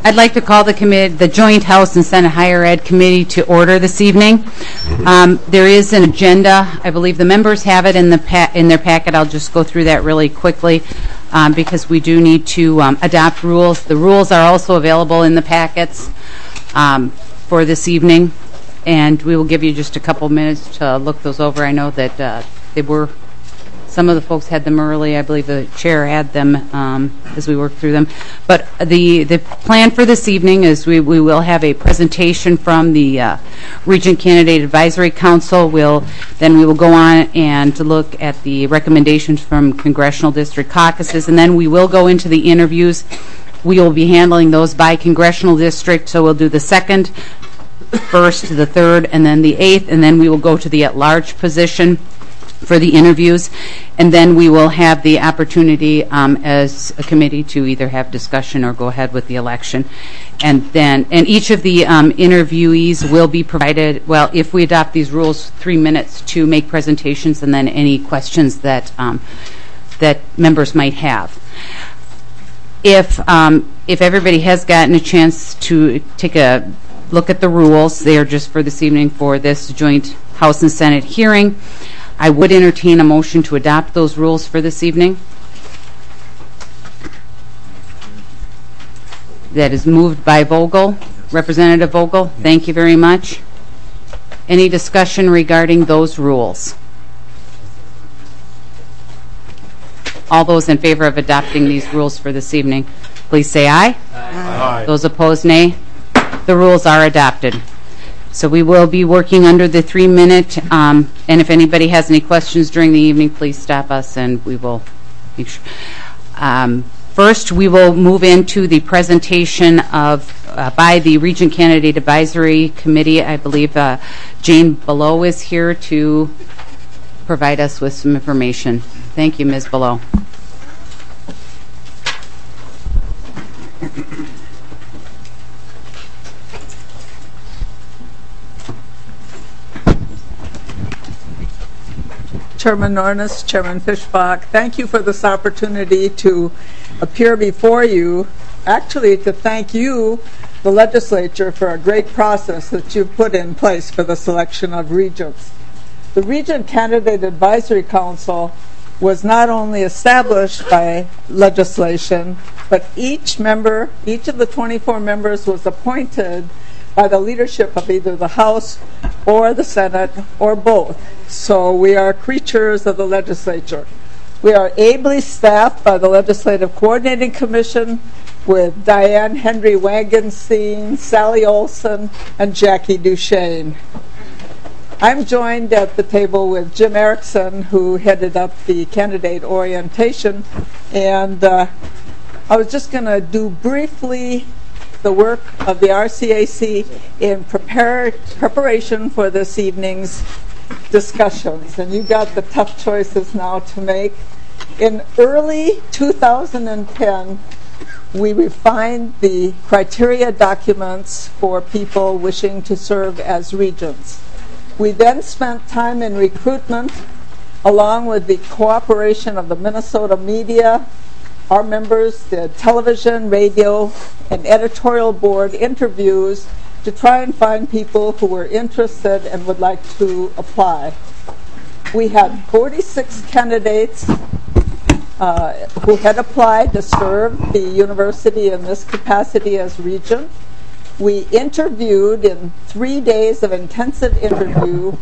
I'd like to call the Joint House and Senate Higher Ed Committee to order this evening. There is an agenda. I believe the members have it in their packet. I'll just go through that really quickly because we do need to adopt rules. The rules are also available in the packets for this evening, and we will give you just a couple minutes to look those over. I know that some of the folks had them early. I believe the chair had them as we worked through them. But the plan for this evening is we will have a presentation from the Regent Candidate Advisory Council. Then we will go on and look at the recommendations from congressional district caucuses, and then we will go into the interviews. We will be handling those by congressional district, so we'll do the second, first, the third, and then the 8th, and then we will go to the at-large position for the interviews, and then we will have the opportunity as a committee to either have discussion or go ahead with the election. And each of the interviewees will be provided, well, if we adopt these rules, 3 minutes to make presentations and then any questions that members might have. If everybody has gotten a chance to take a look at the rules, they are just for this evening for this joint House and Senate hearing. I would entertain a motion to adopt those rules for this evening. That is moved by Vogel. Representative Vogel, thank you very much. Any discussion regarding those rules? All those in favor of adopting these rules for this evening, please say aye. Aye. Those opposed, nay. The rules are adopted. So we will be working under the 3-minute, and if anybody has any questions during the evening, please stop us and we will make sure. First, we will move into the presentation by the Regent Candidate Advisory Committee. I believe Jane Below is here to provide us with some information. Thank you, Ms. Below. Chairman Nornes, Chairman Fischbach, thank you for this opportunity to appear before you. Actually, to thank you, the legislature, for a great process that you've put in place for the selection of regents. The Regent Candidate Advisory Council was not only established by legislation, but each of the 24 members was appointed by the leadership of either the House or the Senate or both. So we are creatures of the legislature. We are ably staffed by the Legislative Coordinating Commission with Diane Henry Wagenstein, Sally Olson, and Jackie Duchesne. I'm joined at the table with Jim Erickson, who headed up the candidate orientation, and I was just going to do briefly the work of the RCAC in preparation for this evening's discussions. And you got the tough choices now to make. In early 2010, we refined the criteria documents for people wishing to serve as regents. We then spent time in recruitment, along with the cooperation of the Minnesota media. Our members did television, radio, and editorial board interviews to try and find people who were interested and would like to apply. We had 46 candidates who had applied to serve the university in this capacity as regent. We interviewed in 3 days of intensive interview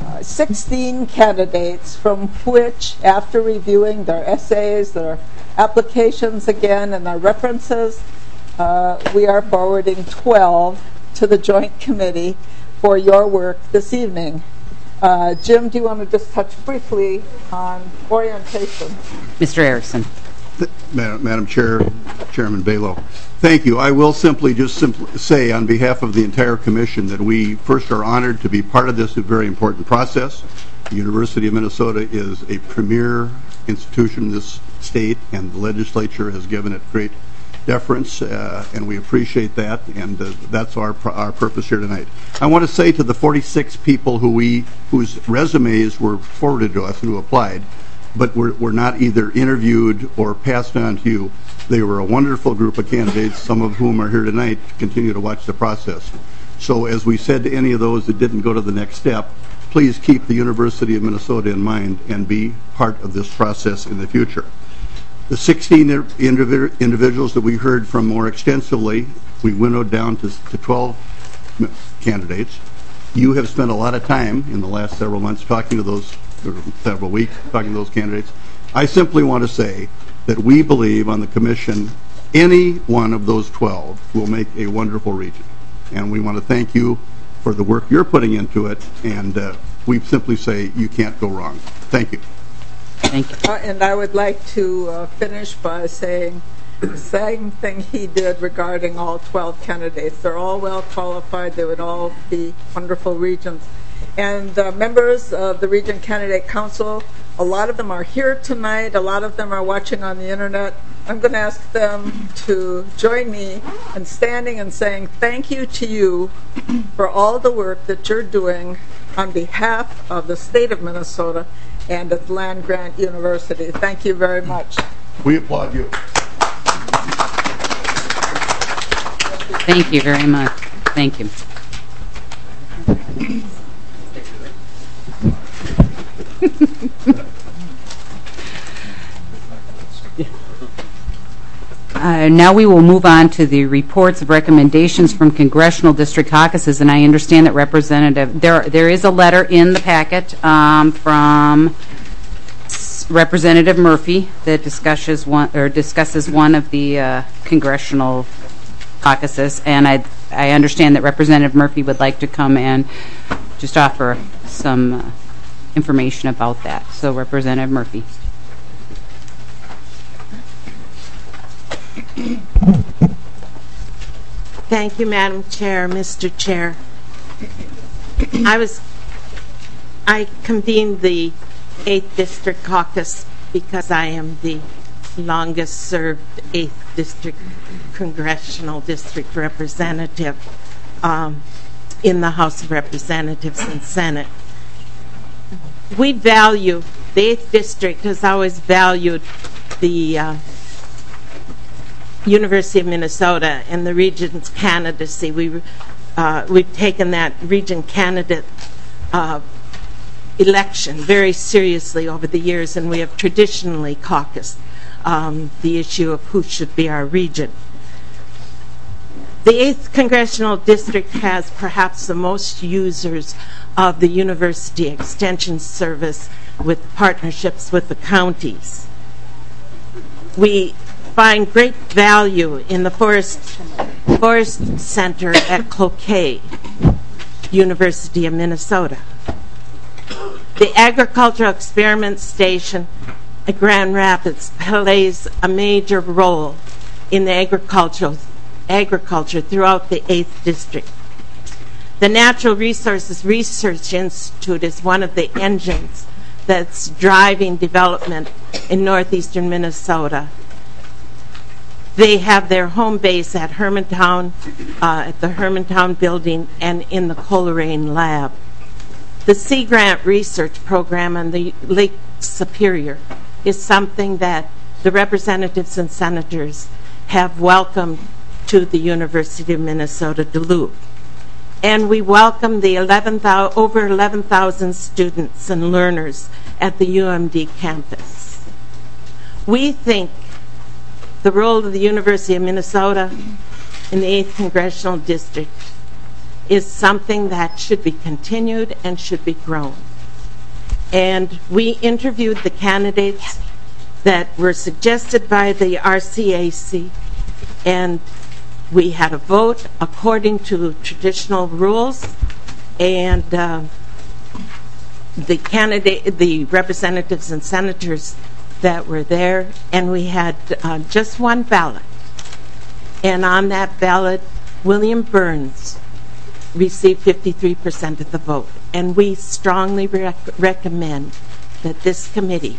16 candidates, from which, after reviewing their essays, their applications again, and their references, we are forwarding 12 to the Joint Committee for your work this evening. Jim, do you want to just touch briefly on orientation? Mr. Erickson. Madam Chair, Chairman Belo, thank you. I will simply say on behalf of the entire Commission that we first are honored to be part of this very important process. The University of Minnesota is a premier institution in this state, and the legislature has given it great deference, and we appreciate that, and that's our purpose here tonight. I want to say to the 46 people whose resumes were forwarded to us and who applied, but were not either interviewed or passed on to you, They were a wonderful group of candidates, some of whom are here tonight to continue to watch the process. So as we said to any of those that didn't go to the next step, please keep the University of Minnesota in mind and be part of this process in the future. The 16 individuals that we heard from more extensively, we winnowed down to 12 candidates. You have spent a lot of time in the last several months talking to those, or several weeks talking to those candidates. I simply want to say that we believe on the commission any one of those 12 will make a wonderful region. And we want to thank you for the work you're putting into it, and we simply say you can't go wrong. Thank you. Thank you. And I would like to finish by saying the same thing he did regarding all 12 candidates. They're all well qualified. They would all be wonderful regions. And members of the Region Candidate Council, a lot of them are here tonight. A lot of them are watching on the internet. I'm going to ask them to join me in standing and saying thank you to you for all the work that you're doing on behalf of the state of Minnesota and at land-grant University. Thank you very much. We applaud you. Thank you very much. Thank you. Now we will move on to the reports of recommendations from congressional district caucuses, and I understand that there is a letter in the packet from Representative Murphy that discusses one of the congressional caucuses, and I understand that Representative Murphy would like to come and just offer some information about that. So, Representative Murphy. Thank you, Madam Chair, Mr. Chair. I convened the 8th District Caucus because I am the longest served 8th District Congressional District Representative in the House of Representatives and Senate. We value, the 8th District has always valued the University of Minnesota and the region's candidacy. We've taken that region candidate election very seriously over the years, and we have traditionally caucused the issue of who should be our region. The 8th Congressional District has perhaps the most users of the University Extension Service with partnerships with the counties. We find great value in the Forest Center at Cloquet, University of Minnesota. The Agricultural Experiment Station at Grand Rapids plays a major role in the agriculture throughout the 8th District. The Natural Resources Research Institute is one of the engines that's driving development in northeastern Minnesota. They have their home base at Hermantown, at the Hermantown building, and in the Coleraine lab. The Sea Grant Research Program on the Lake Superior is something that the representatives and senators have welcomed to the University of Minnesota Duluth. And we welcome the over 11,000 students and learners at the UMD campus. We think the role of the University of Minnesota in the 8th Congressional District is something that should be continued and should be grown. And we interviewed the candidates that were suggested by the RCAC, and we had a vote according to traditional rules, and the representatives and senators that were there, and we had just one ballot. And on that ballot, William Burns received 53% of the vote. And we strongly recommend that this committee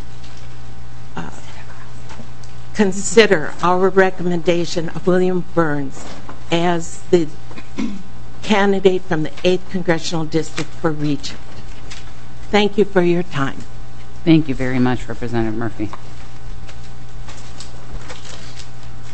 consider our recommendation of William Burns as the candidate from the 8th Congressional District for Regent. Thank you for your time. Thank you very much, Representative Murphy.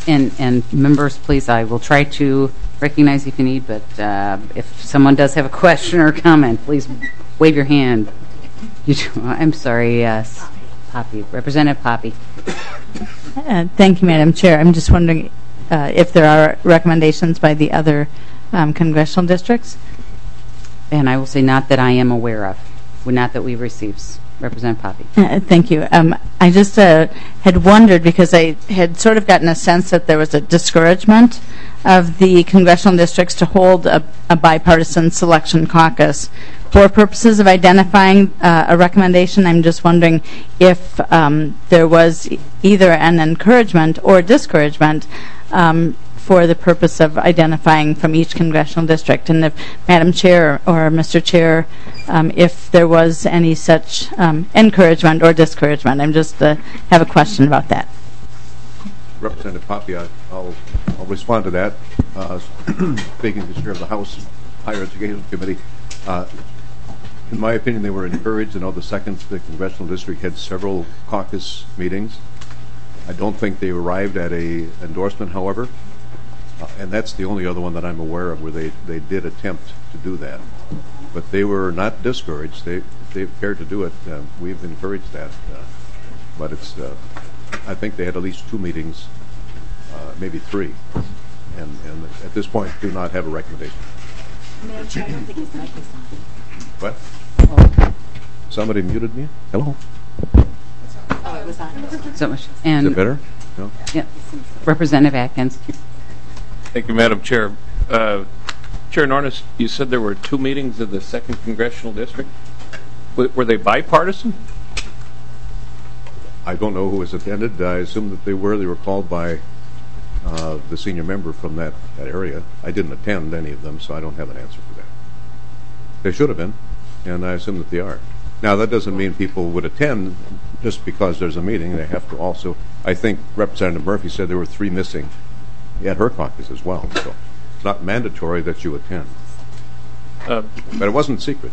And members, please, I will try to recognize if you need, but if someone does have a question or comment, please wave your hand. I'm sorry, yes. Poppy, Representative Poppy. Thank you, Madam Chair. I'm just wondering if there are recommendations by the other congressional districts? And I will say not that I am aware of, not that we've received. Representative Poppy. Thank you. I just had wondered, because I had sort of gotten a sense that there was a discouragement of the congressional districts to hold a bipartisan selection caucus. For purposes of identifying a recommendation, I'm just wondering if there was either an encouragement or discouragement for the purpose of identifying from each congressional district. And if Madam Chair or Mr. Chair, if there was any such encouragement or discouragement. I'm just have a question about that. Representative Poppy, I'll respond to that. Speaking as Chair of the House Higher Education Committee, in my opinion, they were encouraged. I know the congressional district had several caucus meetings. I don't think they arrived at a endorsement, however, and that's the only other one that I'm aware of where they did attempt to do that. But they were not discouraged. They cared to do it. We've encouraged that. But it's I think they had at least 2 meetings, maybe 3, and at this point do not have a recommendation. Madam Chair, I don't think his mic is on. What? Somebody muted me? Hello? Oh, it was on. So much. Is And it better? No? yeah, Representative Atkins. Thank you, Madam Chair. Chair Nornes, you said there were 2 meetings of the 2nd Congressional District. Were they bipartisan? I don't know who was attended. I assume that they were. They were called by the senior member from that area. I didn't attend any of them, so I don't have an answer for that. They should have been, and I assume that they are. Now, that doesn't mean people would attend just because there's a meeting. They have to also, I think Representative Murphy said there were 3 missing at her caucus as well. So it's not mandatory that you attend. But it wasn't secret.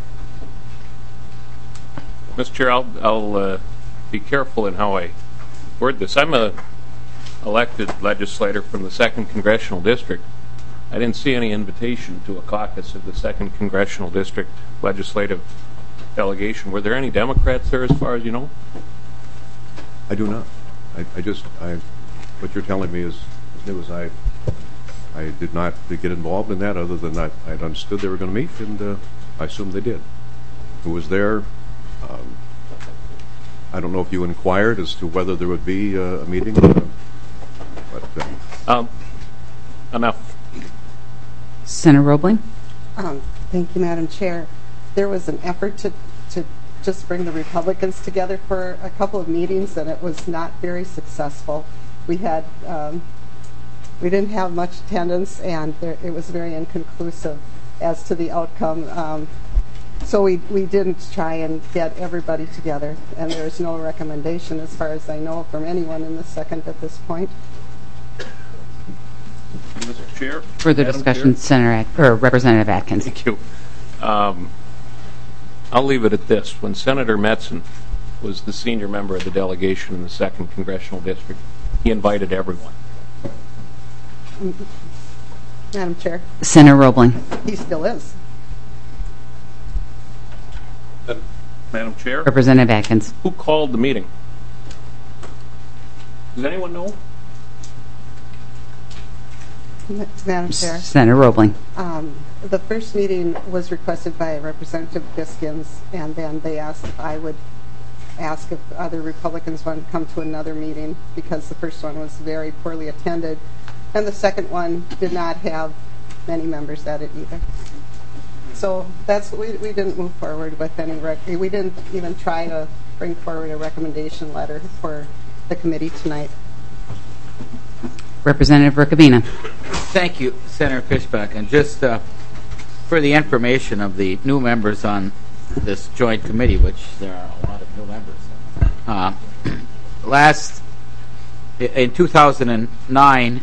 Mr. Chair, I'll be careful in how I word this. I'm a elected legislator from the 2nd Congressional District. I didn't see any invitation to a caucus of the 2nd Congressional District legislative delegation. Were there any Democrats there as far as you know? I do not. What you're telling me is as new as I did not get involved in that, other than I had understood they were going to meet, and I assumed they did. Who was there? I don't know if you inquired as to whether there would be a meeting, but Enough. Senator Roebling. Thank you, Madam Chair. There was an effort to just bring the Republicans together for a couple of meetings, and it was not very successful. We had we didn't have much attendance, and it was very inconclusive as to the outcome. So we didn't try and get everybody together, and there's no recommendation, as far as I know, from anyone in the 2nd at this point. Mr. Chair? Further discussion, Representative Atkins. Thank you. I'll leave it at this. When Senator Metzen was the senior member of the delegation in the 2nd Congressional District, he invited everyone. Madam Chair. Senator Roebling. He still is. Madam Chair? Representative Atkins. Who called the meeting? Does anyone know? Madam Chair. Senator Roebling. The first meeting was requested by Representative Biskins, and then they asked if I would ask if other Republicans wanted to come to another meeting, because the first one was very poorly attended, and the second one did not have many members at it either. So that's we didn't move forward with any we didn't even try to bring forward a recommendation letter for the committee tonight. Representative Rukabina. Thank you, Senator Fischbach. And just for the information of the new members on this joint committee, which there are a lot of new members, in 2009,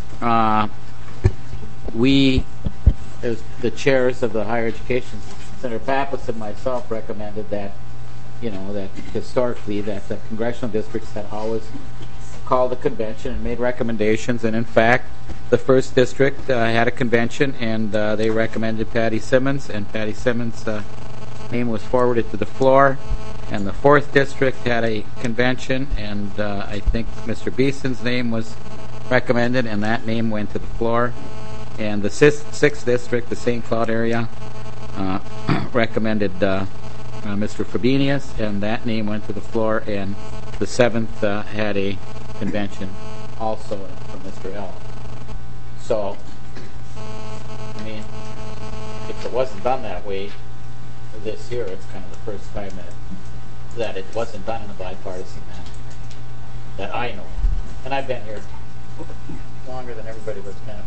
we, as the chairs of the higher education, Senator Pappas and myself recommended that, that historically that the congressional districts had always called a convention and made recommendations, and in fact, the 1st District had a convention, and they recommended Patty Simmons, and Patty Simmons' name was forwarded to the floor, and the 4th District had a convention, and I think Mr. Beeson's name was recommended, and that name went to the floor, and the 6th District, the St. Cloud area, recommended Mr. Fabinius, and that name went to the floor, and the 7th had a convention also from Mr. L. So, I mean, if it wasn't done that way this year, it's kind of the first time that it wasn't done in a bipartisan manner that I know. And I've been here longer than everybody was campus.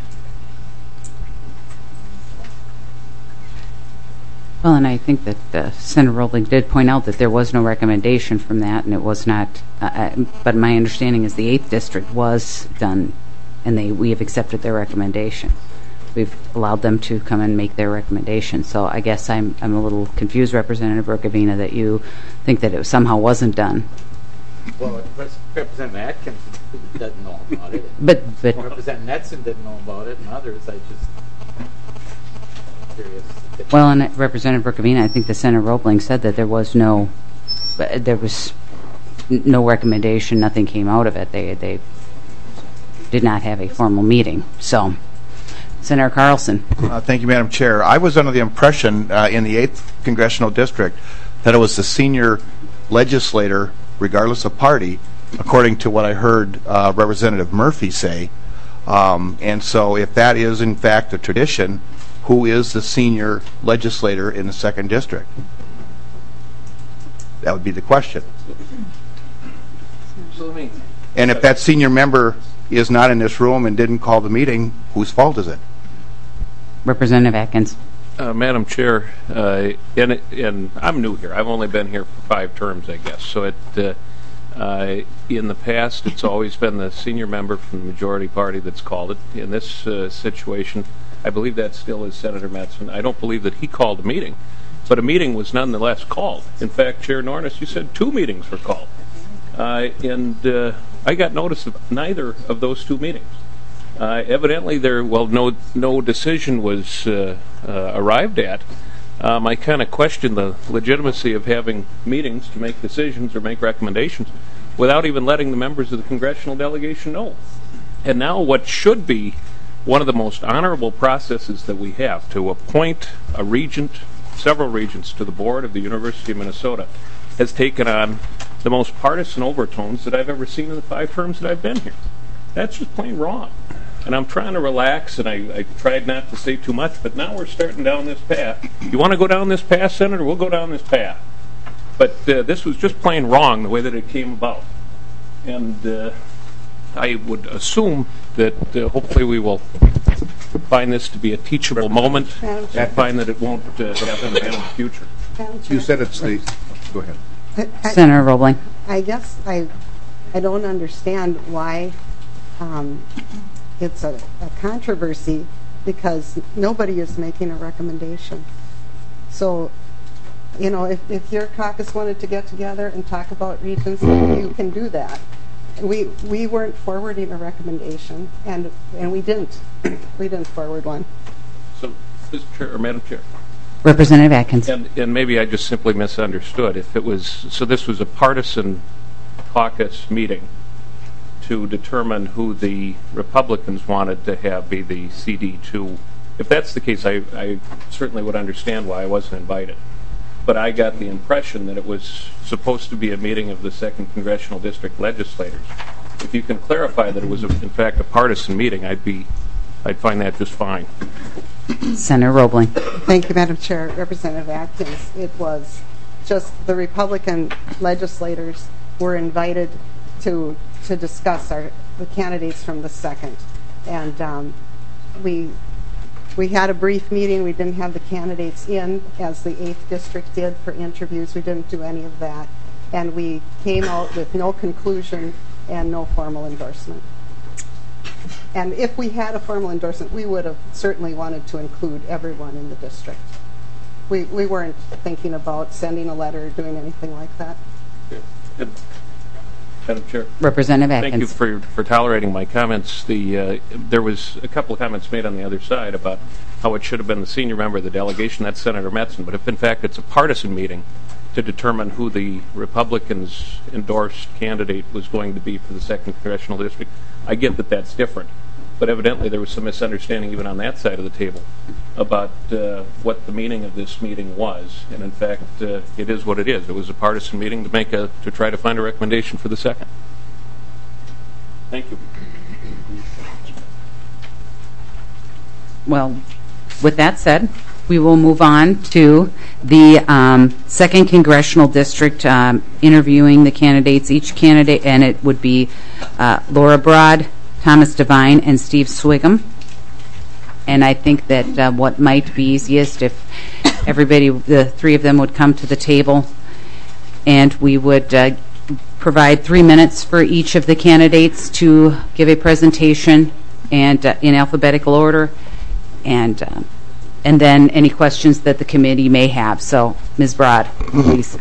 Well, and I think that Senator Roebling did point out that there was no recommendation from that, and it was not, but my understanding is the 8th District was done, and we have accepted their recommendation. We've allowed them to come and make their recommendation. So I guess I'm a little confused, Representative Rukavina, that you think that it somehow wasn't done. Well, Representative Atkins doesn't know about it. But Representative Netson didn't know about it, and others, I just curious. Well, and Representative Rukavina, I think the Senator Roebling said that there was no recommendation, nothing came out of it. They did not have a formal meeting. So, Senator Carlson. Thank you, Madam Chair. I was under the impression in the 8th Congressional District that it was the senior legislator, regardless of party, according to what I heard Representative Murphy say. And so if that is, in fact, a tradition, who is the senior legislator in the 2nd District? That would be the question. And if that senior member is not in this room and didn't call the meeting, whose fault is it? Representative Atkins. Madam Chair, and I'm new here. I've only been here for 5 terms, I guess. So in the past, it's always been the senior member from the majority party that's called it. In this situation, I believe that still is Senator Metzen. I don't believe that he called a meeting, but a meeting was nonetheless called. In fact, Chair Nornes, you said 2 meetings were called. And I got notice of neither of those 2 meetings. Evidently, no decision was arrived at. I kind of question the legitimacy of having meetings to make decisions or make recommendations without even letting the members of the congressional delegation know. And now what should be one of the most honorable processes that we have to appoint a regent, several regents, to the board of the University of Minnesota has taken on the most partisan overtones that I've ever seen in the 5 terms that I've been here. That's just plain wrong. And I'm trying to relax, and I tried not to say too much, but now we're starting down this path. You want to go down this path, Senator? We'll go down this path. But this was just plain wrong, the way that it came about. And I would assume that hopefully we will find this to be a teachable moment and find that it won't happen again in the future. You said it's the... Go ahead. Senator Roebling. I guess I don't understand why it's a controversy, because nobody is making a recommendation. So, you know, if your caucus wanted to get together and talk about regents, you can do that. We weren't forwarding a recommendation, and we didn't. We didn't forward one. So, Mr. Chair, or Madam Chair. Representative Atkins. And maybe I just simply misunderstood. If it was, so this was a partisan caucus meeting to determine who the Republicans wanted to have be the CD2. If that's the case, I certainly would understand why I wasn't invited. But I got the impression that it was supposed to be a meeting of the 2nd Congressional District legislators. If you can clarify that it was, in fact, a partisan meeting, I'd find that just fine. Senator Roebling. Thank you, Madam Chair. Representative Atkins, it was just the Republican legislators were invited to discuss the candidates from the 2nd. And we had a brief meeting. We didn't have the candidates in, as the 8th District did, for interviews. We didn't do any of that. And we came out with no conclusion and no formal endorsement. And if we had a formal endorsement, we would have certainly wanted to include everyone in the district. We weren't thinking about sending a letter or doing anything like that. Madam Chair. Representative Atkins. Thank you for tolerating my comments. There was a couple of comments made on the other side about how it should have been the senior member of the delegation, that's Senator Metzen, but if in fact it's a partisan meeting to determine who the Republicans' endorsed candidate was going to be for the 2nd Congressional District, I get that that's different. But evidently there was some misunderstanding even on that side of the table about what the meaning of this meeting was. And in fact, it is what it is. It was a partisan meeting to try to find a recommendation for the 2nd. Thank you. Well, with that said, we will move on to the 2nd Congressional District, interviewing the candidates, each candidate, and it would be Laura Broad, Thomas Devine, and Steve Swigum. And I think that what might be easiest if everybody, the three of them, would come to the table, and we would provide 3 minutes for each of the candidates to give a presentation, and in alphabetical order, and then any questions that the committee may have. So, Ms. Broad, please.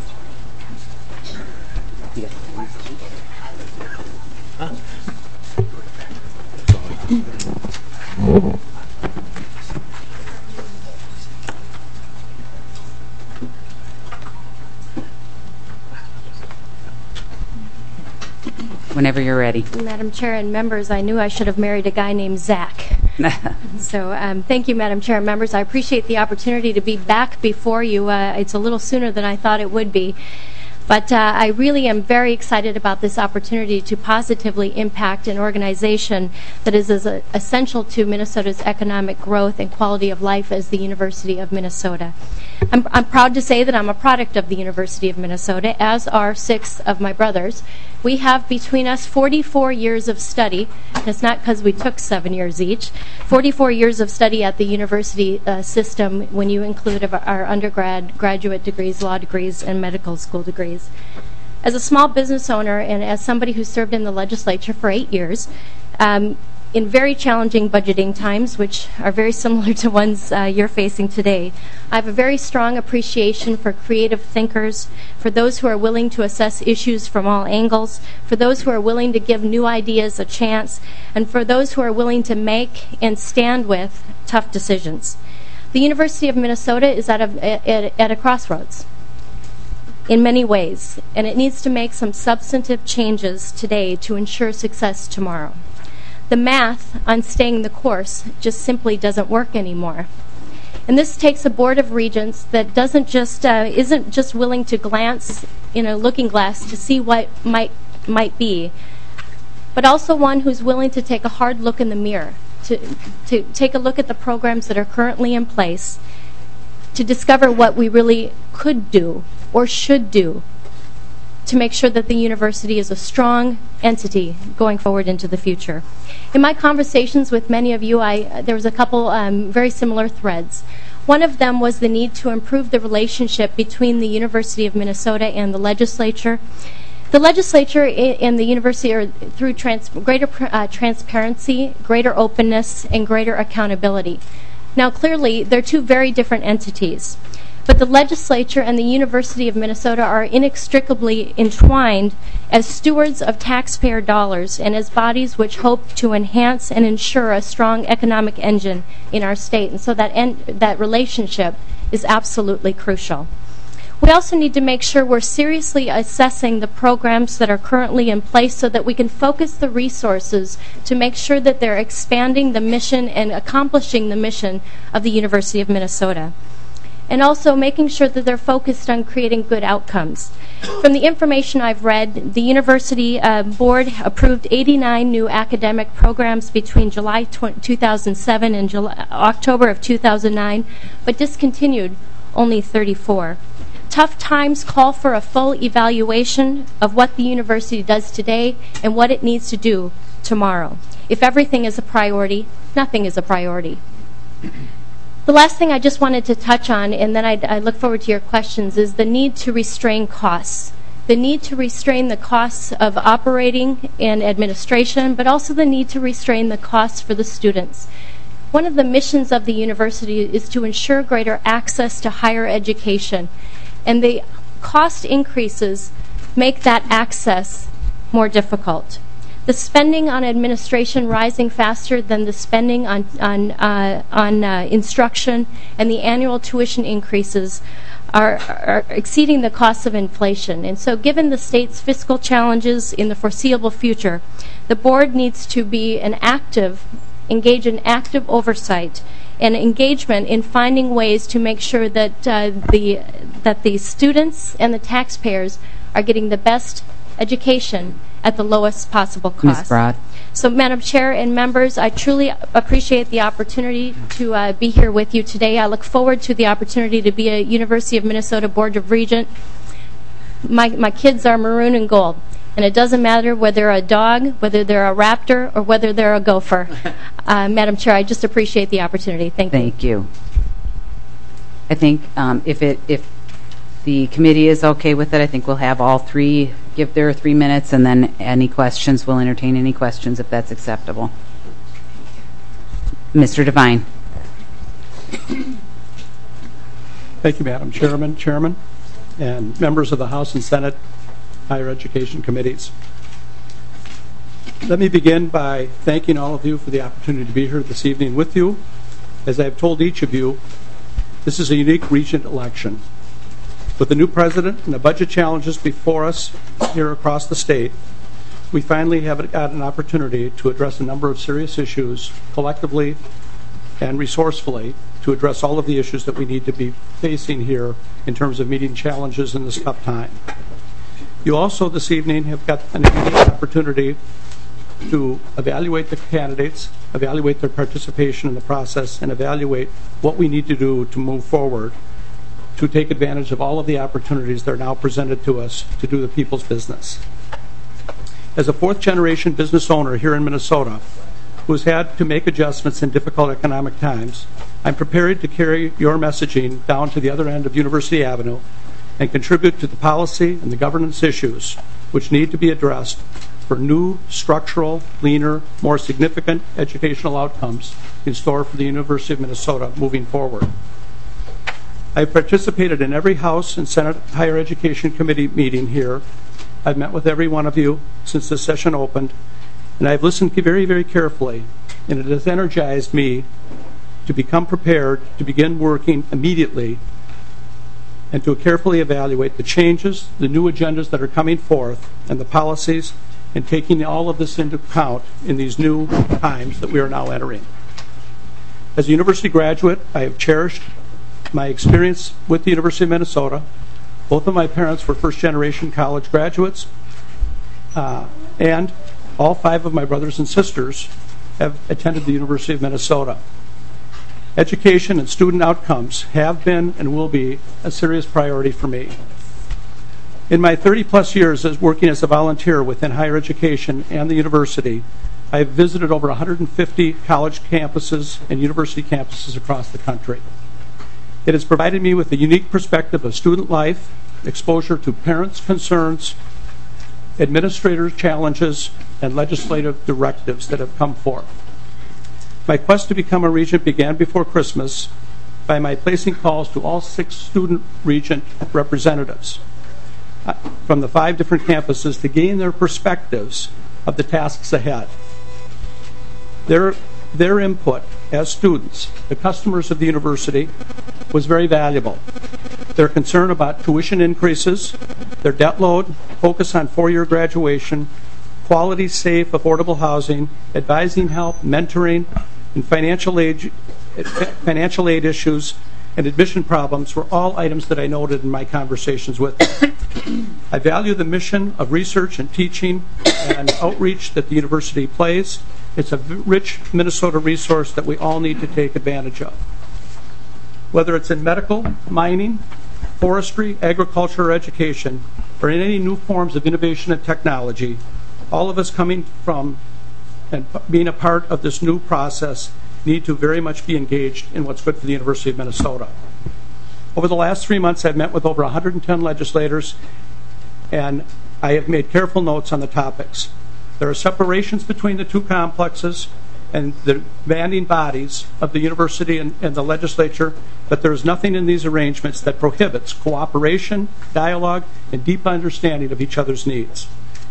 Whenever you're ready. Madam Chair and members, I knew I should have married a guy named Zach. So thank you, Madam Chair and members. I appreciate the opportunity to be back before you. It's a little sooner than I thought it would be. But I really am very excited about this opportunity to positively impact an organization that is as essential to Minnesota's economic growth and quality of life as the University of Minnesota. I'm proud to say that I'm a product of the University of Minnesota, as are 6 of my brothers. We have between us 44 years of study, and it's not because we took 7 years each, 44 years of study at the university system when you include our undergrad, graduate degrees, law degrees, and medical school degrees. As a small business owner and as somebody who served in the legislature for 8 years, in very challenging budgeting times, which are very similar to ones you're facing today, I have a very strong appreciation for creative thinkers, for those who are willing to assess issues from all angles, for those who are willing to give new ideas a chance, and for those who are willing to make and stand with tough decisions. The University of Minnesota is at a crossroads in many ways, and it needs to make some substantive changes today to ensure success tomorrow. The math on staying the course just simply doesn't work anymore. And this takes a board of regents that isn't just willing to glance in a looking glass to see what might be, but also one who's willing to take a hard look in the mirror, to take a look at the programs that are currently in place, to discover what we really could do or should do to make sure that the university is a strong entity going forward into the future. In my conversations with many of you, there was a couple very similar threads. One of them was the need to improve the relationship between the University of Minnesota and the legislature. The legislature and the university are through greater transparency, greater openness, and greater accountability. Now, clearly, they're two very different entities. But the legislature and the University of Minnesota are inextricably entwined as stewards of taxpayer dollars and as bodies which hope to enhance and ensure a strong economic engine in our state. And so that relationship is absolutely crucial. We also need to make sure we're seriously assessing the programs that are currently in place so that we can focus the resources to make sure that they're expanding the mission and accomplishing the mission of the University of Minnesota. And also making sure that they're focused on creating good outcomes. From the information I've read, the university board approved 89 new academic programs between July 2007 and October of 2009, but discontinued only 34. Tough times call for a full evaluation of what the university does today and what it needs to do tomorrow. If everything is a priority, nothing is a priority. The last thing I just wanted to touch on, and then I look forward to your questions, is the need to restrain costs. The need to restrain the costs of operating and administration, but also the need to restrain the costs for the students. One of the missions of the university is to ensure greater access to higher education, and the cost increases make that access more difficult. The spending on administration rising faster than the spending on instruction, and the annual tuition increases are exceeding the costs of inflation. And so given the state's fiscal challenges in the foreseeable future, the board needs to engage in active oversight and engagement in finding ways to make sure that the students and the taxpayers are getting the best education at the lowest possible cost. Ms. Broad. So, Madam Chair and members, I truly appreciate the opportunity to be here with you today. I look forward to the opportunity to be a University of Minnesota Board of Regent. My kids are maroon and gold, and it doesn't matter whether they're a dog, whether they're a raptor, or whether they're a gopher. Madam Chair, I just appreciate the opportunity. Thank you. Thank you. I think if the committee is okay with it, I think we'll have all three give their 3 minutes, and then any questions, we'll entertain any questions if that's acceptable. Mr. Devine. Thank you, Madam Chairman, and members of the House and Senate Higher Education Committees. Let me begin by thanking all of you for the opportunity to be here this evening with you. As I've told each of you, this is a unique regent election. With the new president and the budget challenges before us here across the state, we finally have got an opportunity to address a number of serious issues collectively and resourcefully to address all of the issues that we need to be facing here in terms of meeting challenges in this tough time. You also this evening have got an immediate opportunity to evaluate the candidates, evaluate their participation in the process, and evaluate what we need to do to move forward to take advantage of all of the opportunities that are now presented to us to do the people's business. As a fourth-generation business owner here in Minnesota, who has had to make adjustments in difficult economic times, I'm prepared to carry your messaging down to the other end of University Avenue and contribute to the policy and the governance issues which need to be addressed for new, structural, leaner, more significant educational outcomes in store for the University of Minnesota moving forward. I've participated in every House and Senate Higher Education Committee meeting here. I've met with every one of you since the session opened, and I've listened very, very carefully, and it has energized me to become prepared to begin working immediately and to carefully evaluate the changes, the new agendas that are coming forth, and the policies, and taking all of this into account in these new times that we are now entering. As a university graduate, I have cherished my experience with the University of Minnesota. Both of my parents were first-generation college graduates, and all 5 of my brothers and sisters have attended the University of Minnesota. Education and student outcomes have been and will be a serious priority for me. In my 30-plus years as working as a volunteer within higher education and the university, I have visited over 150 college campuses and university campuses across the country. It has provided me with a unique perspective of student life, exposure to parents' concerns, administrator challenges, and legislative directives that have come forth. My quest to become a regent began before Christmas by my placing calls to all 6 student regent representatives from the 5 different campuses to gain their perspectives of the tasks ahead. Their input as students, the customers of the university, was very valuable. Their concern about tuition increases, their debt load, focus on 4-year graduation, quality, safe, affordable housing, advising help, mentoring, and financial aid issues, and admission problems were all items that I noted in my conversations with them. I value the mission of research and teaching and outreach that the university plays. It's a rich Minnesota resource that we all need to take advantage of. Whether it's in medical, mining, forestry, agriculture, or education, or in any new forms of innovation and technology, all of us coming from and being a part of this new process need to very much be engaged in what's good for the University of Minnesota. Over the last 3 months, I've met with over 110 legislators, and I have made careful notes on the topics. There are separations between the 2 complexes and the banding bodies of the university and the legislature, but there is nothing in these arrangements that prohibits cooperation, dialogue, and deep understanding of each other's needs.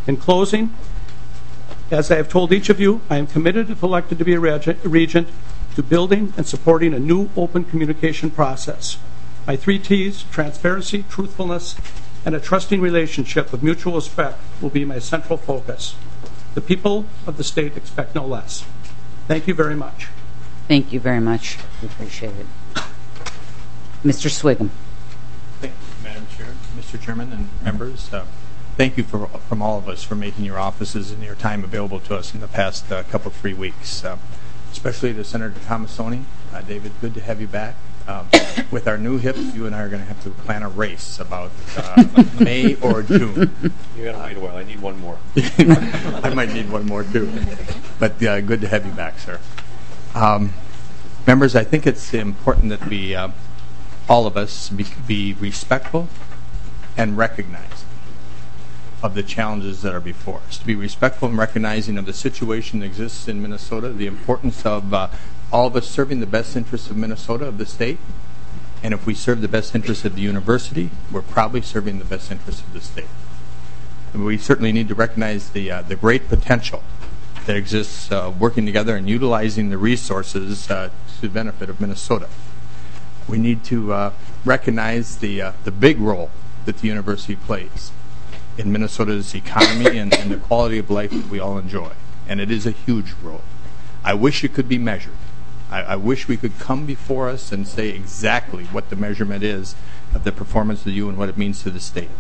In closing, as I have told each of you, I am committed, if elected to be a regent, to building and supporting a new open communication process. My 3 T's, transparency, truthfulness, and a trusting relationship of mutual respect will be my central focus. The people of the state expect no less. Thank you very much. Thank you very much. We appreciate it. Mr. Swigum. Thank you, Madam Chair, Mr. Chairman, and members. Thank you from all of us for making your offices and your time available to us in the past couple 3 weeks, especially to Senator Tomassoni. David, good to have you back. With our new hips, you and I are going to have to plan a race about May or June. You're going to wait a while. I need one more. I might need one more, too. But good to have you back, sir. Members, I think it's important that we, all of us, be respectful and recognize of the challenges that are before us. To be respectful and recognizing of the situation that exists in Minnesota, the importance of all of us serving the best interests of Minnesota, of the state. And if we serve the best interests of the university, we're probably serving the best interests of the state. And we certainly need to recognize the great potential that exists working together and utilizing the resources to the benefit of Minnesota. We need to recognize the big role that the university plays in Minnesota's economy and the quality of life that we all enjoy. And it is a huge role. I wish it could be measured. I wish we could come before us and say exactly what the measurement is of the performance of you and what it means to the state.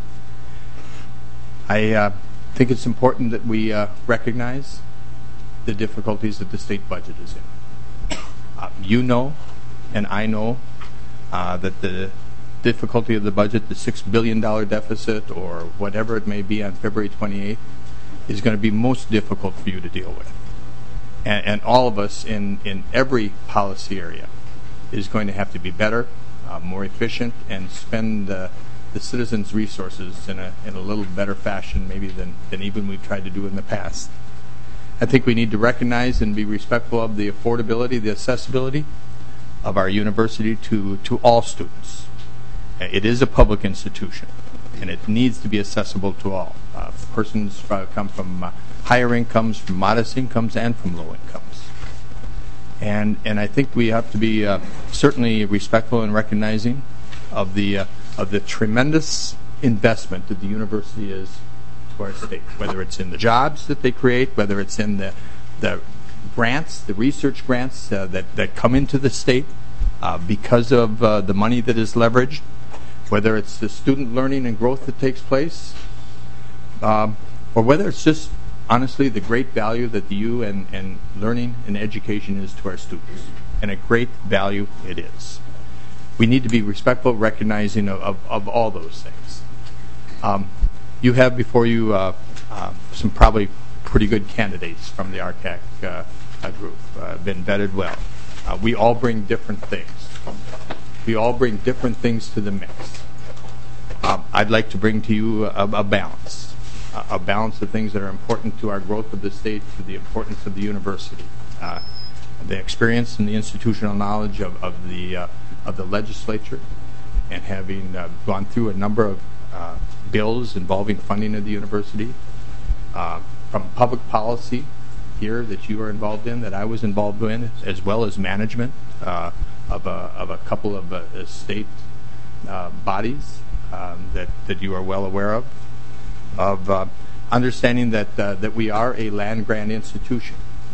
I think it's important that we recognize the difficulties that the state budget is in. You know, and I know, that the difficulty of the budget, the $6 billion deficit or whatever it may be on February 28th, is going to be most difficult for you to deal with. And all of us in every policy area is going to have to be better, more efficient, and spend the citizens' resources in a little better fashion maybe than even we've tried to do in the past. I think we need to recognize and be respectful of the affordability, the accessibility of our university to all students. It is a public institution, and it needs to be accessible to all. Persons come from higher incomes, from modest incomes, and from low incomes. And I think we have to be certainly respectful and recognizing of the tremendous investment that the university is to our state, whether it's in the jobs that they create, whether it's in the grants, the research grants that come into the state because of the money that is leveraged, whether it's the student learning and growth that takes place, or whether it's just honestly the great value that the U and learning and education is to our students, and a great value it is. We need to be respectful, recognizing of all those things. You have before you some probably pretty good candidates from the RCAC group, been vetted well. We all bring different things. We all bring different things to the mix. I'd like to bring to you a balance of things that are important to our growth of the state, to the importance of the university, the experience and the institutional knowledge of the legislature, and having gone through a number of bills involving funding of the university, from public policy here that you are involved in, that I was involved in, as well as management of a couple of state bodies that you are well aware of understanding that we are a land-grant institution,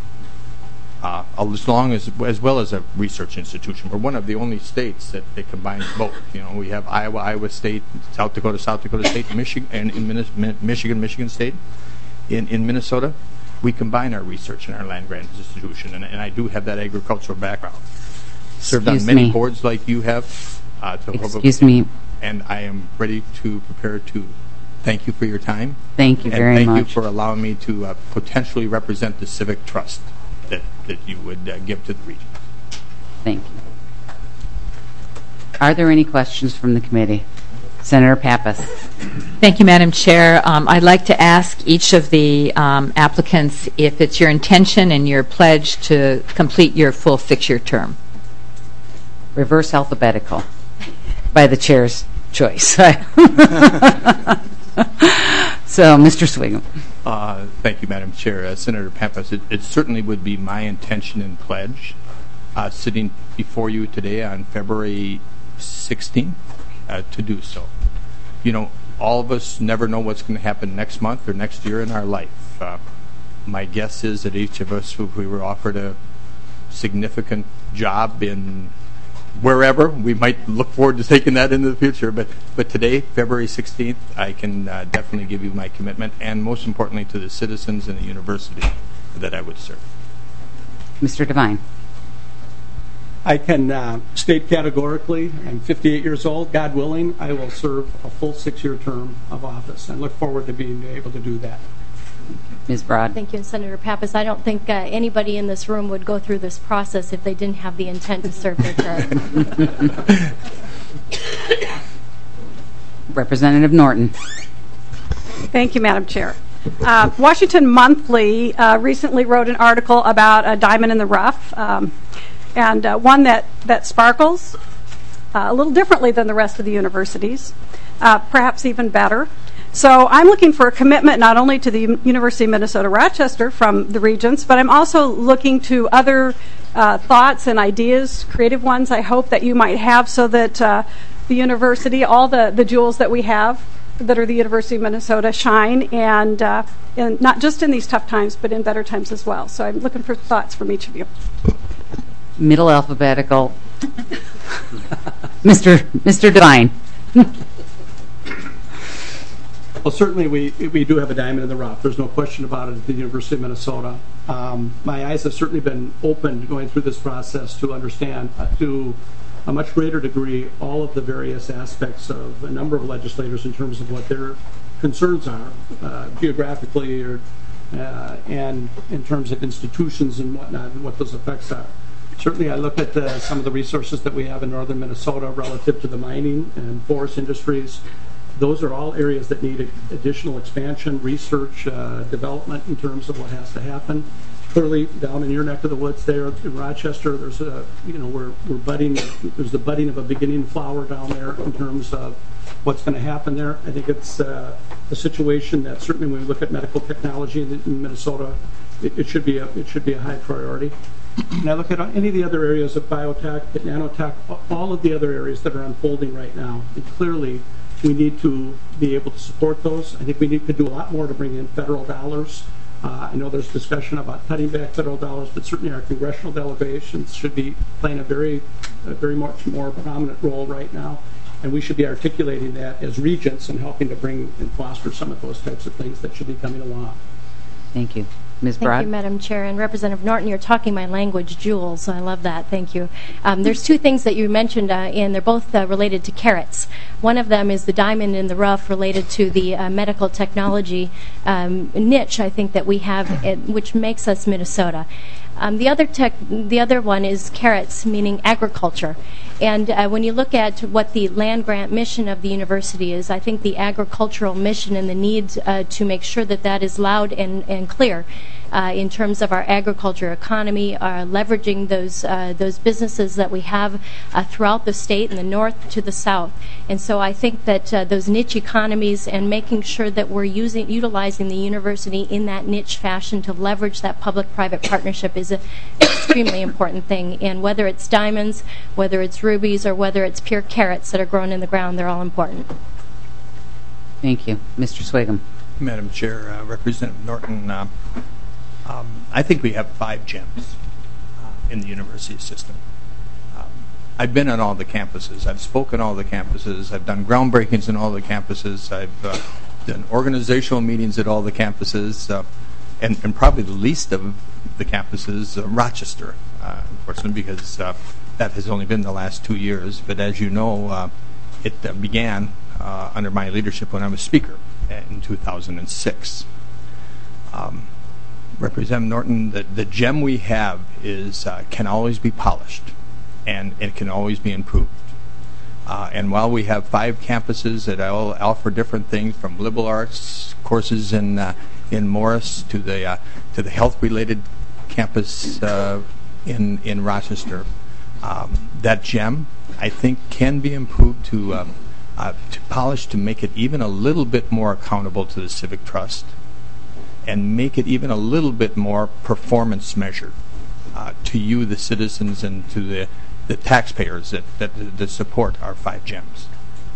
as well as a research institution. We're one of the only states that combines both. You know, we have Iowa State, South Dakota State, Michigan, and Michigan State. In Minnesota, we combine our research and our land-grant institution, and I do have that agricultural background. Served on many boards like you have. Excuse me. And I am ready to prepare to thank you for your time. Thank you very much. And thank you for allowing me to potentially represent the civic trust that you would give to the region. Thank you. Are there any questions from the committee? Senator Pappas. Thank you, Madam Chair. I'd like to ask each of the applicants if it's your intention and your pledge to complete your full six-year term. Reverse alphabetical by the chair's choice. So, Mr. Swigum. Thank you, Madam Chair. Senator Pappas, it certainly would be my intention and pledge, sitting before you today on February 16th, to do so. You know, all of us never know what's going to happen next month or next year in our life. My guess is that each of us, if we were offered a significant job in wherever, we might look forward to taking that into the future. But today, February 16th, I can definitely give you my commitment, and most importantly to the citizens and the university that I would serve. Mr. Devine. I can state categorically, I'm 58 years old. God willing, I will serve a full 6-year term of office and look forward to being able to do that. Ms. Broad. Thank you, Senator Pappas. I don't think anybody in this room would go through this process if they didn't have the intent to serve their term. Representative Norton. Thank you, Madam Chair. Washington Monthly recently wrote an article about a diamond in the rough, and one that sparkles a little differently than the rest of the universities, perhaps even better. So I'm looking for a commitment not only to the University of Minnesota Rochester from the Regents, but I'm also looking to other thoughts and ideas, creative ones I hope that you might have, so that the university, all the jewels that we have that are the University of Minnesota shine, and not just in these tough times, but in better times as well. So I'm looking for thoughts from each of you. Middle alphabetical. Mr. Devine. Well, certainly we do have a diamond in the rough. There's no question about it at the University of Minnesota. My eyes have certainly been opened going through this process to understand to a much greater degree all of the various aspects of a number of legislators in terms of what their concerns are geographically and in terms of institutions and whatnot, and what those effects are. Certainly I look at some of the resources that we have in northern Minnesota relative to the mining and forest industries. Those are all areas that need additional expansion, research, development in terms of what has to happen. Clearly, down in your neck of the woods there in Rochester, there's we're budding. There's the budding of a beginning flower down there in terms of what's going to happen there. I think it's a situation that certainly when we look at medical technology in Minnesota, it should be a high priority. And I look at any of the other areas of biotech, nanotech, all of the other areas that are unfolding right now, and clearly we need to be able to support those. I think we need to do a lot more to bring in federal dollars. I know there's discussion about cutting back federal dollars, but certainly our congressional delegations should be playing a very much more prominent role right now, and we should be articulating that as regents and helping to bring and foster some of those types of things that should be coming along. Thank you. Ms. Broad? Thank you, Madam Chair. And Representative Norton, you're talking my language, jewels. I love that. Thank you. There's two things that you mentioned, and they're both related to carrots. One of them is the diamond in the rough related to the medical technology niche, I think, that we have, which makes us Minnesota. The other one is carrots, meaning agriculture. And when you look at what the land grant mission of the university is, I think the agricultural mission and the need to make sure that that is loud and clear in terms of our agriculture economy, leveraging those businesses that we have throughout the state, in the north to the south. And so I think that those niche economies and making sure that we're utilizing the university in that niche fashion to leverage that public-private partnership is an extremely important thing. And whether it's diamonds, whether it's rubies, or whether it's pure carrots that are grown in the ground, they're all important. Thank you. Mr. Swigum. Madam Chair, Representative Norton, I think we have 5 gems in the university system. I've been on all the campuses. I've spoken on all the campuses. I've done groundbreakings in all the campuses. I've done organizational meetings at all the campuses, and probably the least of the campuses, Rochester, unfortunately, because that has only been the last 2 years. But as you know, it began under my leadership when I was Speaker in 2006. Representative Norton, the gem we have is can always be polished, and it can always be improved. And while we have 5 campuses that all offer different things, from liberal arts courses in Morris to the health-related campus in Rochester, that gem I think can be improved to to make it even a little bit more accountable to the Civic Trust, and make it even a little bit more performance measured to you, the citizens, and to the taxpayers that support our 5 gems.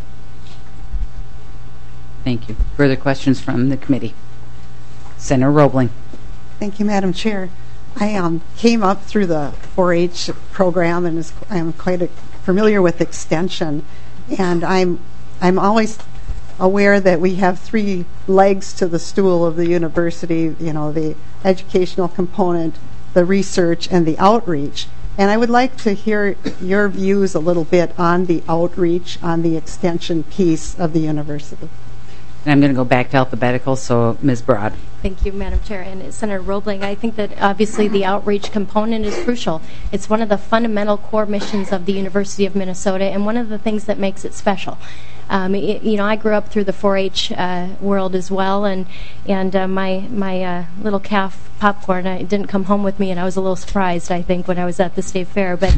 Thank you. Further questions from the committee? Senator Roebling. Thank you, Madam Chair. I came up through the 4-H program, and I am quite familiar with extension, and I'm always aware that we have 3 legs to the stool of the university, you know, the educational component, the research, and the outreach. And I would like to hear your views a little bit on the outreach, on the extension piece of the university. And I'm going to go back to alphabetical, so Ms. Broad. Thank you, Madam Chair. And Senator Roebling, I think that obviously the outreach component is crucial. It's one of the fundamental core missions of the University of Minnesota, and one of the things that makes it special. You know, I grew up through the 4-H world as well, and my little calf popcorn didn't come home with me, and I was a little surprised, I think, when I was at the state fair. But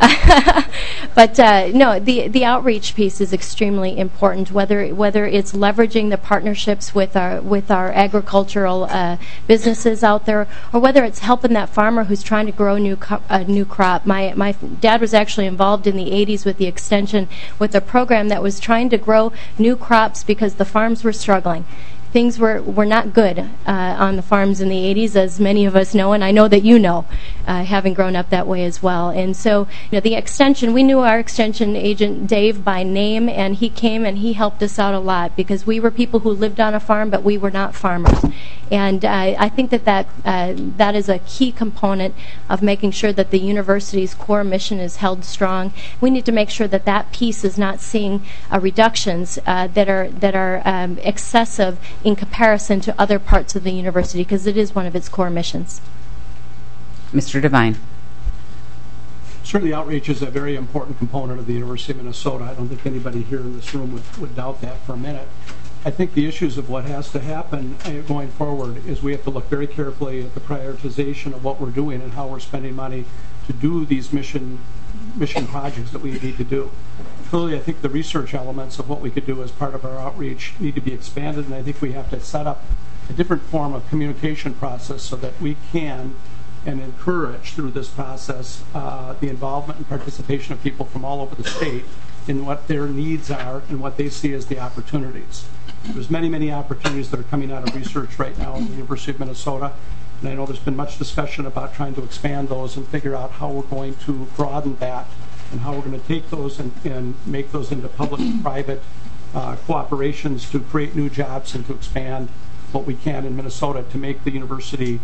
no, the outreach piece is extremely important. Whether it's leveraging the partnerships with our agricultural businesses out there, or whether it's helping that farmer who's trying to grow a new crop. My dad was actually involved in the 80s with the extension, with a program that was trying to grow new crops because the farms were struggling. Things were not good on the farms in the 80s, as many of us know, and I know that you know, having grown up that way as well. And so, you know, the extension, we knew our extension agent, Dave, by name, and he came and he helped us out a lot because we were people who lived on a farm, but we were not farmers. And I think that is a key component of making sure that the university's core mission is held strong. We need to make sure that that piece is not seeing reductions that are excessive in comparison to other parts of the university, because it is one of its core missions. Mr. Devine. Certainly outreach is a very important component of the University of Minnesota. I don't think anybody here in this room would doubt that for a minute. I think the issues of what has to happen going forward is we have to look very carefully at the prioritization of what we're doing and how we're spending money to do these mission projects that we need to do. Clearly, I think the research elements of what we could do as part of our outreach need to be expanded, and I think we have to set up a different form of communication process so that we can and encourage through this process the involvement and participation of people from all over the state in what their needs are and what they see as the opportunities. There's many opportunities that are coming out of research right now in the University of Minnesota, and I know there's been much discussion about trying to expand those and figure out how we're going to broaden that and how we're going to take those and make those into public-private cooperations to create new jobs and to expand what we can in Minnesota to make the university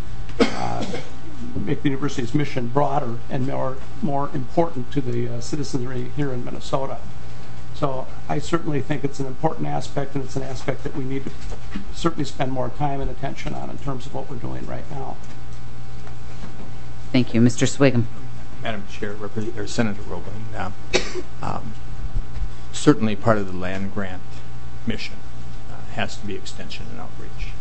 make the university's mission broader and more important to the citizenry here in Minnesota. So I certainly think it's an important aspect, and it's an aspect that we need to certainly spend more time and attention on in terms of what we're doing right now. Thank you. Mr. Swigum. Madam Chair, Senator Roebling, certainly part of the land grant mission has to be extension and outreach.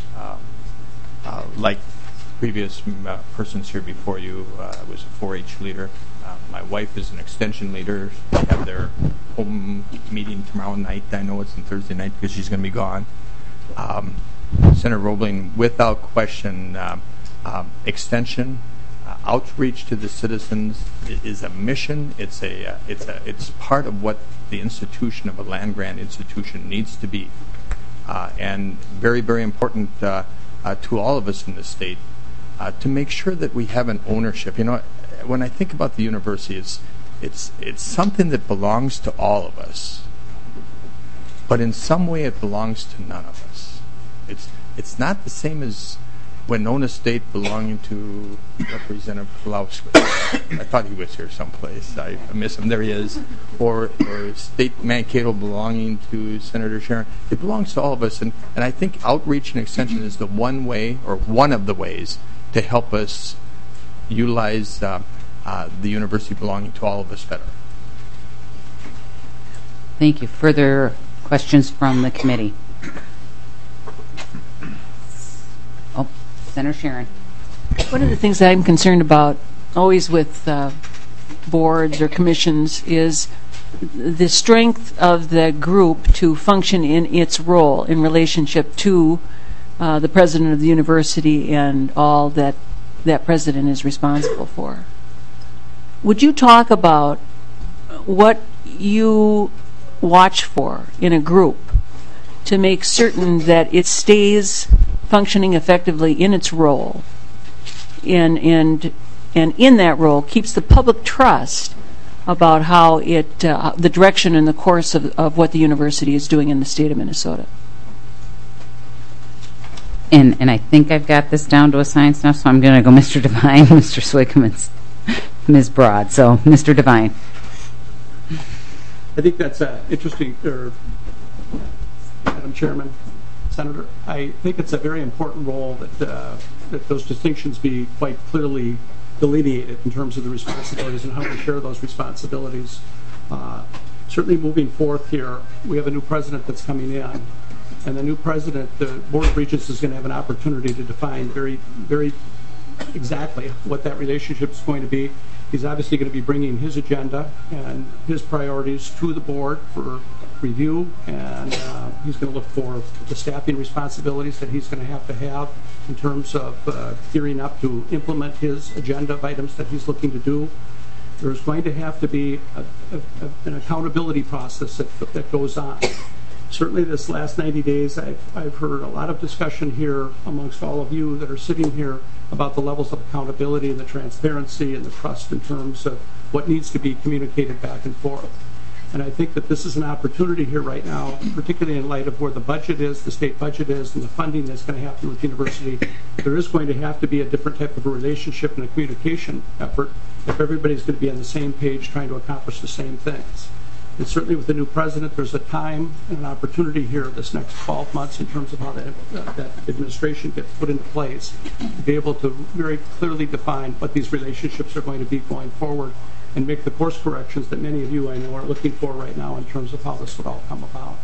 Like previous persons here before you, I was a 4-H leader. My wife is an extension leader. They have their home meeting tomorrow night. I know it's on Thursday night because she's going to be gone. Senator Roebling, without question, extension, outreach to the citizens is a mission. It's part of what the institution of a land grant institution needs to be, and very, very important to all of us in the state to make sure that we have an ownership. You know, when I think about the university, it's something that belongs to all of us, but in some way it belongs to none of us. It's not the same as Winona State belonging to Representative Pulowski. I thought he was here someplace. I miss him. There he is. Or State Mankato belonging to Senator Sharon. It belongs to all of us, and I think outreach and extension is the one way, or one of the ways, to help us utilize the university belonging to all of us better. Thank you. Further questions from the committee? Oh, Senator Sharon. One of the things that I'm concerned about always with boards or commissions is the strength of the group to function in its role in relationship to the president of the university and all that that president is responsible for. Would you talk about what you watch for in a group to make certain that it stays functioning effectively in its role and in that role keeps the public trust about how it, the direction and the course of what the university is doing in the state of Minnesota? And I think I've got this down to a science now, so I'm going to go Mr. Devine, Mr. Swickham, and Ms. Broad. So, Mr. Devine. I think that's interesting, Madam Chairman, Senator. I think it's a very important role that those distinctions be quite clearly delineated in terms of the responsibilities and how we share those responsibilities. Certainly moving forth here, we have a new president that's coming in, and the new president, the Board of Regents, is going to have an opportunity to define very, very exactly what that relationship is going to be. He's obviously going to be bringing his agenda and his priorities to the board for review, and he's going to look for the staffing responsibilities that he's going to have in terms of gearing up to implement his agenda of items that he's looking to do. There's going to have to be an accountability process that goes on. Certainly this last 90 days, I've heard a lot of discussion here amongst all of you that are sitting here about the levels of accountability and the transparency and the trust in terms of what needs to be communicated back and forth. And I think that this is an opportunity here right now, particularly in light of where the budget is, the state budget is, and the funding that's going to happen with the university. There is going to have to be a different type of a relationship and a communication effort if everybody's going to be on the same page trying to accomplish the same things. And certainly with the new president, there's a time and an opportunity here this next 12 months in terms of how that administration gets put into place to be able to very clearly define what these relationships are going to be going forward and make the course corrections that many of you, I know, are looking for right now in terms of how this would all come about.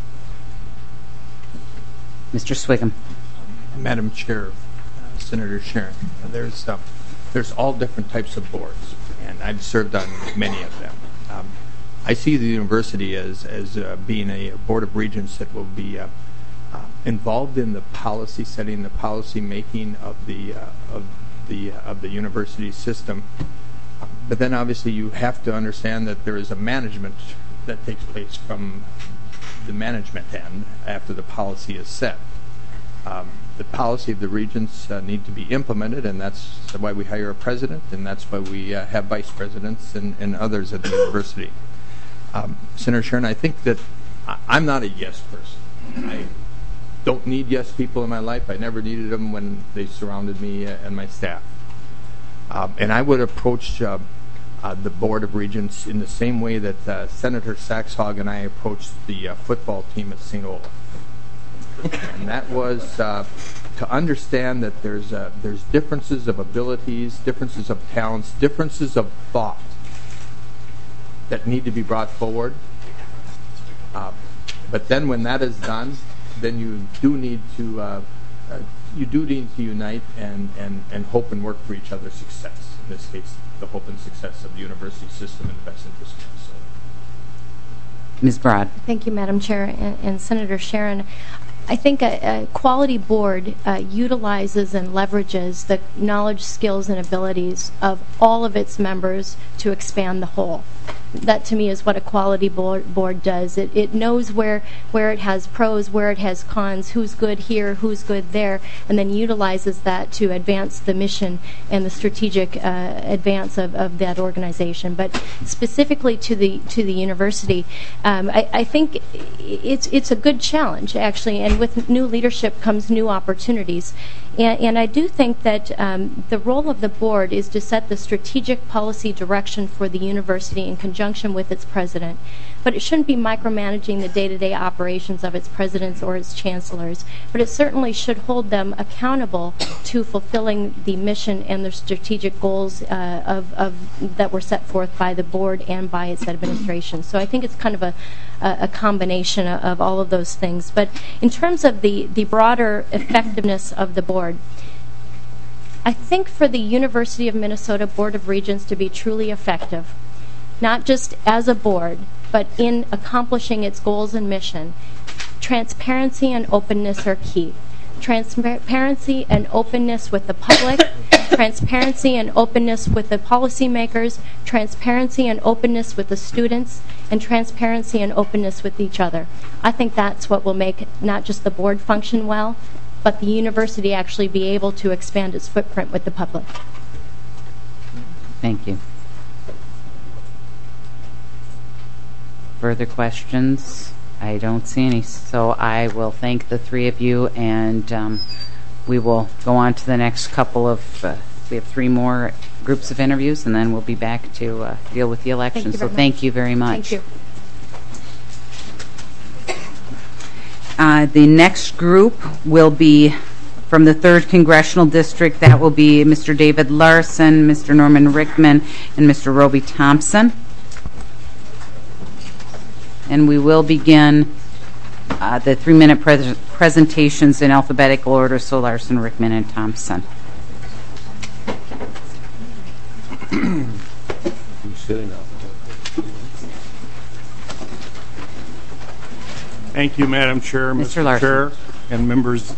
Mr. Swickham. Madam Chair, Senator Sharon, there's all different types of boards, and I've served on many of them. I see the university as being a board of regents that will be involved in the policy setting, the policy making of the university system. But then obviously you have to understand that there is a management that takes place from the management end after the policy is set. The policy of the regents need to be implemented, and that's why we hire a president, and that's why we have vice presidents and others at the university. Senator Sharon, I think that I'm not a yes person. I don't need yes people in my life. I never needed them when they surrounded me and my staff. And I would approach the Board of Regents in the same way that Senator Saxhog and I approached the football team at St. Olaf. And that was to understand that there's differences of abilities, differences of talents, differences of thought that need to be brought forward. But then when that is done, then you do need to unite and hope and work for each other's success. In this case, the hope and success of the university system in the best interest of Minnesota. Ms. Broad. Thank you, Madam Chair, and Senator Sharon. I think a quality board utilizes and leverages the knowledge, skills, and abilities of all of its members to expand the whole. That, to me, is what a quality board does. It knows where it has pros, where it has cons, who's good here, who's good there, and then utilizes that to advance the mission and the strategic advance of that organization. But specifically to the university, I think it's a good challenge, actually, and with new leadership comes new opportunities. And I do think that the role of the board is to set the strategic policy direction for the university in conjunction with its president. But it shouldn't be micromanaging the day-to-day operations of its presidents or its chancellors. But it certainly should hold them accountable to fulfilling the mission and the strategic goals that were set forth by the board and by its administration. So I think it's kind of a combination of all of those things. But in terms of the broader effectiveness of the board, I think for the University of Minnesota Board of Regents to be truly effective, not just as a board, but in accomplishing its goals and mission, transparency and openness are key. Transparency and openness with the public, transparency and openness with the policymakers, transparency and openness with the students, and transparency and openness with each other. I think that's what will make not just the board function well, but the university actually be able to expand its footprint with the public. Thank you. Further questions? I don't see any, so I will thank the three of you, and we will go on to the next couple of, we have 3 more groups of interviews, and then we'll be back to deal with the election. So thank you very much. Thank you. The next group will be from the 3rd Congressional District. That will be Mr. David Larson, Mr. Norman Rickman, and Mr. Roby Thompson. And we will begin the 3-minute presentations in alphabetical order, so Larson, Rickman, and Thompson. Thank you, Madam Chair, Mr. Larson. Chair, and members.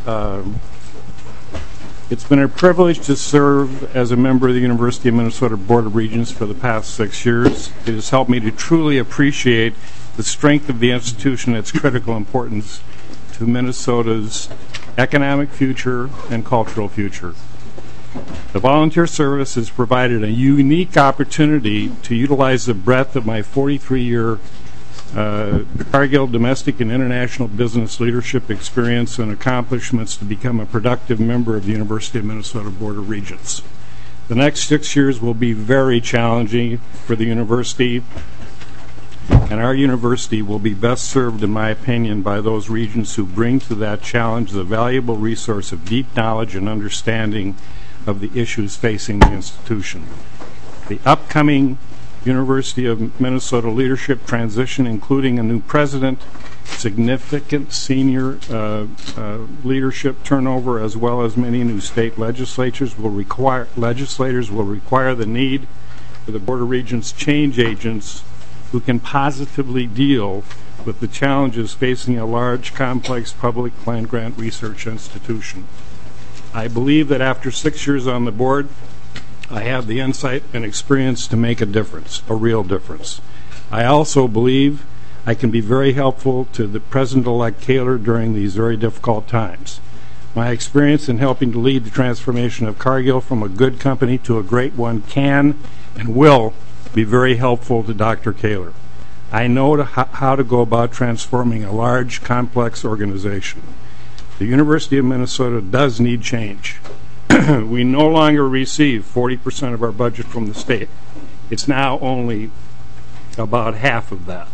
It's been a privilege to serve as a member of the University of Minnesota Board of Regents for the past 6 years. It has helped me to truly appreciate the strength of the institution and its critical importance to Minnesota's economic future and cultural future. The volunteer service has provided a unique opportunity to utilize the breadth of my 43-year Cargill domestic and international business leadership experience and accomplishments to become a productive member of the University of Minnesota Board of Regents. The next 6 years will be very challenging for the university, and our university will be best served, in my opinion, by those regents who bring to that challenge the valuable resource of deep knowledge and understanding of the issues facing the institution. The upcoming University of Minnesota leadership transition, including a new president, significant senior leadership turnover, as well as many new state legislators will require the need for the Board of Regents change agents who can positively deal with the challenges facing a large, complex public land-grant research institution. I believe that after 6 years on the board, I have the insight and experience to make a difference, a real difference. I also believe I can be very helpful to the President-elect Kaler during these very difficult times. My experience in helping to lead the transformation of Cargill from a good company to a great one can and will be very helpful to Dr. Kaler. I know how to go about transforming a large, complex organization. The University of Minnesota does need change. We no longer receive 40% of our budget from the state. It's now only about half of that.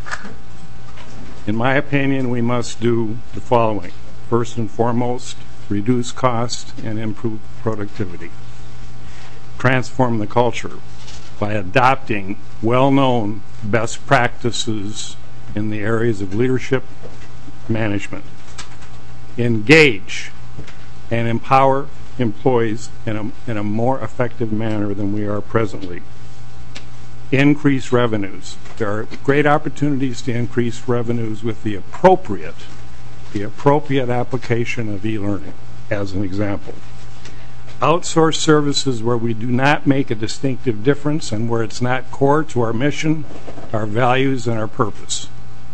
In my opinion, we must do the following. First and foremost, reduce cost and improve productivity. Transform the culture by adopting well-known best practices in the areas of leadership management. Engage and empower employees in a more effective manner than we are presently. Increase revenues. There are great opportunities to increase revenues with the appropriate application of e-learning, as an example. Outsource services where we do not make a distinctive difference and where it's not core to our mission, our values, and our purpose.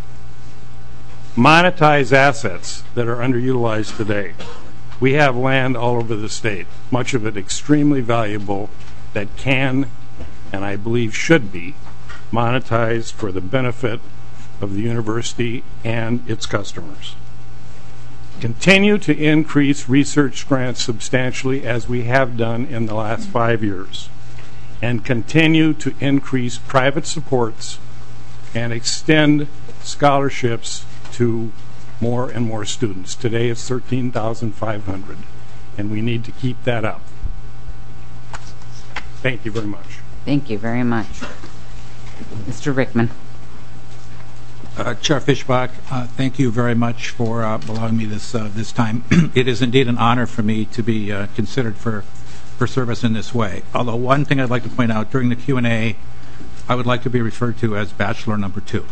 Monetize assets that are underutilized today. We have land all over the state, much of it extremely valuable, that can, and I believe should be, monetized for the benefit of the university and its customers. Continue to increase research grants substantially, as we have done in the last 5 years, and continue to increase private supports and extend scholarships to more and more students. Today it's 13,500, and we need to keep that up. Thank you very much. Thank you very much. Mr. Rickman. Chair Fischbach, thank you very much for allowing me this time. It is indeed an honor for me to be considered for service in this way. Although one thing I'd like to point out, during the Q&A, I would like to be referred to as Bachelor Number 2.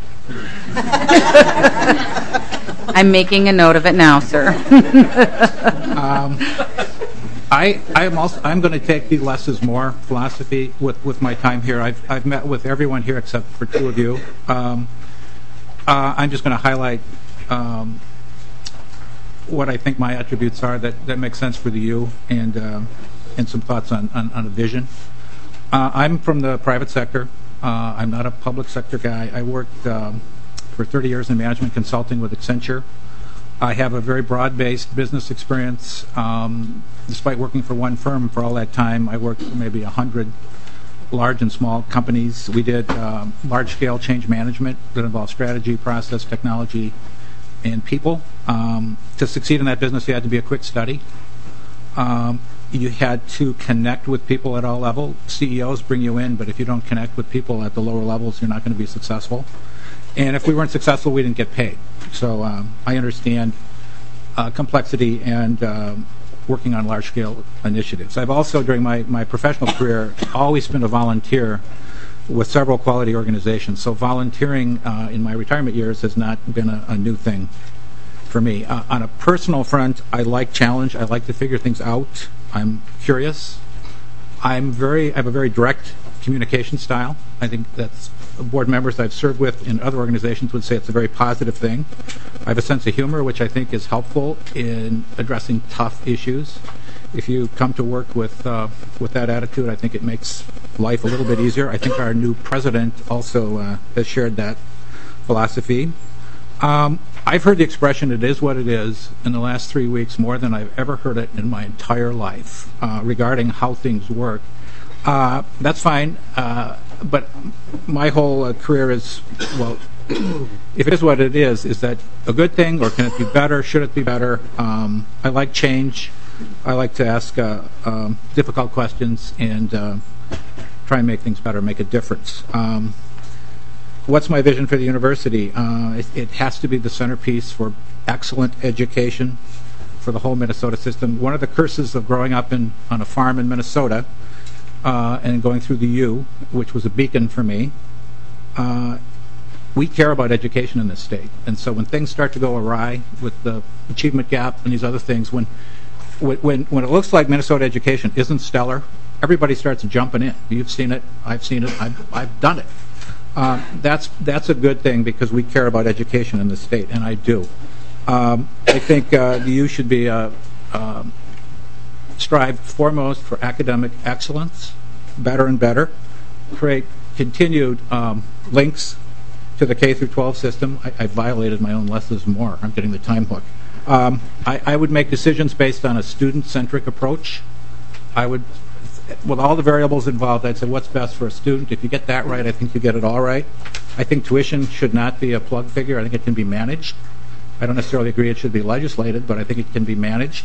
I'm making a note of it now, sir. I'm going to take the less is more philosophy with my time here. I've met with everyone here except for 2 of you. I'm just going to highlight what I think my attributes are that make sense for the U, and some thoughts on a vision. I'm from the private sector. I'm not a public sector guy. I worked for 30 years in management consulting with Accenture. I have a very broad-based business experience. Despite working for one firm for all that time, I worked for maybe 100 large and small companies. We did large-scale change management that involved strategy, process, technology, and people. To succeed in that business, you had to be a quick study. You had to connect with people at all levels. CEOs bring you in, but if you don't connect with people at the lower levels, you're not going to be successful. And if we weren't successful, we didn't get paid. So I understand complexity and working on large-scale initiatives. I've also, during my professional career, always been a volunteer with several quality organizations. So volunteering in my retirement years has not been a new thing for me. On a personal front, I like challenge. I like to figure things out. I'm curious. I have a very direct communication style. I think that's board members I've served with in other organizations would say it's a very positive thing. I have a sense of humor, which I think is helpful in addressing tough issues. If you come to work with that attitude, I think it makes life a little bit easier. I think our new president also has shared that philosophy. I've heard the expression, "it is what it is," in the last 3 weeks more than I've ever heard it in my entire life regarding how things work. That's fine, but my whole career is, well, if it is what it is that a good thing, or can it be better? Should it be better? I like change. I like to ask difficult questions and try and make things better, make a difference. What's my vision for the university? It has to be the centerpiece for excellent education for the whole Minnesota system. One of the curses of growing up on a farm in Minnesota and going through the U, which was a beacon for me, we care about education in this state. And so when things start to go awry with the achievement gap and these other things, when it looks like Minnesota education isn't stellar, everybody starts jumping in. You've seen it. I've seen it. I've done it. That's a good thing because we care about education in the state, and I do. I think the U should be strive foremost for academic excellence, better and better, create continued links to the K through 12 system. I violated my own less is more. I'm getting the time hook. I would make decisions based on a student-centric approach. I would, with all the variables involved, I'd say what's best for a student. If you get that right, I think you get it all right. I think tuition should not be a plug figure. I think it can be managed. I don't necessarily agree it should be legislated, but I think it can be managed.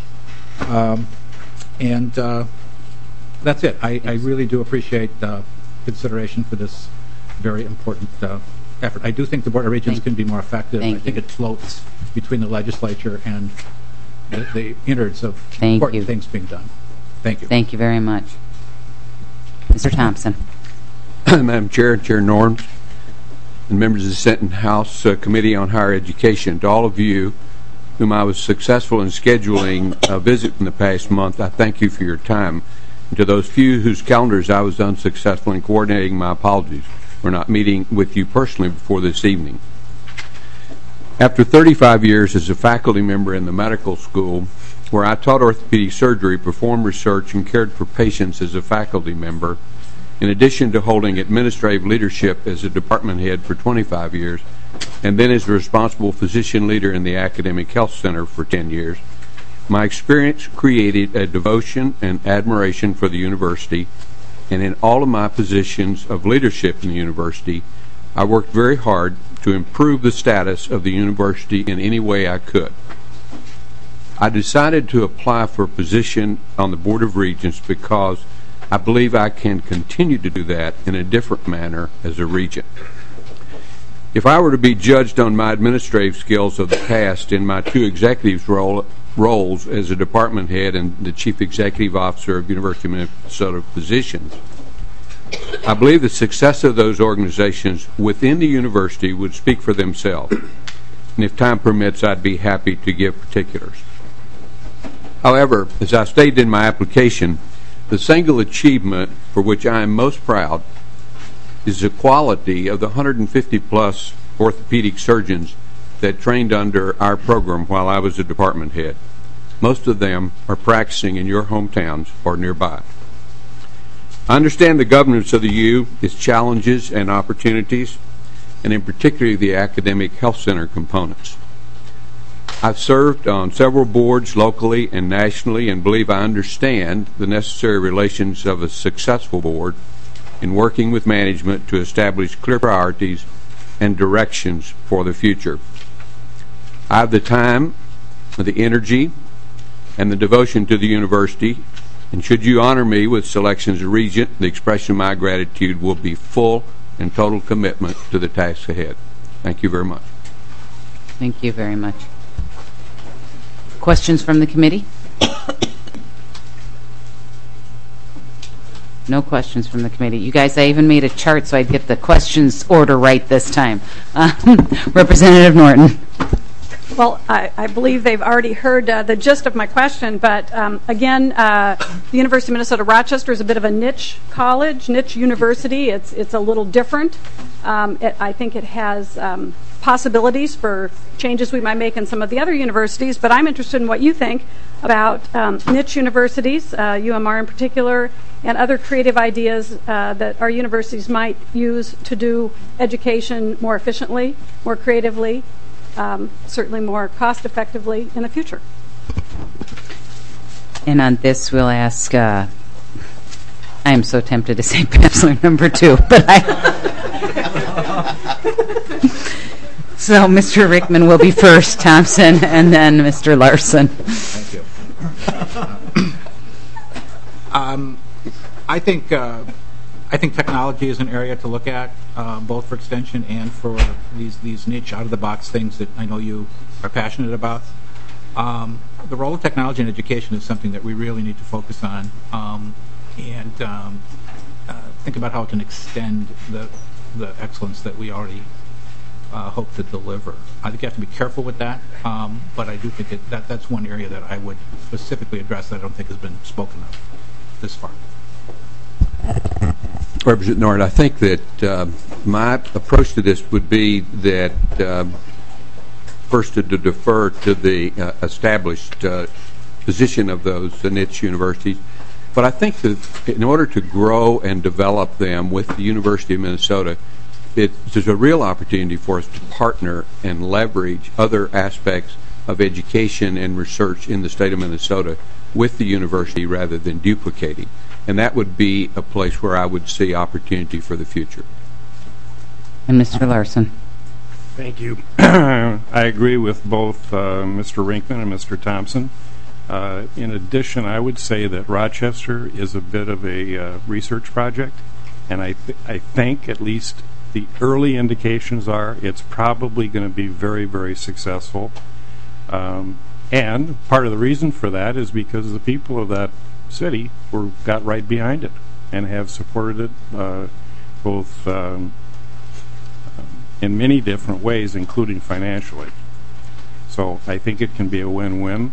And that's it. I really do appreciate consideration for this very important effort. I do think the Board of Regents can be more effective. I think it floats between the legislature and the innards of important things being done. Thank you. Thank you very much. Mr. Thompson. Madam Chair, Chair Norns, and members of the Senate and House Committee on Higher Education, to all of you whom I was successful in scheduling a visit in the past month, I thank you for your time. And to those few whose calendars I was unsuccessful in coordinating, my apologies for not meeting with you personally before this evening. After 35 years as a faculty member in the medical school, where I taught orthopedic surgery, performed research, and cared for patients as a faculty member, in addition to holding administrative leadership as a department head for 25 years, and then as a responsible physician leader in the Academic Health Center for 10 years, my experience created a devotion and admiration for the university, and in all of my positions of leadership in the university, I worked very hard to improve the status of the university in any way I could. I decided to apply for a position on the Board of Regents because I believe I can continue to do that in a different manner as a regent. If I were to be judged on my administrative skills of the past in my two executive roles as a department head and the chief executive officer of University of Minnesota positions, I believe the success of those organizations within the university would speak for themselves, and if time permits, I'd be happy to give particulars. However, as I stated in my application, the single achievement for which I am most proud is the quality of the 150-plus orthopedic surgeons that trained under our program while I was a department head. Most of them are practicing in your hometowns or nearby. I understand the governance of the U, its challenges and opportunities, and in particular the academic health center components. I've served on several boards locally and nationally and believe I understand the necessary relations of a successful board in working with management to establish clear priorities and directions for the future. I have the time, the energy, and the devotion to the university, and should you honor me with selection as a regent, the expression of my gratitude will be full and total commitment to the task ahead. Thank you very much. Thank you very much. Questions from the committee? No questions from the committee. You guys, I even made a chart so I'd get the questions order right this time. Representative Norton. Well, I believe they've already heard the gist of my question, but again, the University of Minnesota Rochester is a bit of a niche college, niche university. It's a little different. I think it has possibilities for changes we might make in some of the other universities, but I'm interested in what you think about niche universities, UMR in particular, and other creative ideas that our universities might use to do education more efficiently, more creatively, certainly more cost-effectively in the future. And on this, we'll ask, I am so tempted to say Bachelor number 2, but so Mr. Rickman will be first, Thompson, and then Mr. Larson. Thank you. I think technology is an area to look at, both for extension and for these niche, out-of-the-box things that I know you are passionate about. The role of technology in education is something that we really need to focus on, and think about how it can extend the excellence that we already hope to deliver. I think you have to be careful with that, but I do think that's one area that I would specifically address that I don't think has been spoken of this far. Representative Nord, I think that my approach to this would be that first to defer to the established position of those niche universities. But I think that in order to grow and develop them with the University of Minnesota, there's a real opportunity for us to partner and leverage other aspects of education and research in the state of Minnesota with the university rather than duplicating. And that would be a place where I would see opportunity for the future. And Mr. Larson. Thank you. I agree with both Mr. Rinkman and Mr. Thompson. In addition, I would say that Rochester is a bit of a research project, and I think at least the early indications are it's probably going to be very, very successful. And part of the reason for that is because the people of that city got right behind it and have supported it both in many different ways, including financially. So I think it can be a win-win.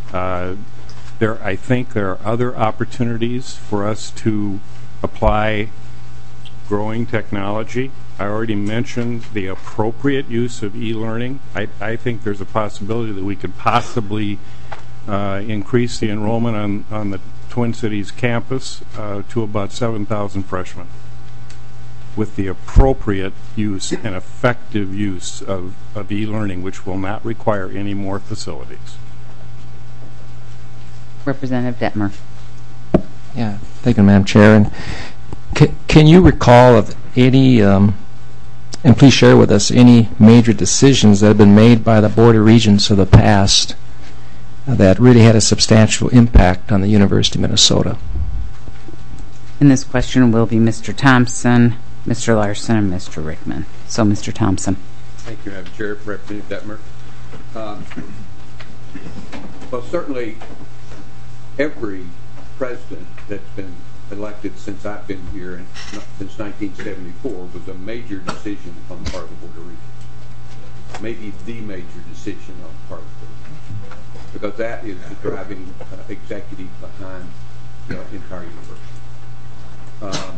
I think there are other opportunities for us to apply growing technology. I already mentioned the appropriate use of e-learning. I think there's a possibility that we could possibly increase the enrollment on the Twin Cities campus to about 7,000 freshmen with the appropriate use and effective use of e-learning, which will not require any more facilities. Representative Detmer. Yeah, thank you, Madam Chair. And can you recall of any, and please share with us, any major decisions that have been made by the Board of Regents of the past that really had a substantial impact on the University of Minnesota? And this question will be Mr. Thompson, Mr. Larson, and Mr. Rickman. So, Mr. Thompson. Thank you, Madam Chair. Representative Detmer. Well, certainly every president that's been elected since I've been here since 1974 was a major decision on the part of the Board of Regents. Maybe the major decision on the part of the Board, because that is the driving executive behind the entire university.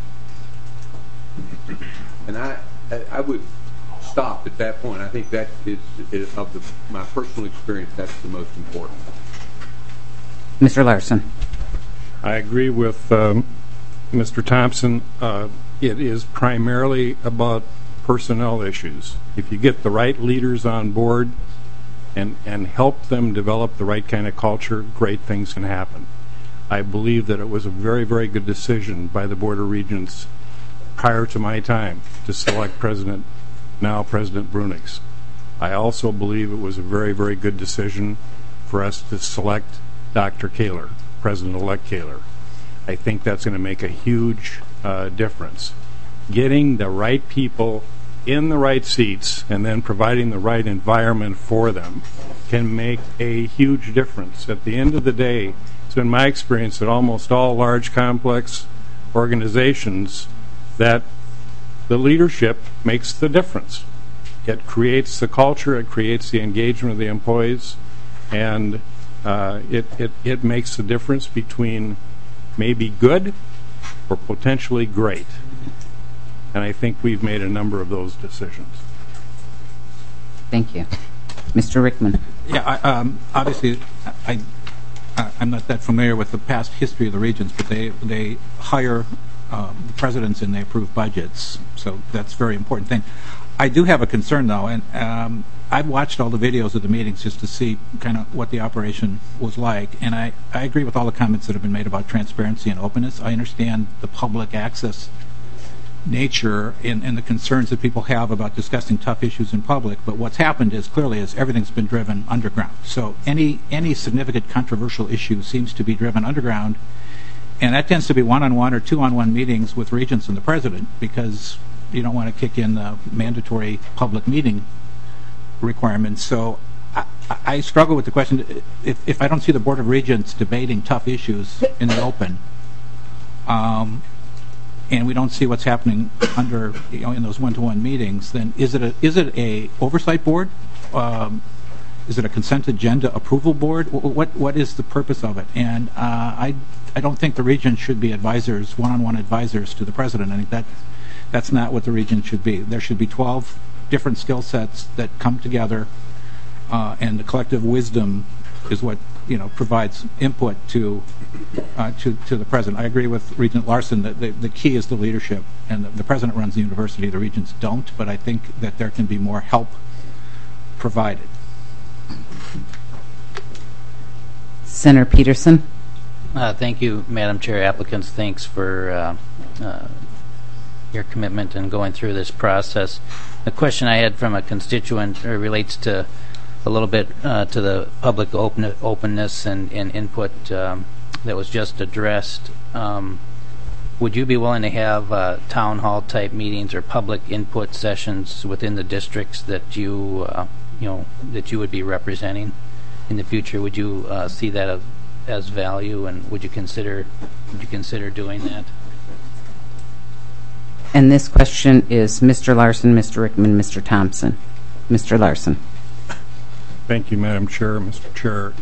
And I would stop at that point. I think that is of my personal experience, that's the most important. Mr. Larson. I agree with Mr. Thompson. It is primarily about personnel issues. If you get the right leaders on board and help them develop the right kind of culture, great things can happen. I believe that it was a very, very good decision by the Board of Regents prior to my time to select now President Brunix. I also believe it was a very, very good decision for us to select Dr. Kaler, President-elect Kaler. I think that's going to make a huge difference. Getting the right people in the right seats and then providing the right environment for them can make a huge difference. At the end of the day, it's been my experience that almost all large, complex organizations that the leadership makes the difference. It creates the culture, it creates the engagement of the employees, and it makes the difference between maybe good or potentially great. And I think we've made a number of those decisions. Thank you. Mr. Rickman. Yeah, obviously, I'm not that familiar with the past history of the Regents, but they hire the presidents and they approve budgets, so that's a very important thing. I do have a concern, though, and I've watched all the videos of the meetings just to see kind of what the operation was like, and I agree with all the comments that have been made about transparency and openness. I understand the public access nature and the concerns that people have about discussing tough issues in public, but what's happened is clearly everything's been driven underground. So any significant controversial issue seems to be driven underground, and that tends to be one-on-one or two-on-one meetings with regents and the president, because you don't want to kick in the mandatory public meeting requirements. So I struggle with the question, if I don't see the Board of Regents debating tough issues in the open, and we don't see what's happening under in those one-to-one meetings, then is it a oversight board? Is it a consent agenda approval board? What is the purpose of it? And I don't think the regents should be advisors, one-on-one advisors to the president. I think that's not what the regents should be. There should be 12 different skill sets that come together, and the collective wisdom is what provides input to the president. I agree with Regent Larson that the key is the leadership, and the president runs the university. The regents don't, but I think that there can be more help provided. Senator Peterson. Thank you, Madam Chair. Applicants, thanks for your commitment in going through this process. The question I had from a constituent relates to a little bit to the public openness and input that was just addressed. Would you be willing to have town hall type meetings or public input sessions within the districts that you that you would be representing in the future? Would you see that as value, and would you consider doing that? And this question is Mr. Larson, Mr. Rickman, Mr. Thompson. Mr. Larson. Thank you, Madam Chair. Mr. Chair,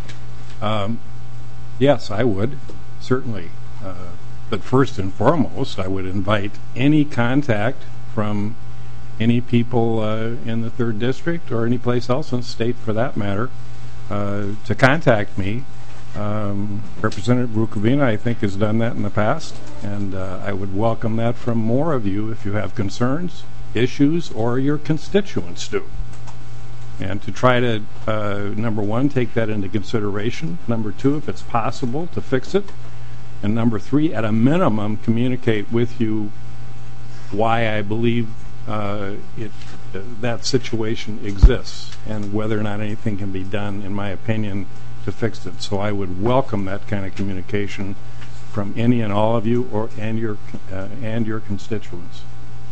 yes, I would, certainly. But first and foremost, I would invite any contact from any people in the 3rd District or any place else in the state, for that matter, to contact me. Representative Rukavina, I think, has done that in the past, and I would welcome that from more of you if you have concerns, issues, or your constituents do. And to try to, number one, take that into consideration. Number two, if it's possible, to fix it. And number three, at a minimum, communicate with you why I believe that situation exists and whether or not anything can be done, in my opinion, to fix it. So I would welcome that kind of communication from any and all of you and your constituents.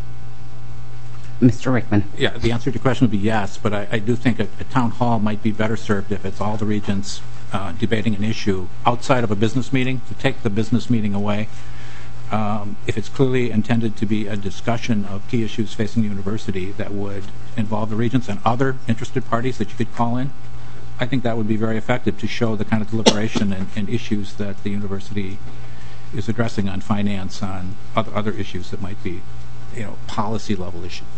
Mr. Rickman. Yeah, the answer to your question would be yes, but I do think a town hall might be better served if it's all the regents debating an issue outside of a business meeting, to take the business meeting away. if it's clearly intended to be a discussion of key issues facing the university that would involve the regents and other interested parties that you could call in, I think that would be very effective to show the kind of deliberation and issues that the university is addressing on finance, on other issues that might be, policy level issues.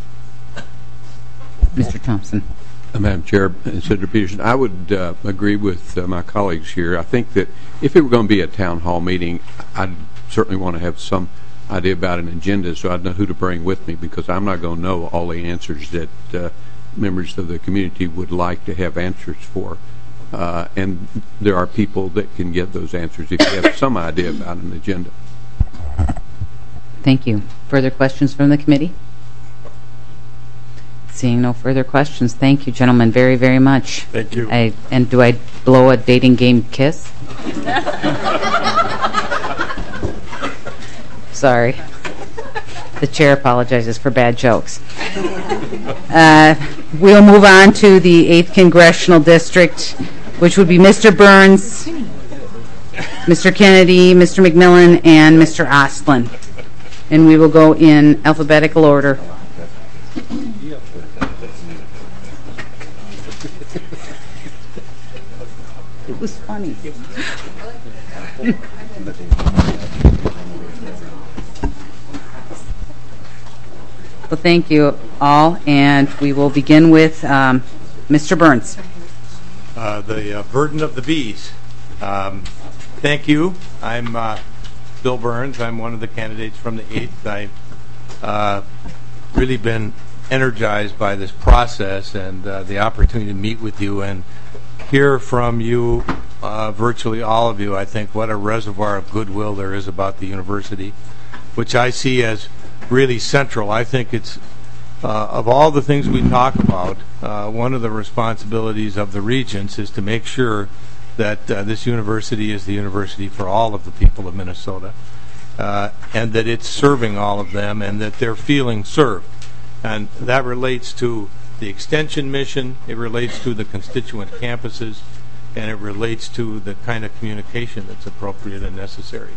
Mr. Thompson. Madam Chair, Senator Peterson, I would agree with my colleagues here. I think that if it were going to be a town hall meeting, I'd certainly want to have some idea about an agenda so I'd know who to bring with me, because I'm not going to know all the answers that members of the community would like to have answers for. And there are people that can get those answers if you have some idea about an agenda. Thank you. Further questions from the committee? Seeing no further questions, thank you, gentlemen, very, very much. Thank you. And do I blow a dating game kiss? Sorry. The chair apologizes for bad jokes. We'll move on to the 8th Congressional District, which would be Mr. Burns, Mr. Kennedy, Mr. McMillan, and Mr. Ostlund. And we will go in alphabetical order. It was funny. Well, thank you all, and we will begin with Mr. Burns. The burden of the bees. Thank you. I'm Bill Burns. I'm one of the candidates from the 8th. I've really been energized by this process and the opportunity to meet with you and hear from you, virtually all of you. I think what a reservoir of goodwill there is about the university, which I see as really central. I think it's, of all the things we talk about, one of the responsibilities of the regents is to make sure that this university is the university for all of the people of Minnesota, and that it's serving all of them and that they're feeling served. And that relates to the extension mission, it relates to the constituent campuses, and it relates to the kind of communication that's appropriate and necessary.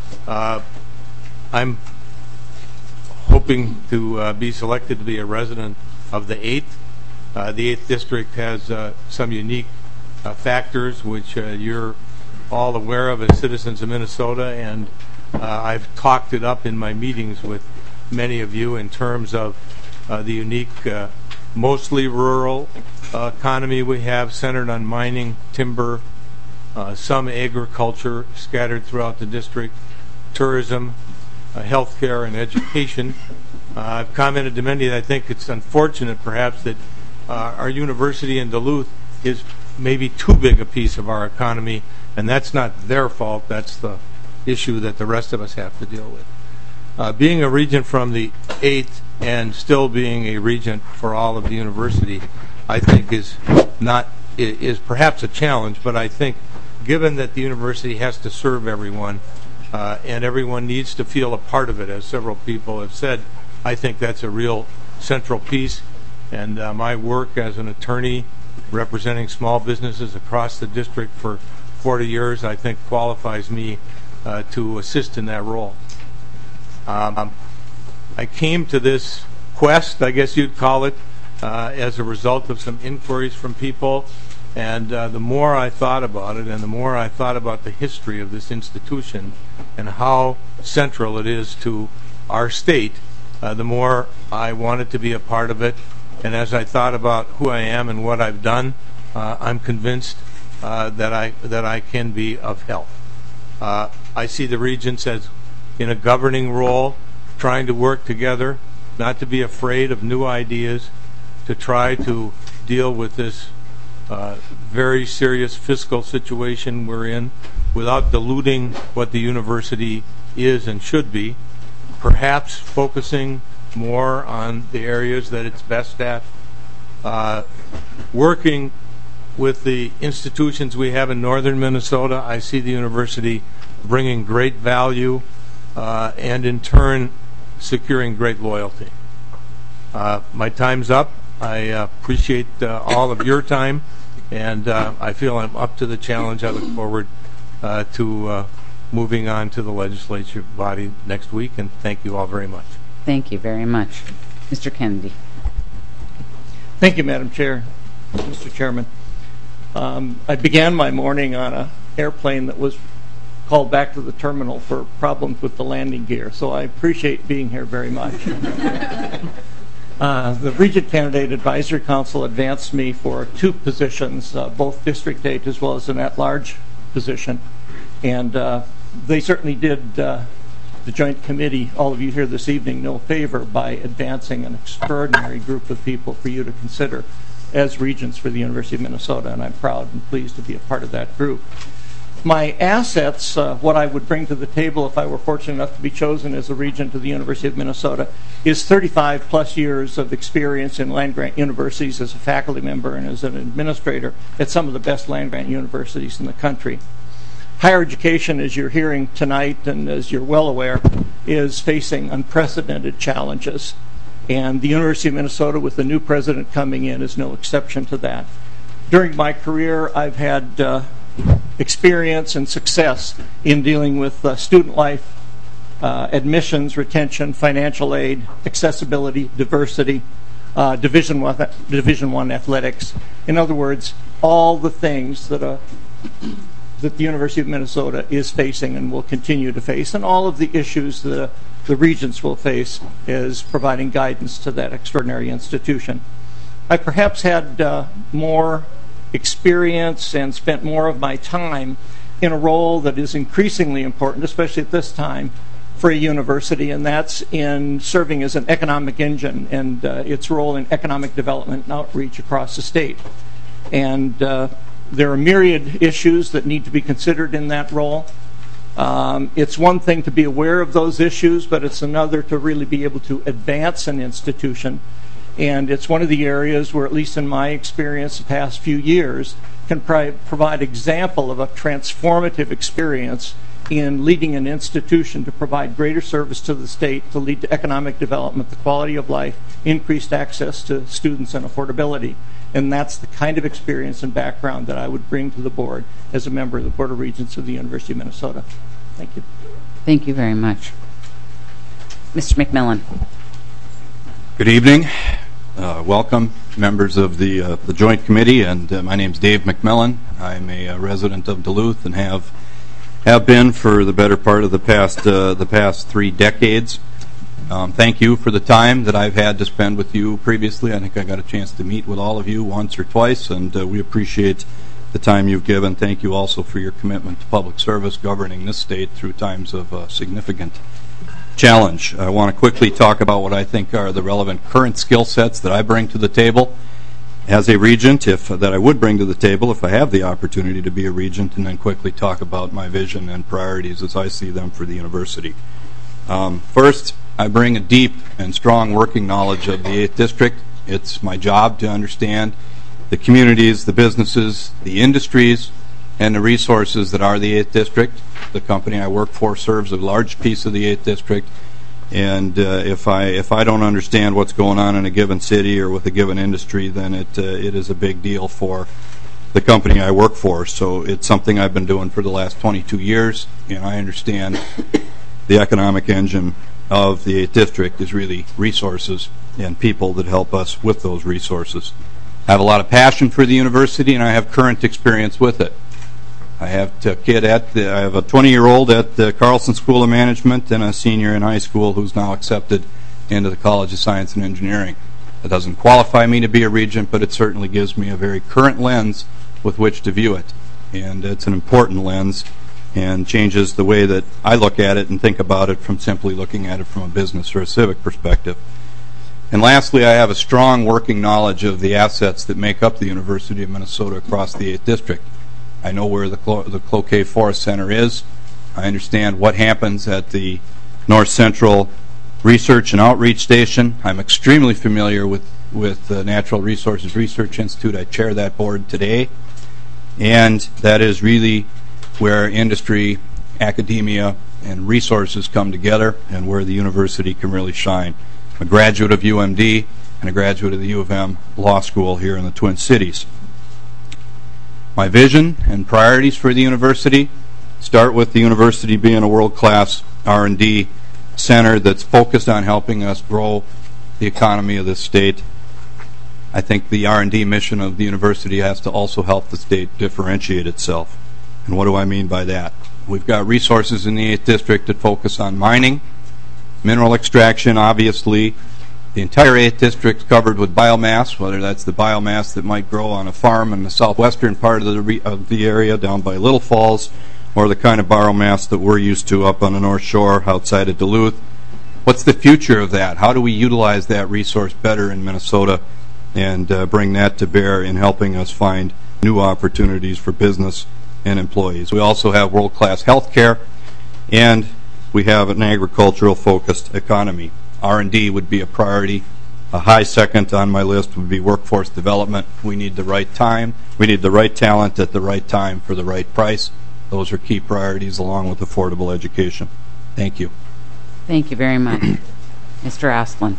I'm hoping to be selected to be a resident of the 8th. The 8th District has some unique factors which you're all aware of as citizens of Minnesota, and I've talked it up in my meetings with many of you in terms of the unique, mostly rural economy we have, centered on mining, timber, some agriculture scattered throughout the district, tourism, healthcare, and education. I've commented to many that I think it's unfortunate perhaps that our university in Duluth is maybe too big a piece of our economy, and that's not their fault. That's the issue that the rest of us have to deal with. Being a regent from the 8th and still being a regent for all of the university, I think is perhaps a challenge, but I think given that the university has to serve everyone and everyone needs to feel a part of it, as several people have said, I think that's a real central piece. And my work as an attorney representing small businesses across the district for 40 years, I think qualifies me to assist in that role. I came to this quest, I guess you'd call it, as a result of some inquiries from people, and the more I thought about it and the more I thought about the history of this institution and how central it is to our state, the more I wanted to be a part of it. And as I thought about who I am and what I've done, I'm convinced that I can be of help. I see the regents as in a governing role, trying to work together, not to be afraid of new ideas, to try to deal with this very serious fiscal situation we're in without diluting what the university is and should be, perhaps focusing more on the areas that it's best at, working with the institutions we have in northern Minnesota. I see the university bringing great value and in turn securing great loyalty. My time's up. I appreciate all of your time, and I feel I'm up to the challenge. I look forward to moving on to the legislature body next week, and thank you all very much. Thank you very much. Mr. Kennedy. Thank you, Madam Chair, Mr. Chairman. I began my morning on an airplane that was called back to the terminal for problems with the landing gear, so I appreciate being here very much. The Regent Candidate Advisory Council advanced me for 2 positions, both District 8 as well as an at-large position, and they certainly did the Joint Committee, all of you here this evening, no favor by advancing an extraordinary group of people for you to consider as regents for the University of Minnesota, and I'm proud and pleased to be a part of that group. My assets, what I would bring to the table if I were fortunate enough to be chosen as a regent of the University of Minnesota, is 35 plus years of experience in land-grant universities as a faculty member and as an administrator at some of the best land-grant universities in the country. Higher education, as you're hearing tonight and as you're well aware, is facing unprecedented challenges. And the University of Minnesota, with the new president coming in, is no exception to that. During my career, I've had experience and success in dealing with student life, admissions, retention, financial aid, accessibility, diversity, Division I athletics. In other words, all the things that the University of Minnesota is facing and will continue to face, and all of the issues that the regents will face is providing guidance to that extraordinary institution. I perhaps had more experience and spent more of my time in a role that is increasingly important, especially at this time, for a university, and that's in serving as an economic engine and its role in economic development and outreach across the state. And there are myriad issues that need to be considered in that role. It's one thing to be aware of those issues, but it's another to really be able to advance an institution. And it's one of the areas where, at least in my experience the past few years, can provide example of a transformative experience in leading an institution to provide greater service to the state, to lead to economic development, the quality of life, increased access to students, and affordability. And that's the kind of experience and background that I would bring to the board as a member of the Board of Regents of the University of Minnesota. Thank you. Thank you very much. Mr. McMillan. Good evening. Welcome, members of the Joint Committee, and my name is Dave McMillan. I'm a resident of Duluth and have been for the better part of the past 3 decades. Thank you for the time that I've had to spend with you previously. I think I got a chance to meet with all of you once or twice, and we appreciate the time you've given. Thank you also for your commitment to public service governing this state through times of significant challenge. I want to quickly talk about what I think are the relevant current skill sets that I bring to the table as a regent, that I would bring to the table if I have the opportunity to be a regent, and then quickly talk about my vision and priorities as I see them for the university. First, I bring a deep and strong working knowledge of the 8th District. It's my job to understand the communities, the businesses, the industries, and the resources that are the 8th District. The company I work for serves a large piece of the 8th District, and if I don't understand what's going on in a given city or with a given industry, then it is a big deal for the company I work for. So it's something I've been doing for the last 22 years, and I understand the economic engine of the 8th District is really resources and people that help us with those resources. I have a lot of passion for the university, and I have current experience with it. I have a 20-year-old at the Carlson School of Management and a senior in high school who's now accepted into the College of Science and Engineering. That doesn't qualify me to be a regent, but it certainly gives me a very current lens with which to view it. And it's an important lens and changes the way that I look at it and think about it from simply looking at it from a business or a civic perspective. And lastly, I have a strong working knowledge of the assets that make up the University of Minnesota across the 8th District. I know where the Cloquet Forest Center is. I understand what happens at the North Central Research and Outreach Station. I'm extremely familiar with the Natural Resources Research Institute. I chair that board today. And that is really where industry, academia, and resources come together and where the university can really shine. I'm a graduate of UMD and a graduate of the U of M Law School here in the Twin Cities. My vision and priorities for the university Start with the university being a world-class R&D center that's focused on helping us grow the economy of this state. I think the R&D mission of the university has to also help the state differentiate itself. And what do I mean by that? We've got resources in the 8th District that focus on mining, mineral extraction, obviously. The entire 8th District is covered with biomass, whether that's the biomass that might grow on a farm in the southwestern part of the area down by Little Falls, or the kind of biomass that we're used to up on the North Shore outside of Duluth. What's the future of that? How do we utilize that resource better in Minnesota and bring that to bear in helping us find new opportunities for business and employees? We also have world-class health care, and we have an agricultural-focused economy. R&D would be a priority. A high second on my list would be workforce development. We need the right time. We need the right talent at the right time for the right price. Those are key priorities along with affordable education. Thank you. Thank you very much. Mr. Asplund.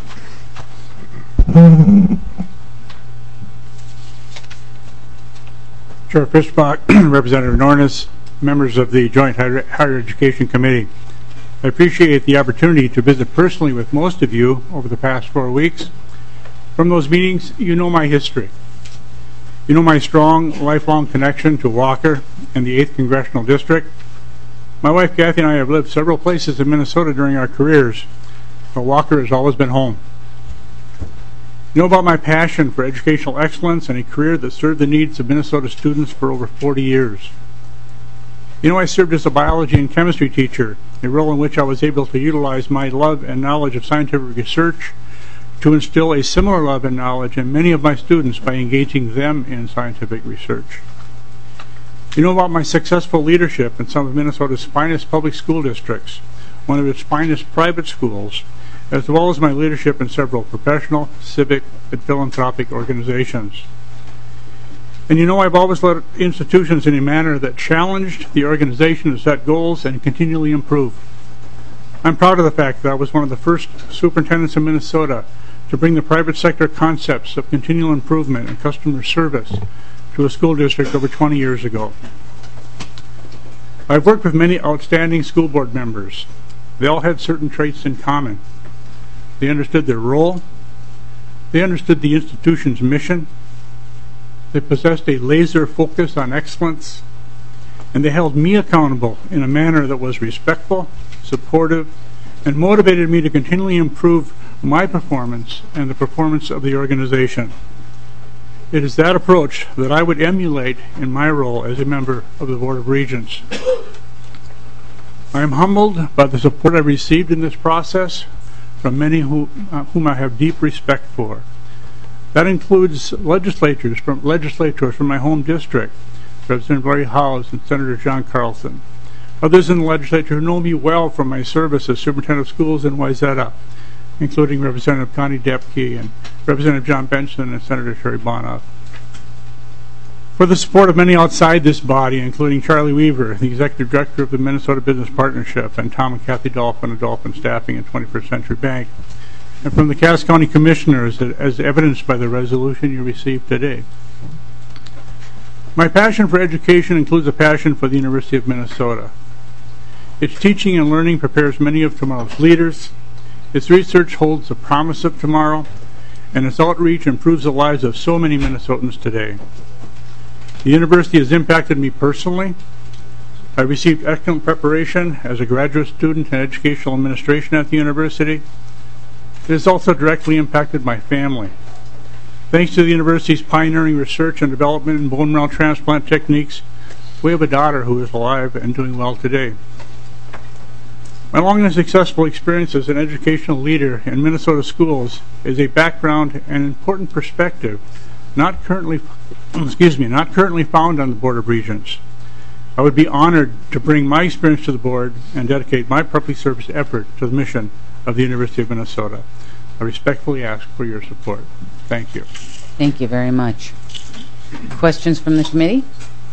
Chair Fischbach, Representative Nornes, members of the Joint Higher Education Committee. I appreciate the opportunity to visit personally with most of you over the past 4 weeks. From those meetings, you know my history. You know my strong, lifelong connection to Walker and the 8th Congressional District. My wife Kathy and I have lived several places in Minnesota during our careers, but Walker has always been home. You know about my passion for educational excellence and a career that served the needs of Minnesota students for over 40 years. You know I served as a biology and chemistry teacher, a role in which I was able to utilize my love and knowledge of scientific research to instill a similar love and knowledge in many of my students by engaging them in scientific research. You know about my successful leadership in some of Minnesota's finest public school districts, one of its finest private schools, as well as my leadership in several professional, civic, and philanthropic organizations. And you know I've always led institutions in a manner that challenged the organization to set goals and continually improve. I'm proud of the fact that I was one of the first superintendents in Minnesota to bring the private sector concepts of continual improvement and customer service to a school district over 20 years ago. I've worked with many outstanding school board members. They all had certain traits in common. They understood their role. They understood the institution's mission. They possessed a laser focus on excellence. And they held me accountable in a manner that was respectful, supportive, and motivated me to continually improve my performance and the performance of the organization. It is that approach that I would emulate in my role as a member of the Board of Regents. I am humbled by the support I've received in this process from many whom I have deep respect for. That includes legislators from my home district, Representative Larry Howes and Senator John Carlson. Others in the legislature who know me well from my service as superintendent of schools in Wayzata, including Representative Connie Depke and Representative John Benson and Senator Sherry Bonoff. For the support of many outside this body, including Charlie Weaver, the Executive Director of the Minnesota Business Partnership, and Tom and Kathy Dolphin of Dolphin Staffing and 21st Century Bank, and from the Cass County Commissioners, as evidenced by the resolution you received today. My passion for education includes a passion for the University of Minnesota. Its teaching and learning prepares many of tomorrow's leaders. Its research holds the promise of tomorrow, and its outreach improves the lives of so many Minnesotans today. The university has impacted me personally. I received excellent preparation as a graduate student in educational administration at the university. It has also directly impacted my family. Thanks to the university's pioneering research and development in bone marrow transplant techniques, we have a daughter who is alive and doing well today. My long and successful experience as an educational leader in Minnesota schools is a background and important perspective not currently found on the Board of Regents. I would be honored to bring my experience to the board and dedicate my public service effort to the mission of the University of Minnesota. I respectfully ask for your support. Thank you. Thank you very much. Questions from the committee?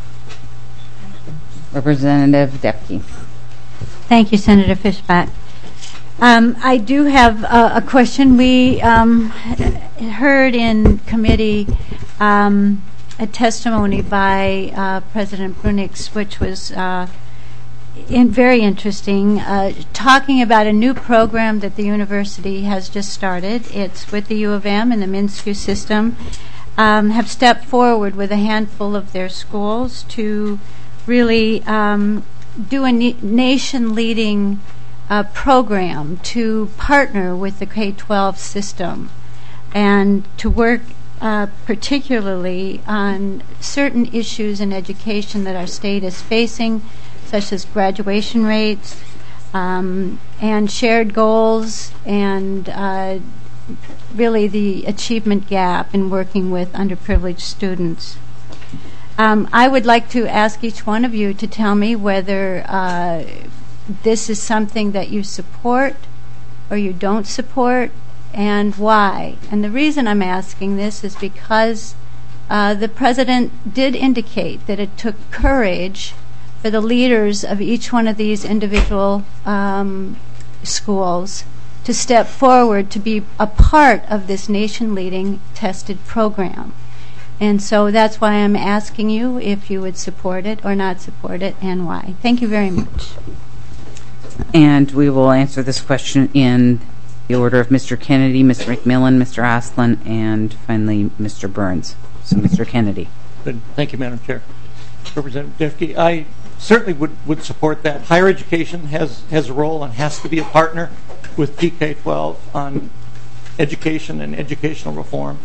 Representative Depke. Thank you, Senator Fischbach. I do have a question. We heard in committee a testimony by President Brunix, which was very interesting, talking about a new program that the university has just started. It's with the U of M and the MnSCU system, have stepped forward with a handful of their schools to really do a nation-leading program to partner with the K-12 system and to work particularly on certain issues in education that our state is facing, such as graduation rates and shared goals and really the achievement gap in working with underprivileged students. I would like to ask each one of you to tell me whether this is something that you support or you don't support, and why. And the reason I'm asking this is because the President did indicate that it took courage for the leaders of each one of these individual schools to step forward to be a part of this nation-leading tested program. And so that's why I'm asking you if you would support it or not support it, and why. Thank you very much. And we will answer this question in the order of Mr. Kennedy, Mr. McMillan, Mr. Oslin, and finally Mr. Burns. So Mr. Kennedy. Good. Thank you, Madam Chair. Representative Defke, I certainly would support that. Higher education has a role and has to be a partner with PK-12 on education and educational reform.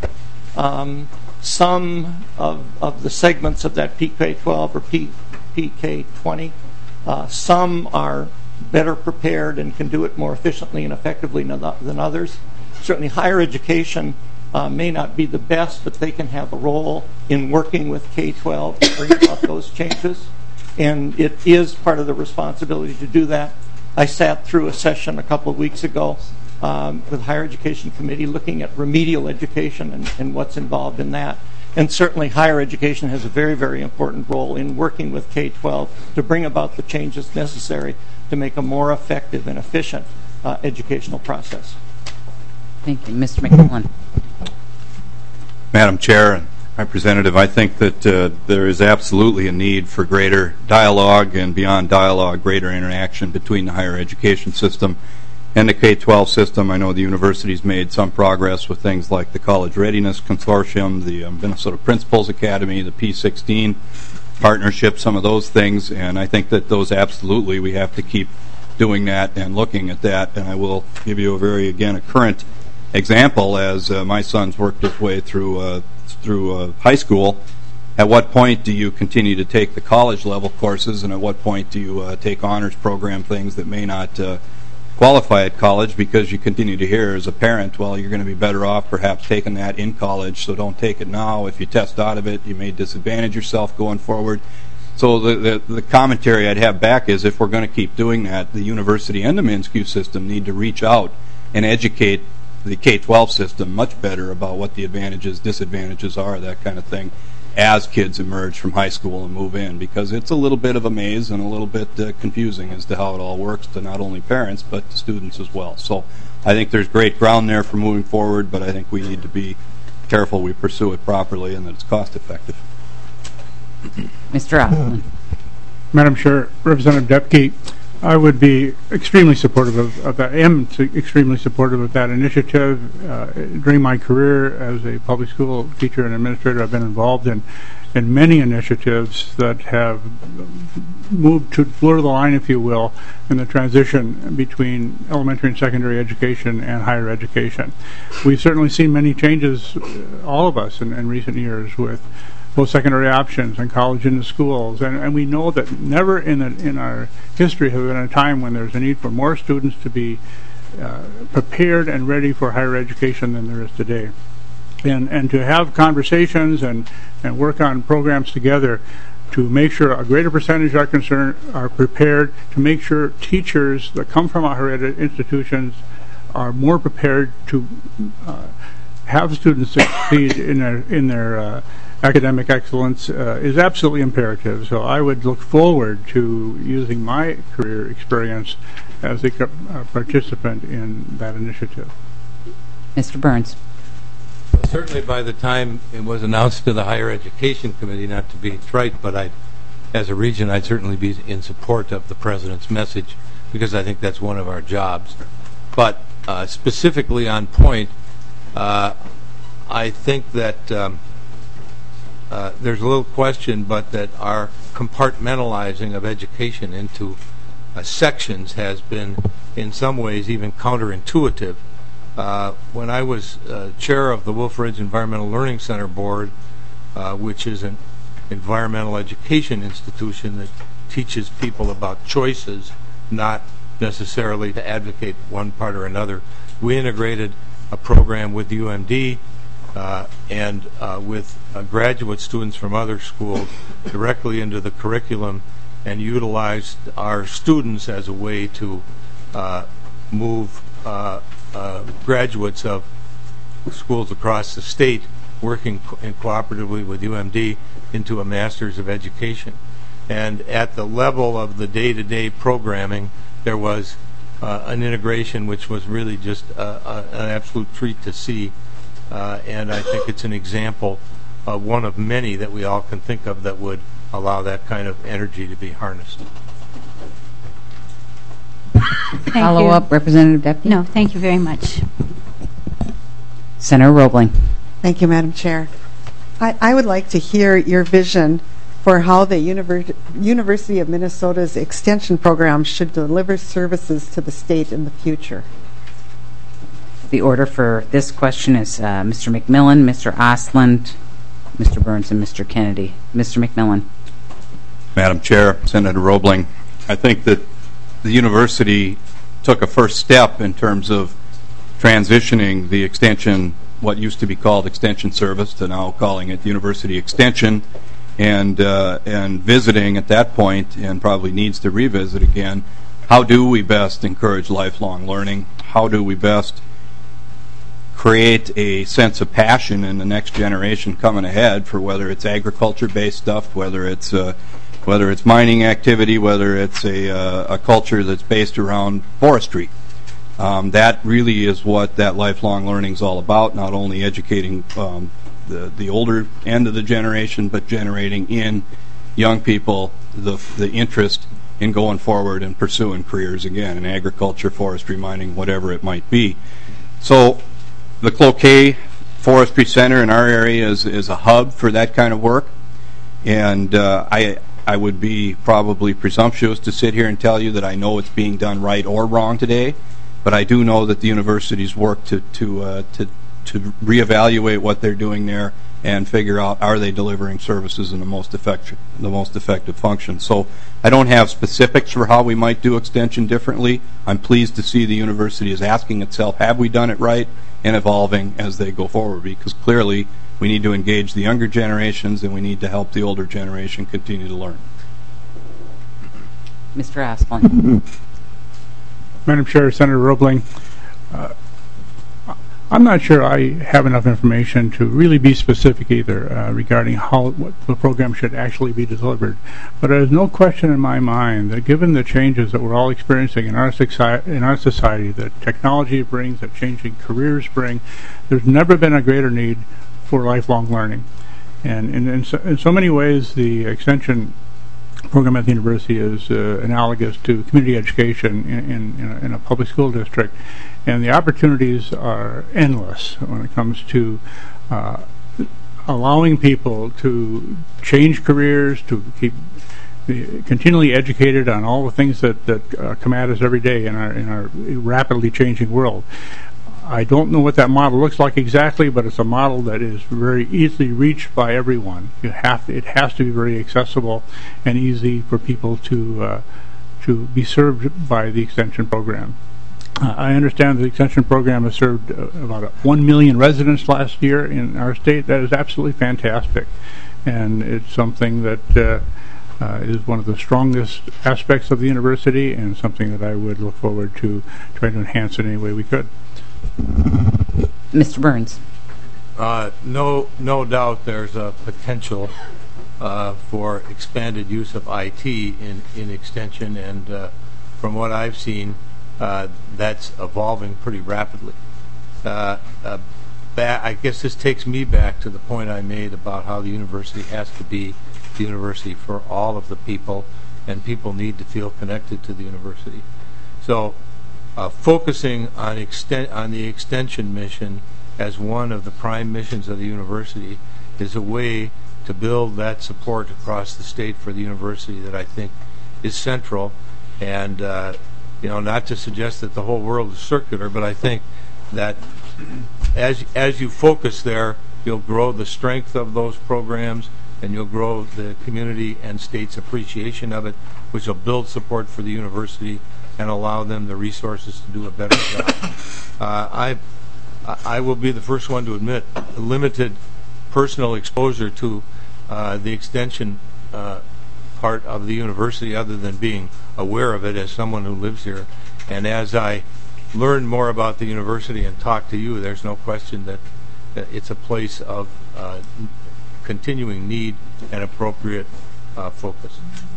Some of the segments of that PK-12 or PK-20, some are better prepared and can do it more efficiently and effectively than others. Certainly higher education may not be the best, but they can have a role in working with K-12 to bring about those changes. And it is part of the responsibility to do that. I sat through a session a couple of weeks ago with the Higher Education Committee looking at remedial education and what's involved in that. And certainly higher education has a very, very important role in working with K-12 to bring about the changes necessary to make a more effective and efficient educational process. Thank you. Mr. McMillan. Madam Chair and Representative, I think that there is absolutely a need for greater dialogue and beyond dialogue, greater interaction between the higher education system and the K-12 system. I know the university's made some progress with things like the College Readiness Consortium, the Minnesota Principals Academy, the P16 partnership, some of those things, and I think that those absolutely we have to keep doing that and looking at that. And I will give you a current example as my son's worked his way through high school. At what point do you continue to take the college level courses, and at what point do you take honors program things that may not qualify at college, because you continue to hear as a parent, well, you're going to be better off perhaps taking that in college, so don't take it now. If you test out of it, you may disadvantage yourself going forward. So the commentary I'd have back is, if we're going to keep doing that, the university and the MnSCU system need to reach out and educate the K-12 system much better about what the advantages, disadvantages are, that kind of thing, as kids emerge from high school and move in, because it's a little bit of a maze and a little bit confusing as to how it all works to not only parents but to students as well. So I think there's great ground there for moving forward, but I think we need to be careful we pursue it properly and that it's cost effective. Mr. Oslin. Madam Chair, Representative Depke, I would be extremely supportive of that. I am extremely supportive of that initiative. During my career as a public school teacher and administrator, I've been involved in many initiatives that have moved to blur the line, if you will, in the transition between elementary and secondary education and higher education. We've certainly seen many changes, all of us, in recent years, with post-secondary options and college in the schools, and we know that never in our history have been a time when there's a need for more students to be prepared and ready for higher education than there is today. And to have conversations and work on programs together to make sure a greater percentage are prepared, to make sure teachers that come from higher ed institutions are more prepared to have students succeed in their academic excellence is absolutely imperative. So I would look forward to using my career experience as a participant in that initiative. Mr. Burns. Well, certainly by the time it was announced to the Higher Education Committee, not to be trite, but I as a region, I'd certainly be in support of the President's message because I think that's one of our jobs. But specifically on point, I think that there's a little question, but that our compartmentalizing of education into sections has been, in some ways, even counterintuitive. When I was chair of the Wolf Ridge Environmental Learning Center Board, which is an environmental education institution that teaches people about choices, not necessarily to advocate one part or another, we integrated a program with UMD and with graduate students from other schools directly into the curriculum, and utilized our students as a way to move graduates of schools across the state working cooperatively with UMD into a Master's of Education. And at the level of the day-to-day programming, there was an integration which was really just an absolute treat to see. And I think it's an example of one of many that we all can think of that would allow that kind of energy to be harnessed. Follow up, Representative Deputy? No, thank you very much. Senator Roebling. Thank you, Madam Chair. I would like to hear your vision for how the University of Minnesota's extension program should deliver services to the state in the future. The order for this question is Mr. McMillan, Mr. Ostland, Mr. Burns, and Mr. Kennedy. Mr. McMillan. Madam Chair, Senator Roebling, I think that the university took a first step in terms of transitioning the extension, what used to be called extension service, to now calling it university extension, and visiting at that point, and probably needs to revisit again, how do we best encourage lifelong learning? How do we best create a sense of passion in the next generation coming ahead for whether it's agriculture-based stuff, whether it's mining activity, whether it's a culture that's based around forestry. That really is what that lifelong learning is all about, not only educating the older end of the generation, but generating in young people the interest in going forward and pursuing careers again in agriculture, forestry, mining, whatever it might be. So the Cloquet Forestry Center in our area is a hub for that kind of work, and I would be probably presumptuous to sit here and tell you that I know it's being done right or wrong today, but I do know that the university's work to reevaluate what they're doing there and figure out, are they delivering services in the most effective function. So I don't have specifics for how we might do extension differently. I'm pleased to see the university is asking itself, have we done it right, and evolving as they go forward, because clearly we need to engage the younger generations and we need to help the older generation continue to learn. Mr. Asplund. Madam Chair, Senator Roebling, I'm not sure I have enough information to really be specific either regarding what the program should actually be delivered. But there's no question in my mind that given the changes that we're all experiencing in our society, that technology brings, that changing careers bring, there's never been a greater need for lifelong learning. And in so many ways, the extension program at the university is analogous to community education in a public school district, and the opportunities are endless when it comes to allowing people to change careers, to keep continually educated on all the things that come at us every day in our rapidly changing world. I don't know what that model looks like exactly, but it's a model that is very easily reached by everyone. It has to be very accessible and easy for people to be served by the extension program. I understand the extension program has served about 1 million residents last year in our state. That is absolutely fantastic, and it's something that is one of the strongest aspects of the university, and something that I would look forward to trying to enhance in any way we could. Mr. Burns. No doubt there's a potential for expanded use of IT in extension, and from what I've seen, that's evolving pretty rapidly. I guess this takes me back to the point I made about how the university has to be the university for all of the people, and people need to feel connected to the university. So focusing on the extension mission as one of the prime missions of the university is a way to build that support across the state for the university that I think is central. And not to suggest that the whole world is circular, but I think that as you focus there, you'll grow the strength of those programs, and you'll grow the community and state's appreciation of it, which will build support for the university and allow them the resources to do a better job. I will be the first one to admit limited personal exposure to the extension part of the university, other than being aware of it as someone who lives here. And as I learn more about the university and talk to you, there's no question that it's a place of continuing need and appropriate focus.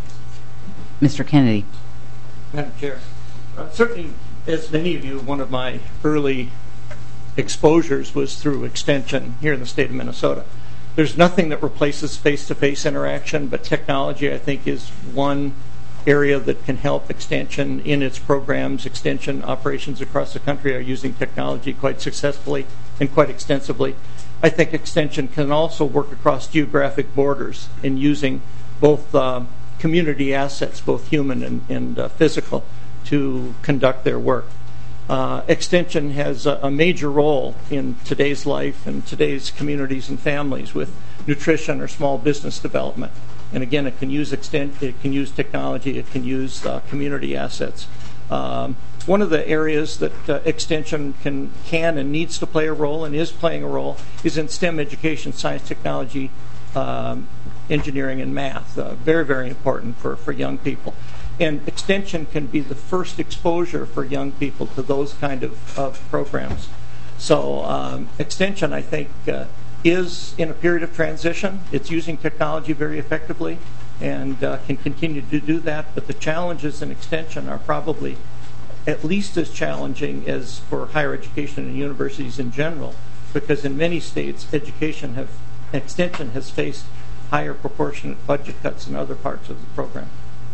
Mr. Kennedy. Madam Chair, certainly, as many of you, one of my early exposures was through extension here in the state of Minnesota. There's nothing that replaces face-to-face interaction, but technology, I think, is one area that can help extension in its programs. Extension operations across the country are using technology quite successfully and quite extensively. I think extension can also work across geographic borders in using both community assets, both human and physical, to conduct their work. Extension has a major role in today's life and today's communities and families with nutrition or small business development. And again, it can use it can use technology, it can use community assets. One of the areas that extension can and needs to play a role and is playing a role is in STEM education, science, technology, engineering, and math. Very, very important for young people. And extension can be the first exposure for young people to those kind of programs. So extension, I think, is in a period of transition. It's using technology very effectively and can continue to do that. But the challenges in extension are probably at least as challenging as for higher education and universities in general, because in many states, extension has faced higher proportionate budget cuts in other parts of the program.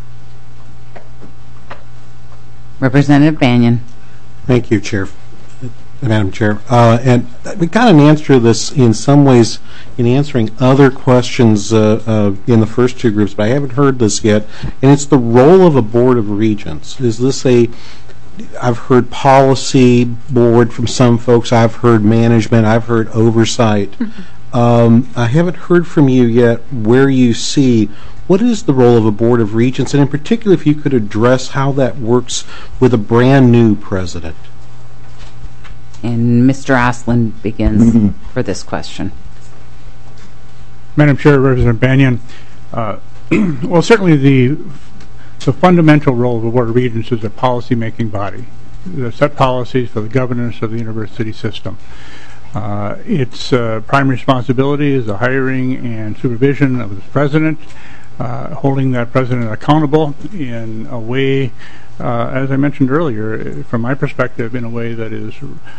Representative Banyan. Thank you, Madam Chair. And we got an answer to this in some ways in answering other questions in the first two groups, but I haven't heard this yet. And it's the role of a board of regents. Is this I've heard policy board from some folks, I've heard management, I've heard oversight. I haven't heard from you yet where you see what is the role of a board of regents, and in particular if you could address how that works with a brand new president. And Mr. Oslin begins for this question. Madam Chair, Representative Banyan, well, certainly the fundamental role of the Board of Regents is a policy-making body that set policies for the governance of the university system. Its primary responsibility is the hiring and supervision of the president, holding that president accountable in a way, as I mentioned earlier, from my perspective, in a way that is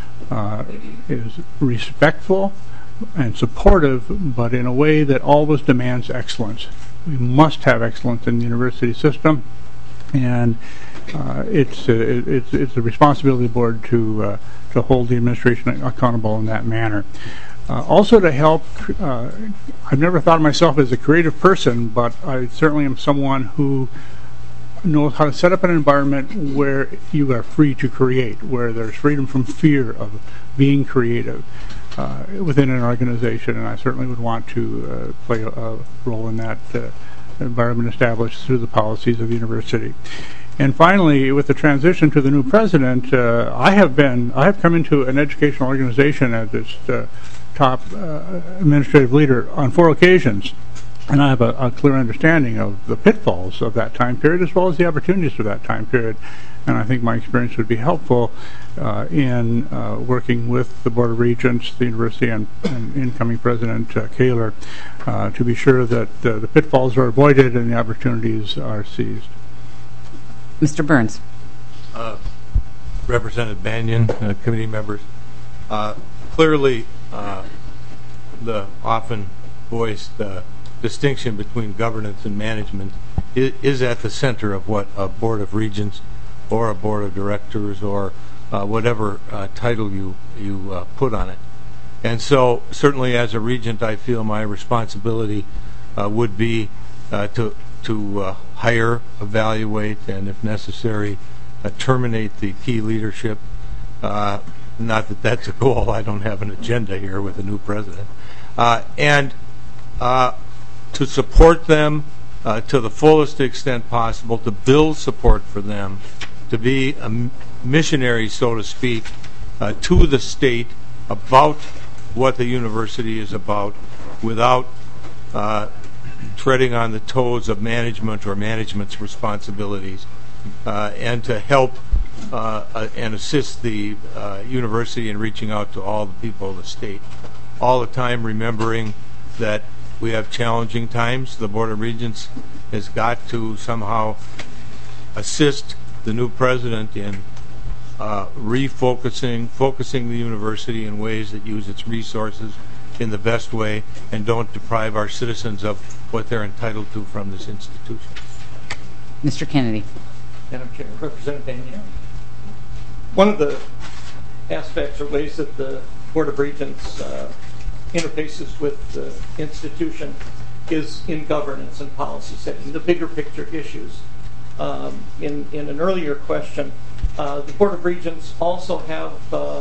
respectful and supportive, but in a way that always demands excellence. We must have excellence in the university system, and it's the responsibility of the board to hold the administration accountable in that manner. Also to help, I've never thought of myself as a creative person, but I certainly am someone who knows how to set up an environment where you are free to create, where there's freedom from fear of being creative within an organization, and I certainly would want to play a role in that environment established through the policies of the university. And finally, with the transition to the new president, I have come into an educational organization as its top administrative leader on 4 occasions, and I have a clear understanding of the pitfalls of that time period as well as the opportunities for that time period. And I think my experience would be helpful in working with the Board of Regents, the university, and incoming President Kaler to be sure that the pitfalls are avoided and the opportunities are seized. Mr. Burns. Representative Banyan, committee members, clearly the often voiced distinction between governance and management is at the center of what a Board of Regents or a Board of Directors or whatever title you put on it. And so certainly as a regent, I feel my responsibility would be to hire, evaluate, and if necessary, terminate the key leadership. Not that that's a goal. I don't have an agenda here with a new president. And to support them to the fullest extent possible, to build support for them, to be a missionary, so to speak, to the state about what the university is about without treading on the toes of management or management's responsibilities, and to help and assist the university in reaching out to all the people of the state. All the time remembering that we have challenging times. The Board of Regents has got to somehow assist the new president in focusing the university in ways that use its resources in the best way and don't deprive our citizens of what they're entitled to from this institution. Mr. Kennedy. Madam Chair, Representative Banion. One of the aspects or ways that the Board of Regents interfaces with the institution is in governance and policy setting, the bigger picture issues. In an earlier question, the Board of Regents also have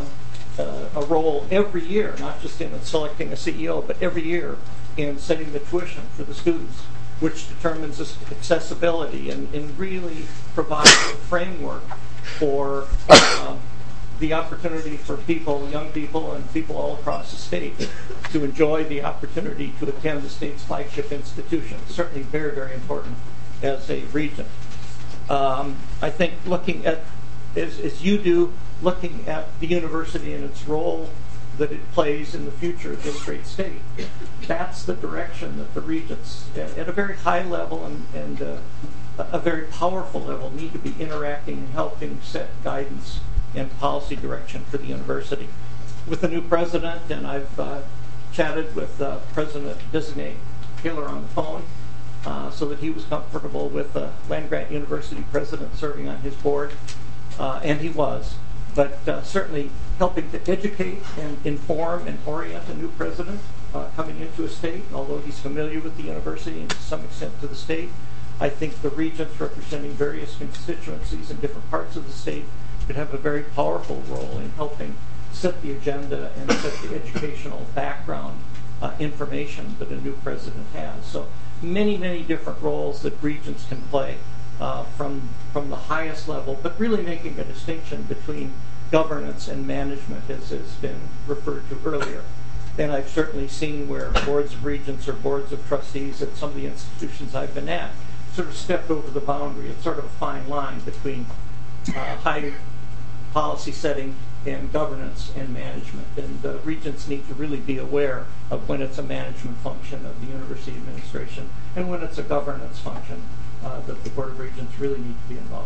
a role every year, not just in selecting a CEO, but every year in setting the tuition for the students, which determines accessibility and really provides a framework for the opportunity for people, young people, and people all across the state to enjoy the opportunity to attend the state's flagship institution. Certainly very, very important as a regent. I think looking at, as you do, looking at the university and its role that it plays in the future of this great state, that's the direction that the regents, at a very high level and a very powerful level, need to be interacting and helping set guidance and policy direction for the university. With the new president, and I've chatted with President-designate Taylor on the phone so that he was comfortable with the land-grant university president serving on his board, and he was. But certainly helping to educate and inform and orient a new president coming into a state, although he's familiar with the university and to some extent to the state. I think the regents representing various constituencies in different parts of the state could have a very powerful role in helping set the agenda and set the educational background information that a new president has. So many, many different roles that regents can play from the highest level, but really making a distinction between governance and management, as has been referred to earlier. And I've certainly seen where boards of regents or boards of trustees at some of the institutions I've been at sort of stepped over the boundary. It's sort of a fine line between high policy setting and governance and management. And regents need to really be aware of when it's a management function of the university administration and when it's a governance function that the Board of Regents really need to be involved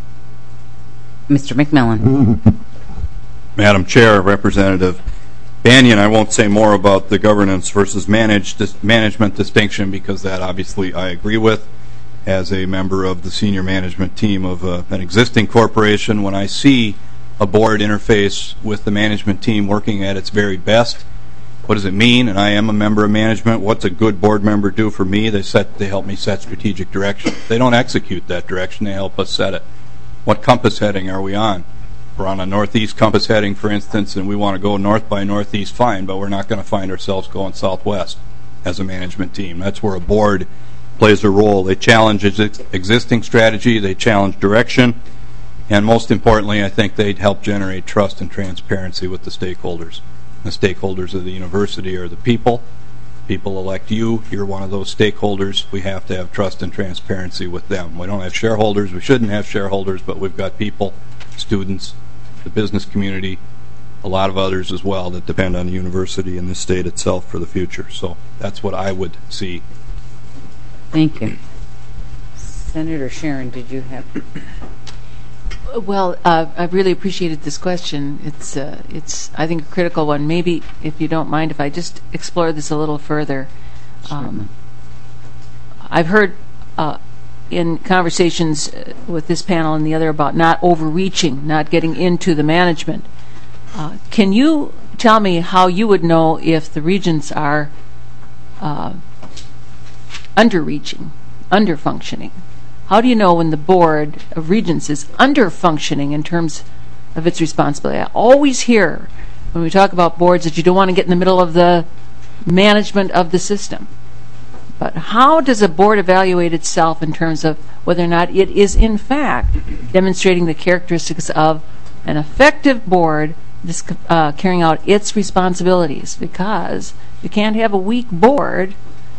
in. Mr. McMillan. Madam Chair, Representative Banion, I won't say more about the governance versus management distinction because that obviously I agree with. As a member of the senior management team of an existing corporation, when I see a board interface with the management team working at its very best, what does it mean? And I am a member of management. What's a good board member do for me? They help me set strategic direction. They don't execute that direction. They help us set it. What compass heading are we on? We're on a northeast compass heading, for instance, and we want to go north by northeast, fine, but we're not going to find ourselves going southwest as a management team. That's where a board plays a role. They challenge existing strategy, they challenge direction, and most importantly, I think they'd help generate trust and transparency with the stakeholders. The stakeholders of the university are the people. People elect you. You're one of those stakeholders. We have to have trust and transparency with them. We don't have shareholders. We shouldn't have shareholders, but we've got people, students, the business community, a lot of others as well that depend on the university and the state itself for the future. So that's what I would see. Thank you. Senator Sharon, did you have... Well, I really appreciated this question. It's I think, a critical one. Maybe, if you don't mind, if I just explore this a little further. I've heard in conversations with this panel and the other about not overreaching, not getting into the management. Can you tell me how you would know if the regents are underreaching, underfunctioning? How do you know when the board of regents is underfunctioning in terms of its responsibility? I always hear when we talk about boards that you don't want to get in the middle of the management of the system. But how does a board evaluate itself in terms of whether or not it is in fact demonstrating the characteristics of an effective board carrying out its responsibilities? Because you can't have a weak board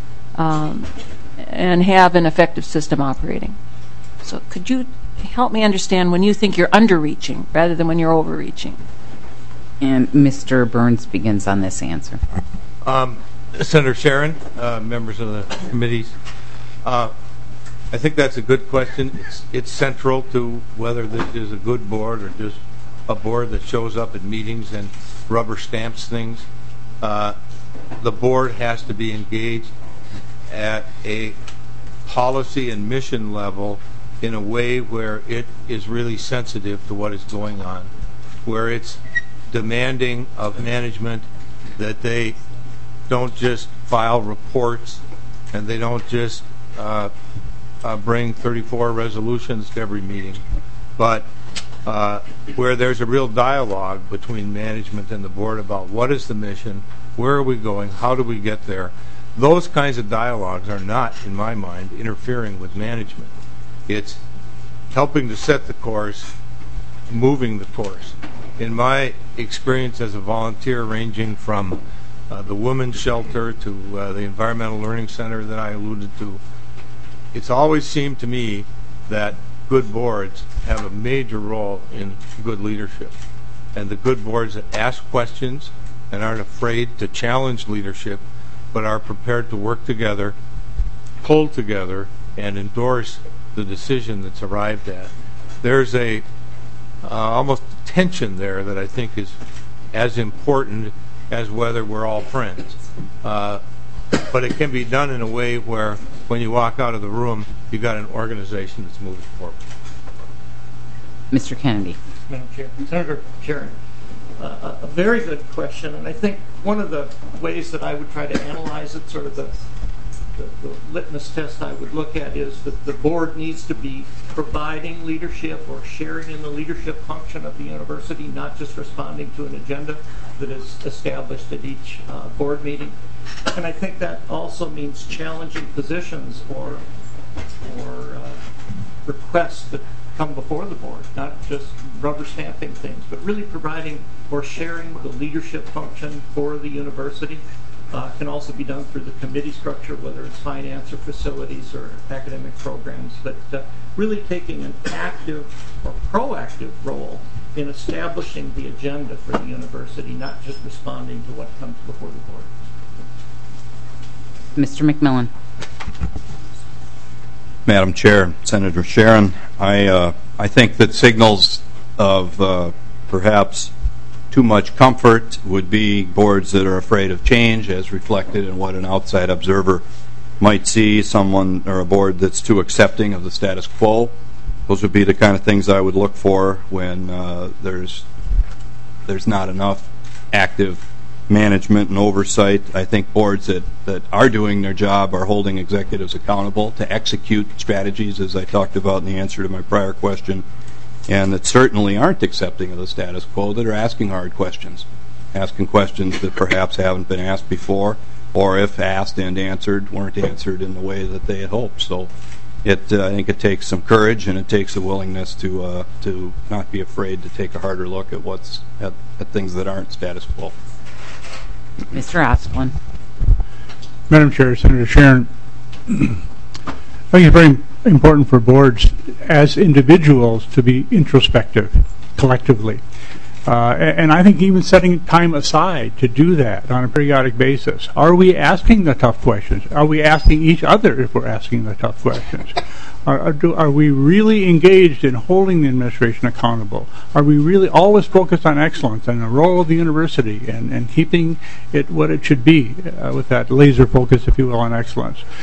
and have an effective system operating. So could you help me understand when you think you're underreaching rather than when you're overreaching? And Mr. Burns begins on this answer. Senator Sharon, members of the committees, I think that's a good question. It's central to whether this is a good board or just a board that shows up at meetings and rubber stamps things. The board has to be engaged at a policy and mission level in a way where it is really sensitive to what is going on, where it's demanding of management that they don't just file reports and they don't just bring 34 resolutions to every meeting, but where there's a real dialogue between management and the board about what is the mission, where are we going, how do we get there. Those kinds of dialogues are not, in my mind, interfering with management. It's helping to set the course, moving the course. In my experience as a volunteer, ranging from the women's shelter to the environmental learning center that I alluded to, it's always seemed to me that good boards have a major role in good leadership. And the good boards that ask questions and aren't afraid to challenge leadership, but are prepared to work together, pull together, and endorse the decision that's arrived at. There's a almost tension there that I think is as important as whether we're all friends. But it can be done in a way where when you walk out of the room, you've got an organization that's moving forward. Mr. Kennedy. Madam Chair. Senator Sharon, a very good question, and I think one of the ways that I would try to analyze it, sort of the litmus test I would look at, is that the board needs to be providing leadership or sharing in the leadership function of the university, not just responding to an agenda that is established at each board meeting. And I think that also means challenging positions or requests that come before the board, not just rubber stamping things, but really providing or sharing the leadership function for the university. Can also be done through the committee structure, whether it's finance or facilities or academic programs, but really taking an active or proactive role in establishing the agenda for the university, not just responding to what comes before the board. Mr. McMillan. Madam Chair, Senator Sharon, I think that signals of perhaps too much comfort would be boards that are afraid of change, as reflected in what an outside observer might see, someone or a board that's too accepting of the status quo. Those would be the kind of things I would look for when there's not enough active management and oversight. I think boards that are doing their job are holding executives accountable to execute strategies, as I talked about in the answer to my prior question, and that certainly aren't accepting of the status quo, that are asking hard questions, asking questions that perhaps haven't been asked before, or if asked and answered, weren't answered in the way that they had hoped. So I think it takes some courage, and it takes a willingness to not be afraid to take a harder look at things that aren't status quo. Mr. Osplin. Madam Chair, Senator Sharon, I think it's very important for boards as individuals to be introspective collectively. And I think even setting time aside to do that on a periodic basis. Are we asking the tough questions? Are we asking each other if we're asking the tough questions? Are we really engaged in holding the administration accountable? Are we really always focused on excellence and the role of the university and keeping it what it should be with that laser focus, if you will, on excellence?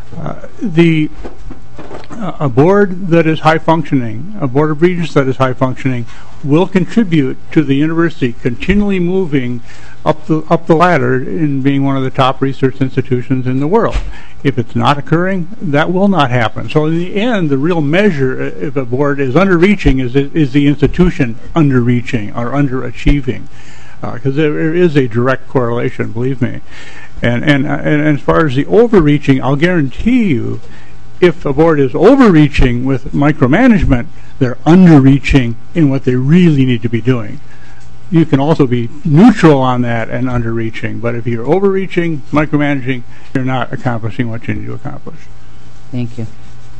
A board that is high functioning, a board of regents that is high functioning, will contribute to the university continually moving up the ladder in being one of the top research institutions in the world. If it's not occurring, that will not happen. So in the end, the real measure if a board is underreaching is the institution underreaching or underachieving, because there is a direct correlation, believe me. And as far as the overreaching, I'll guarantee you, if a board is overreaching with micromanagement, they're underreaching in what they really need to be doing. You can also be neutral on that and underreaching, but if you're overreaching, micromanaging, you're not accomplishing what you need to accomplish. Thank you.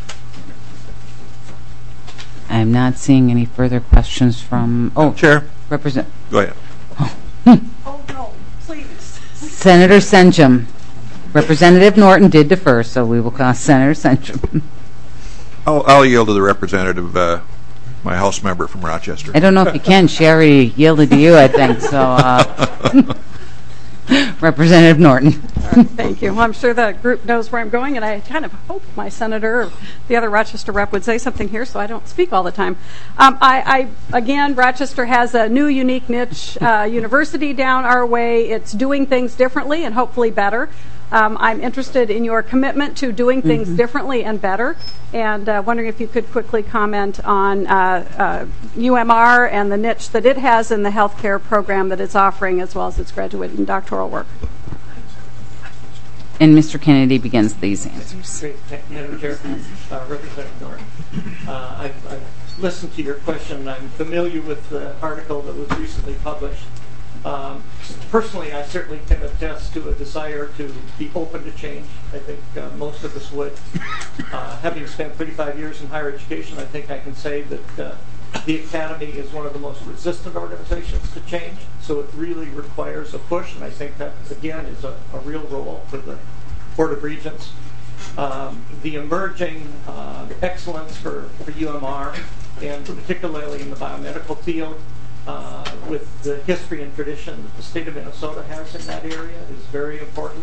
I'm not seeing any further questions from... Oh, Chair. Represent. Go ahead. Oh, no, please. Senator Senchum. Representative Norton did defer, so we will call Senator Senchum. I'll yield to the representative, my House member from Rochester. I don't know if you can. She already yielded to you, I think. So, Representative Norton. Thank you. Well, I'm sure the group knows where I'm going, and I kind of hope my senator or the other Rochester rep would say something here so I don't speak all the time. Again, Rochester has a new unique niche university down our way. It's doing things differently and hopefully better. I'm interested in your commitment to doing things differently and better, and wondering if you could quickly comment on UMR and the niche that it has in the healthcare program that it's offering, as well as its graduate and doctoral work. And Mr. Kennedy begins these answers. Great. Madam Chair, Representative Norton. I've listened to your question. I'm familiar with the article that was recently published. Personally, I certainly can attest to a desire to be open to change. I think most of us would. Having spent 35 years in higher education, I think I can say that the Academy is one of the most resistant organizations to change, so it really requires a push, and I think that, again, is a real role for the Board of Regents. The emerging excellence for UMR, and particularly in the biomedical field, with the history and tradition that the state of Minnesota has in that area is very important.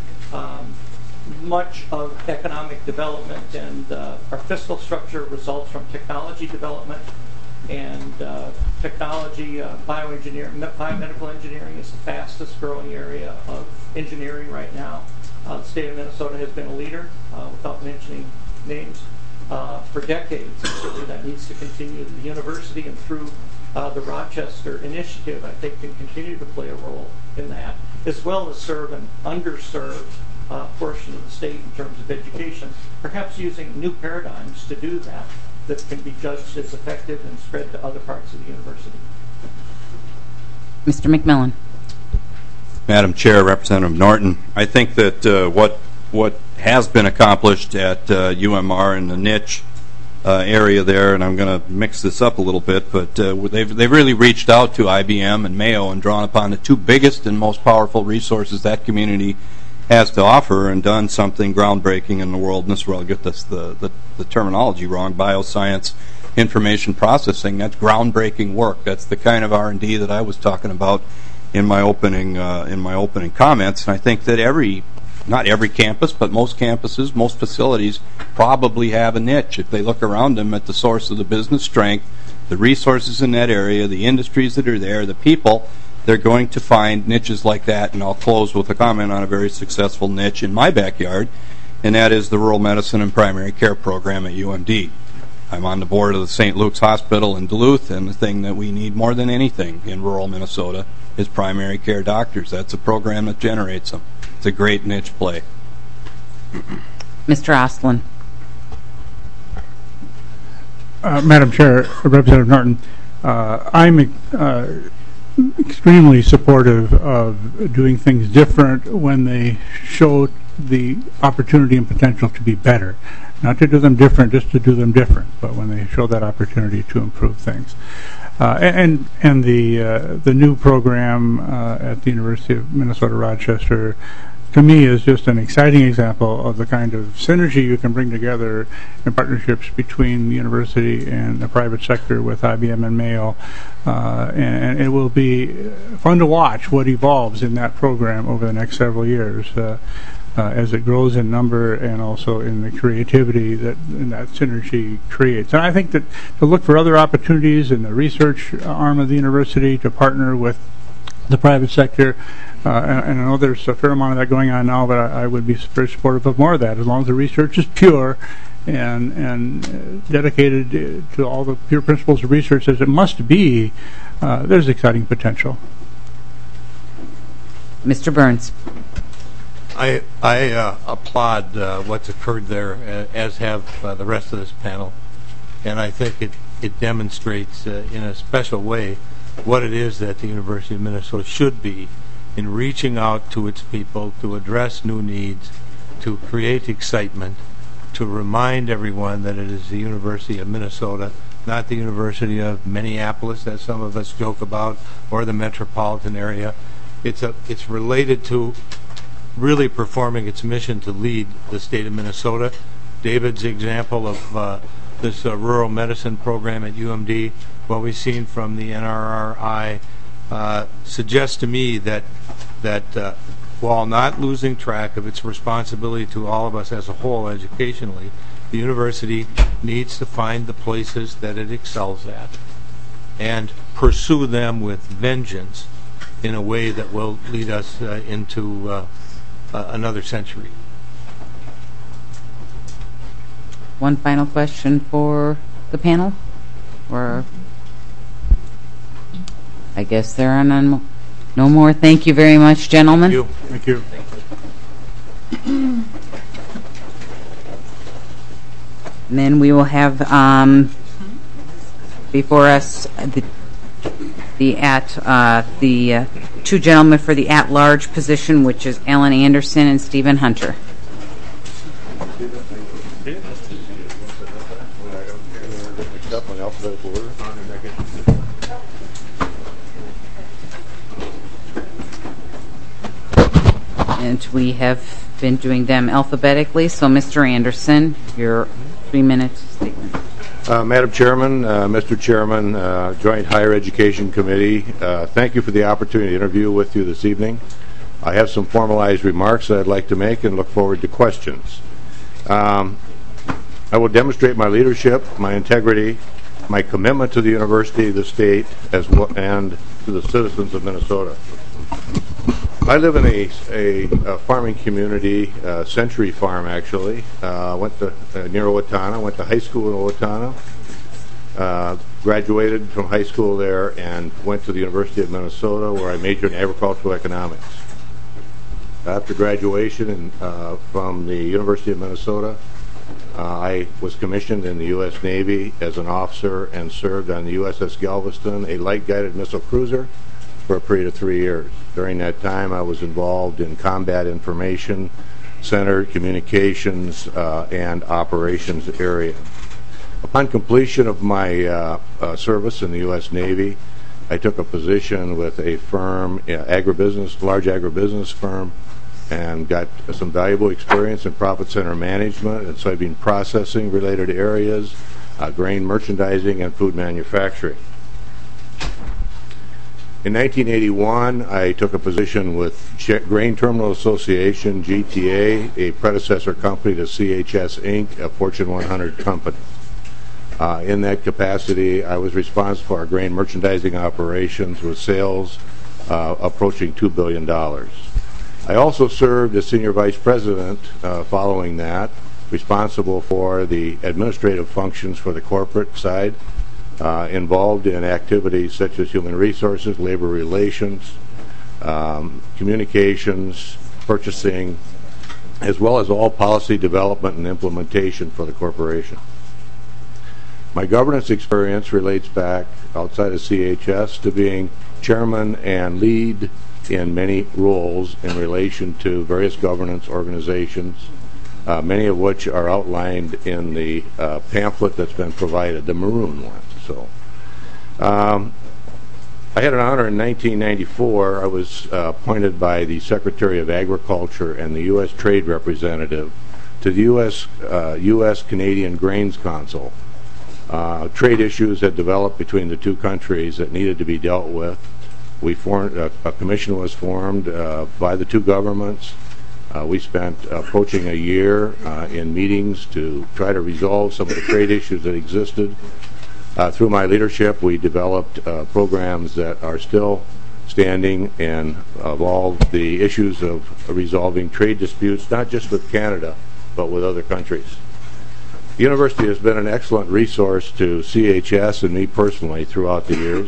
Much of economic development and our fiscal structure results from technology development, and technology, biomedical engineering is the fastest growing area of engineering right now. The state of Minnesota has been a leader, without mentioning names, for decades, and certainly that needs to continue. The university and through the Rochester initiative, I think, can continue to play a role in that, as well as serve an underserved portion of the state in terms of education, perhaps using new paradigms to do that can be judged as effective and spread to other parts of the university. Mr. McMillan. Madam Chair, Representative Norton, I think that what has been accomplished at UMR in the niche area there, and I'm going to mix this up a little bit, but they've really reached out to IBM and Mayo and drawn upon the two biggest and most powerful resources that community has to offer, and done something groundbreaking in the world. And this is where I'll get the terminology wrong: bioscience information processing. That's groundbreaking work. That's the kind of R&D that I was talking about in my opening comments. And I think that not every campus, but most campuses, most facilities probably have a niche. If they look around them at the source of the business strength, the resources in that area, the industries that are there, the people, they're going to find niches like that. And I'll close with a comment on a very successful niche in my backyard, and that is the Rural Medicine and Primary Care Program at UMD. I'm on the board of the St. Luke's Hospital in Duluth, and the thing that we need more than anything in rural Minnesota is primary care doctors. That's a program that generates them. It's a great niche play. Mr. Ostlund. Madam Chair, Representative Norton, I'm extremely supportive of doing things different when they show the opportunity and potential to be better. Not to do them different, just to do them different, but when they show that opportunity to improve things. And the new program at the University of Minnesota Rochester, to me, is just an exciting example of the kind of synergy you can bring together in partnerships between the university and the private sector with IBM and Mayo. And it will be fun to watch what evolves in that program over the next several years. as it grows in number and also in the creativity that synergy creates. And I think that to look for other opportunities in the research arm of the university to partner with the private sector, and I know there's a fair amount of that going on now, but I would be very supportive of more of that as long as the research is pure and dedicated to all the pure principles of research as it must be. There's exciting potential. Mr. Burns. I applaud what's occurred there, as have the rest of this panel, and I think it demonstrates in a special way what it is that the University of Minnesota should be in reaching out to its people to address new needs, to create excitement, to remind everyone that it is the University of Minnesota, not the University of Minneapolis, as some of us joke about, or the metropolitan area. It's related to really performing its mission to lead the state of Minnesota. David's example of this rural medicine program at UMD, what we've seen from the NRRI, suggests to me that while not losing track of its responsibility to all of us as a whole educationally, the university needs to find the places that it excels at and pursue them with vengeance in a way that will lead us into another century. One final question for the panel? Or I guess there are no more. Thank you very much, gentlemen. Thank you. And then we will have before us the two gentlemen for the at-large position, which is Alan Anderson and Stephen Hunter. And we have been doing them alphabetically. So, Mr. Anderson, your 3-minute statement. Madam Chairman, Mr. Chairman, Joint Higher Education Committee, thank you for the opportunity to interview with you this evening. I have some formalized remarks that I'd like to make and look forward to questions. I will demonstrate my leadership, my integrity, my commitment to the university, the state, as well, and to the citizens of Minnesota. I live in a farming community, Century Farm actually. Went to near Owatonna. Went to high school in Owatonna. Graduated from high school there and went to the University of Minnesota, where I majored in agricultural economics. After graduation from the University of Minnesota, I was commissioned in the U.S. Navy as an officer and served on the USS Galveston, a light-guided missile cruiser, for a period of 3 years. During that time, I was involved in combat information center, communications, and operations area. Upon completion of my service in the U.S. Navy, I took a position with a firm, large agribusiness firm, and got some valuable experience in profit center management and soybean processing related areas, grain merchandising, and food manufacturing. In 1981, I took a position with Grain Terminal Association, GTA, a predecessor company to CHS Inc., a Fortune 100 company. In that capacity, I was responsible for our grain merchandising operations with sales approaching $2 billion. I also served as senior vice president following that, responsible for the administrative functions for the corporate side, involved in activities such as human resources, labor relations, communications, purchasing, as well as all policy development and implementation for the corporation. My governance experience relates back outside of CHS to being chairman and lead in many roles in relation to various governance organizations, many of which are outlined in the pamphlet that's been provided, the maroon one. So, I had an honor in 1994. I was appointed by the Secretary of Agriculture and the U.S. Trade Representative to the U.S.-Canadian Grains Council. Trade issues had developed between the two countries that needed to be dealt with. We formed a commission was formed by the two governments We spent approaching a year in meetings to try to resolve some of the trade issues that existed. Through my leadership, we developed programs that are still standing and involve the issues of resolving trade disputes, not just with Canada, but with other countries. The university has been an excellent resource to CHS and me personally throughout the years.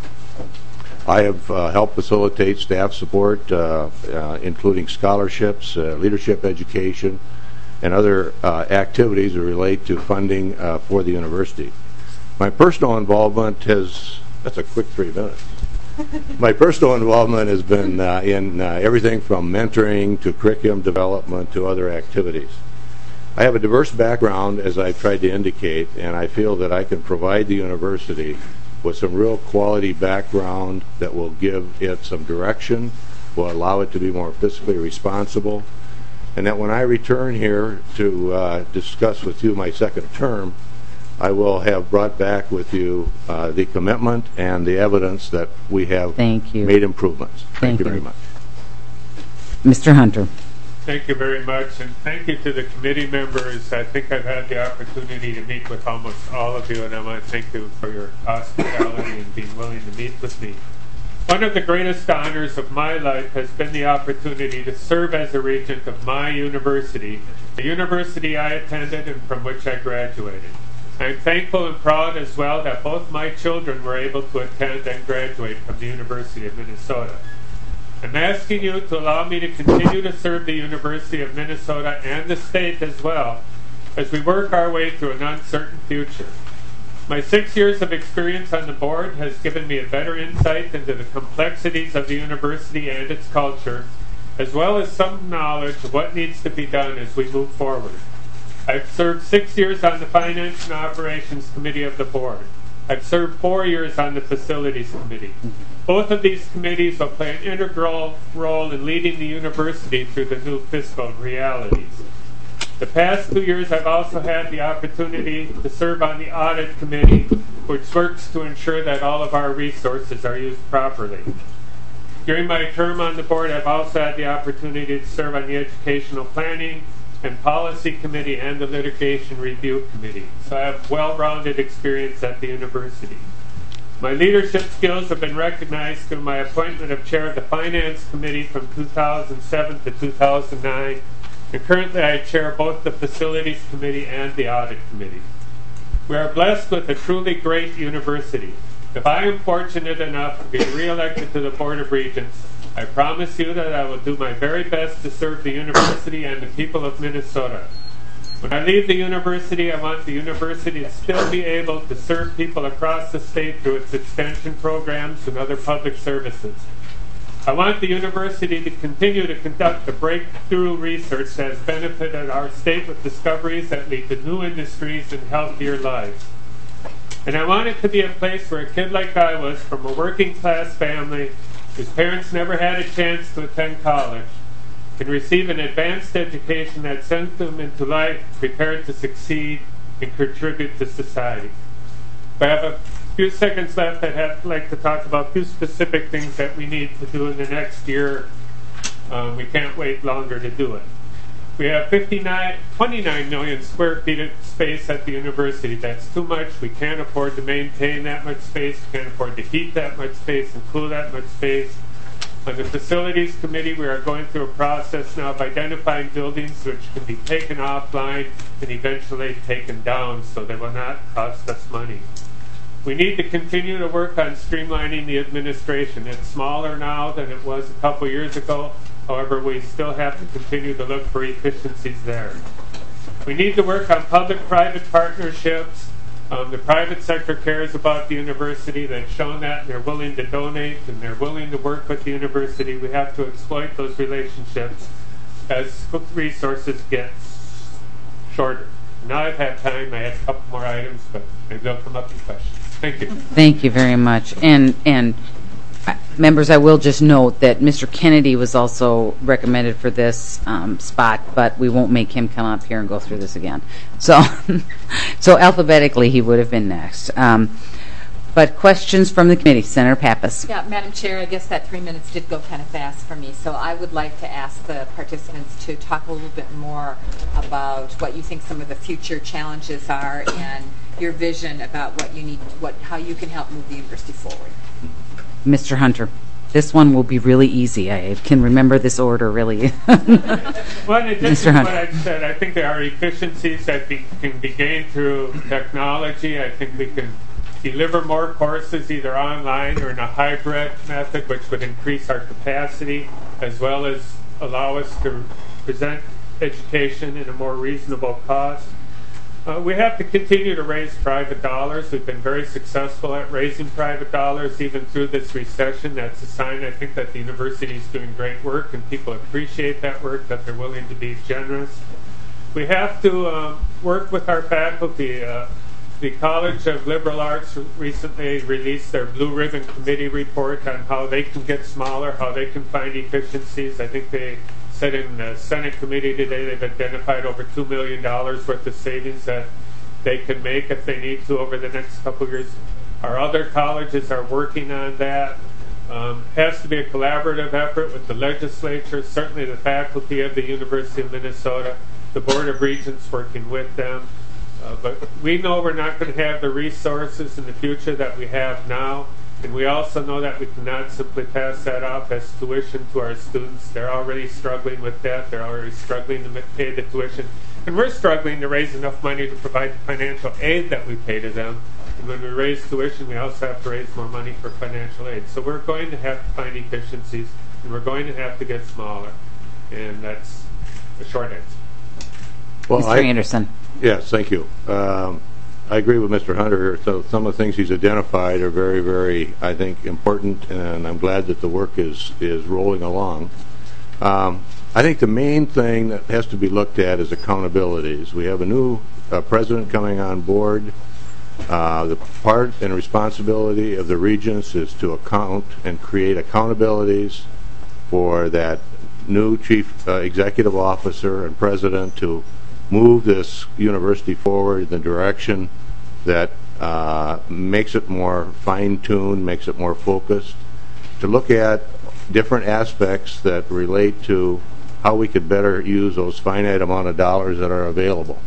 I have helped facilitate staff support, including scholarships, leadership education, and other activities that relate to funding for the university. My personal involvement that's a quick 3 minutes. My personal involvement has been in everything from mentoring to curriculum development to other activities. I have a diverse background, as I've tried to indicate, and I feel that I can provide the university with some real quality background that will give it some direction, will allow it to be more fiscally responsible, and that when I return here to discuss with you my second term, I will have brought back with you the commitment and the evidence that we have made improvements. Thank you very much. Mr. Hunter. Thank you very much, and thank you to the committee members. I think I've had the opportunity to meet with almost all of you, and I want to thank you for your hospitality and being willing to meet with me. One of the greatest honors of my life has been the opportunity to serve as a regent of my university, the university I attended and from which I graduated. I am thankful and proud as well that both my children were able to attend and graduate from the University of Minnesota. I'm asking you to allow me to continue to serve the University of Minnesota and the state as well as we work our way through an uncertain future. My 6 years of experience on the board has given me a better insight into the complexities of the university and its culture, as well as some knowledge of what needs to be done as we move forward. I've served 6 years on the Finance and Operations Committee of the board. I've served 4 years on the Facilities Committee. Both of these committees will play an integral role in leading the university through the new fiscal realities. The past 2 years, I've also had the opportunity to serve on the Audit Committee, which works to ensure that all of our resources are used properly. During my term on the board, I've also had the opportunity to serve on the Educational Planning and Policy Committee and the Litigation Review Committee. So I have well-rounded experience at the university. My leadership skills have been recognized through my appointment of chair of the Finance Committee from 2007 to 2009, and currently I chair both the Facilities Committee and the Audit Committee. We are blessed with a truly great university. If I am fortunate enough to be re-elected to the Board of Regents, I promise you that I will do my very best to serve the university and the people of Minnesota. When I leave the university, I want the university to still be able to serve people across the state through its extension programs and other public services. I want the university to continue to conduct the breakthrough research that has benefited our state with discoveries that lead to new industries and healthier lives. And I want it to be a place where a kid like I was, from a working class family, whose parents never had a chance to attend college, can receive an advanced education that sends them into life prepared to succeed and contribute to society. I have a few seconds left. I'd like to talk about a few specific things that we need to do in the next year. We can't wait longer to do it. We have 29 million square feet of space at the university. That's too much. We can't afford to maintain that much space. We can't afford to heat that much space and cool that much space. On the Facilities Committee, we are going through a process now of identifying buildings which can be taken offline and eventually taken down so they will not cost us money. We need to continue to work on streamlining the administration. It's smaller now than it was a couple years ago. However, we still have to continue to look for efficiencies there. We need to work on public-private partnerships. The private sector cares about the university. They've shown that, and they're willing to donate, and they're willing to work with the university. We have to exploit those relationships as resources get shorter. Now I've had time. I had a couple more items, but maybe they'll come up in questions. Thank you. Thank you very much. And members, I will just note that Mr. Kennedy was also recommended for this spot, but we won't make him come up here and go through this again. So, so alphabetically, he would have been next. But questions from the committee? Senator Pappas. Yeah, Madam Chair, I guess that 3 minutes did go kind of fast for me, so I would like to ask the participants to talk a little bit more about what you think some of the future challenges are and your vision about what you need, how you can help move the university forward. Mr. Hunter. This one will be really easy. I can remember this order really. Well, in addition to what I said, I think there are efficiencies that can be gained through technology. I think we can deliver more courses either online or in a hybrid method, which would increase our capacity as well as allow us to present education in a more reasonable cost. We have to continue to raise private dollars. We've been very successful at raising private dollars even through this recession. That's a sign, I think, that the university is doing great work and people appreciate that work, that they're willing to be generous. We have to work with our faculty. The College of Liberal Arts recently released their Blue Ribbon Committee report on how they can get smaller, how they can find efficiencies. I think they said in the Senate committee today they've identified over $2 million worth of savings that they can make if they need to over the next couple of years. Our other colleges are working on that. It has to be a collaborative effort with the legislature, certainly the faculty of the University of Minnesota, the Board of Regents working with them. But we know we're not going to have the resources in the future that we have now. And we also know that we cannot simply pass that off as tuition to our students. They're already struggling with that. They're already struggling to pay the tuition. And we're struggling to raise enough money to provide the financial aid that we pay to them. And when we raise tuition, we also have to raise more money for financial aid. So we're going to have to find efficiencies, and we're going to have to get smaller. And that's the short answer. Well, Mr. Anderson. Yes, thank you. I agree with Mr. Hunter here. So some of the things he's identified are very, very, I think, important, and I'm glad that the work is rolling along. I think the main thing that has to be looked at is accountabilities. We have a new president coming on board. The part and responsibility of the regents is to account and create accountabilities for that new chief executive officer and president to move this university forward in the direction that makes it more fine-tuned, makes it more focused, to look at different aspects that relate to how we could better use those finite amount of dollars that are available.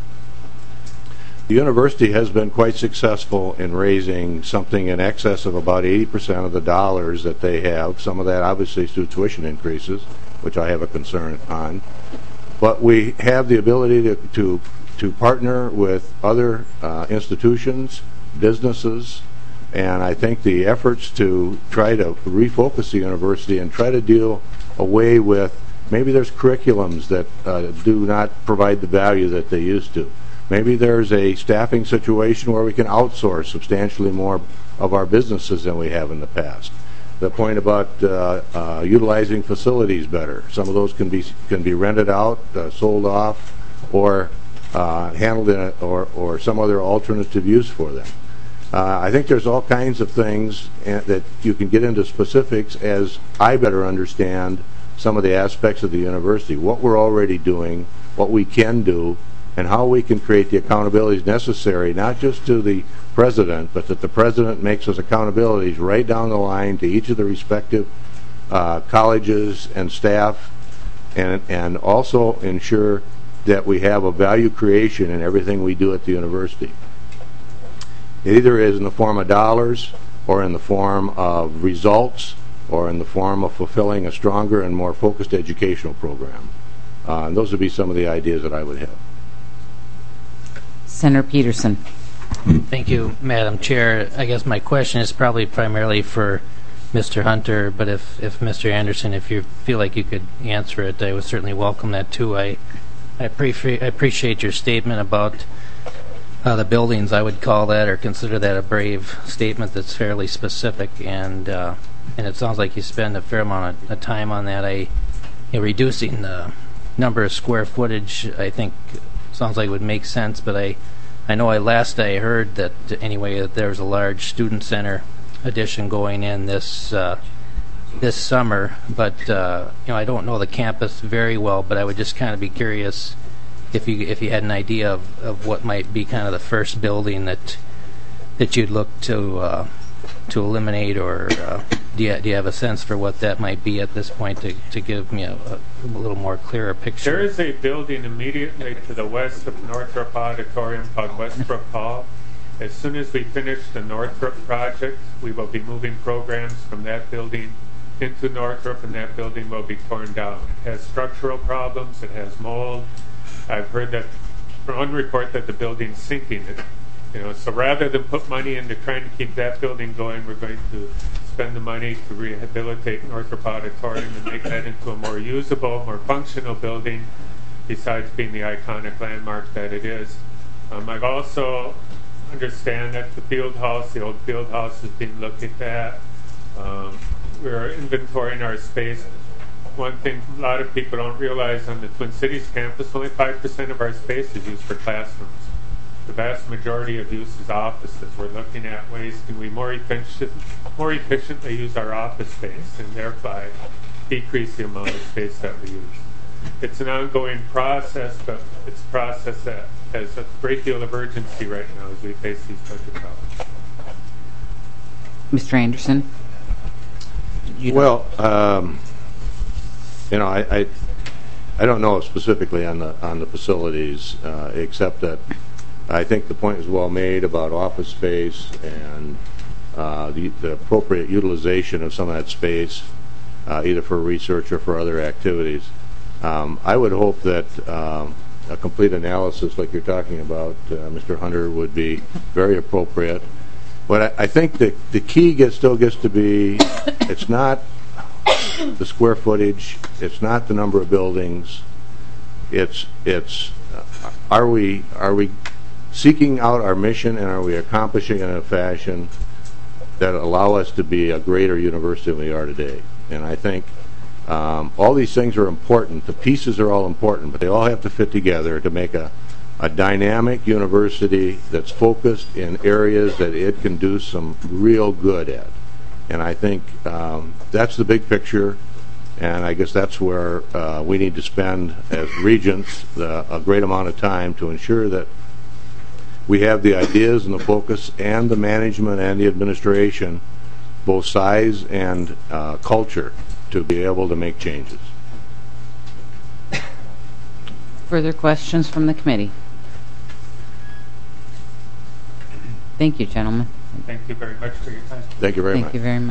The university has been quite successful in raising something in excess of about 80% of the dollars that they have. Some of that obviously is through tuition increases, which I have a concern on. But we have the ability to partner with other institutions, businesses, and I think the efforts to try to refocus the university and try to deal away with maybe there's curriculums that do not provide the value that they used to. Maybe there's a staffing situation where we can outsource substantially more of our businesses than we have in the past. The point about utilizing facilities better. Some of those can be rented out, sold off, or handled in or some other alternative use for them. I think there's all kinds of things that you can get into specifics as I better understand some of the aspects of the university, what we're already doing, what we can do, and how we can create the accountabilities necessary, not just to the president, but that the president makes those accountabilities right down the line to each of the respective colleges and staff, and also ensure that we have a value creation in everything we do at the university. It either is in the form of dollars, or in the form of results, or in the form of fulfilling a stronger and more focused educational program. And those would be some of the ideas that I would have. Senator Peterson. Thank you, Madam Chair. I guess my question is probably primarily for Mr. Hunter, but if Mr. Anderson, if you feel like you could answer it, I would certainly welcome that too. I appreciate your statement about the buildings. I would call that or consider that a brave statement that's fairly specific, and it sounds like you spend a fair amount of time on that. Reducing the number of square footage, I think, sounds like it would make sense, but I know last I heard that anyway that there's a large student center addition going in this summer, but I don't know the campus very well, but I would just kind of be curious if you had an idea of what might be kind of the first building that you'd look to eliminate, or do you have a sense for what that might be at this point to give me a little more clearer picture? There is a building immediately to the west of Northrop Auditorium called Westbrook Hall. As soon as we finish the Northrop project, we will be moving programs from that building into Northrop, and that building will be torn down. It has structural problems. It has mold. I've heard that from one report that the building's sinking. So rather than put money into trying to keep that building going, we're going to spend the money to rehabilitate Northrop Auditorium and make that into a more usable, more functional building, besides being the iconic landmark that it is. I've also understand that the old field house is being looked at. We're inventorying our space. One thing a lot of people don't realize, on the Twin Cities campus, only 5% of our space is used for classrooms. The vast majority of use is offices. We're looking at ways can we more efficiently use our office space and thereby decrease the amount of space that we use. It's an ongoing process, but it's a process that has a great deal of urgency right now as we face these budget problems. Mr. Anderson? Well, I don't know specifically on the facilities, except that I think the point is well made about office space and the appropriate utilization of some of that space, either for research or for other activities. I would hope that a complete analysis like you're talking about, Mr. Hunter, would be very appropriate. But I think that the key still gets to be, it's not the square footage, it's not the number of buildings, it's are we seeking out our mission, and are we accomplishing it in a fashion that allow us to be a greater university than we are today? And I think all these things are important. The pieces are all important, but they all have to fit together to make a dynamic university that's focused in areas that it can do some real good at. And I think that's the big picture, and I guess that's where we need to spend, as regents, a great amount of time to ensure that we have the ideas and the focus and the management and the administration, both size and culture, to be able to make changes. Further questions from the committee? Thank you, gentlemen. Thank you very much for your time. Thank you very much. Thank you very much.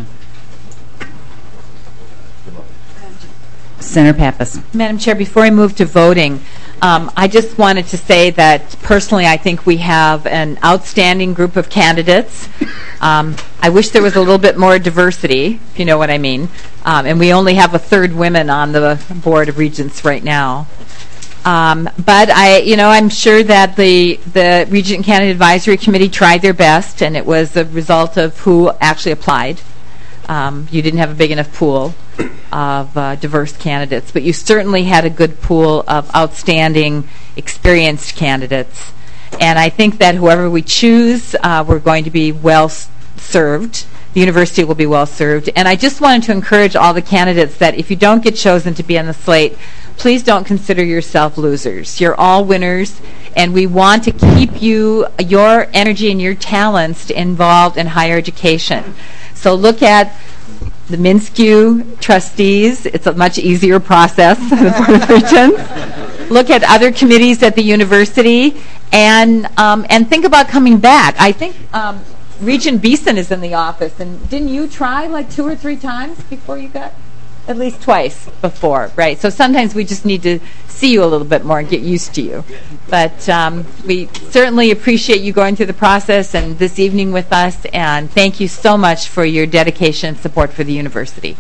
Senator Pappas. Madam Chair, before I move to voting, I just wanted to say that personally I think we have an outstanding group of candidates. I wish there was a little bit more diversity, if you know what I mean. And we only have a third women on the Board of Regents right now. But I'm sure that the Regent Candidate Advisory Committee tried their best, and it was a result of who actually applied. You didn't have a big enough pool of diverse candidates, but you certainly had a good pool of outstanding, experienced candidates. And I think that whoever we choose, we're going to be well served. The university will be well served. And I just wanted to encourage all the candidates that if you don't get chosen to be on the slate, please don't consider yourself losers. You're all winners, and we want to keep your energy and your talents involved in higher education. So look at the MnSCU trustees. It's a much easier process than the Board of Regents. Look at other committees at the university, and think about coming back. I think Regent Beeson is in the office, and didn't you try like 2 or 3 times before you got? At least twice before, right? So sometimes we just need to see you a little bit more and get used to you. But we certainly appreciate you going through the process and this evening with us, and thank you so much for your dedication and support for the university.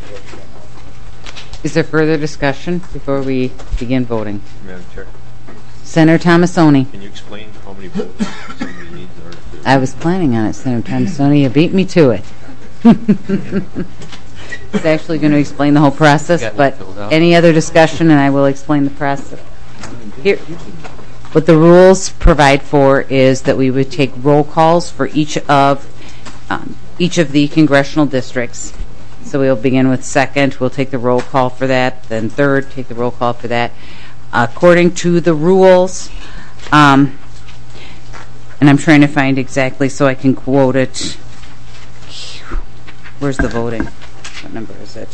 Is there further discussion before we begin voting? Madam Chair. Senator Tomassoni. Can you explain how many votes somebody needs? I was planning on it, Senator Tomassoni. You beat me to it. It's actually going to explain the whole process, but any other discussion, and I will explain the process. Here, what the rules provide for is that we would take roll calls for each of the congressional districts. So we'll begin with second. We'll take the roll call for that. Then third, take the roll call for that. According to the rules, and I'm trying to find exactly so I can quote it Where's the voting? What number is it?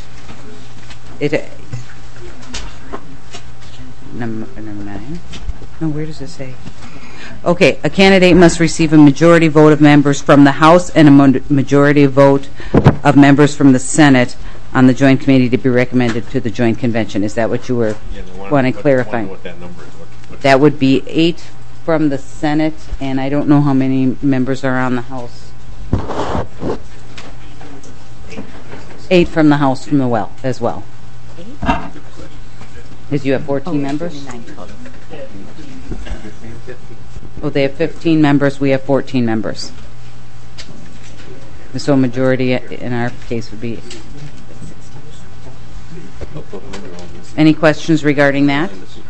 Number 9. No, where does it say? Okay, a candidate must receive a majority vote of members from the House and a majority vote of members from the Senate on the Joint Committee to be recommended to the Joint Convention. Is that what you were wanting clarifying? What that number is. That would be 8 from the Senate, and I don't know how many members are on the House. 8 from the House from the well as well. Because you have 14 members? Oh, they have 15 members. We have 14 members. So a majority in our case would be. Any questions regarding that?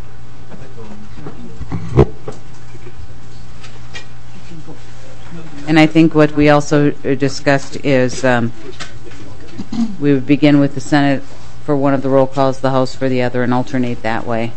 And I think what we also discussed is we would begin with the Senate for one of the roll calls, the House for the other, and alternate that way.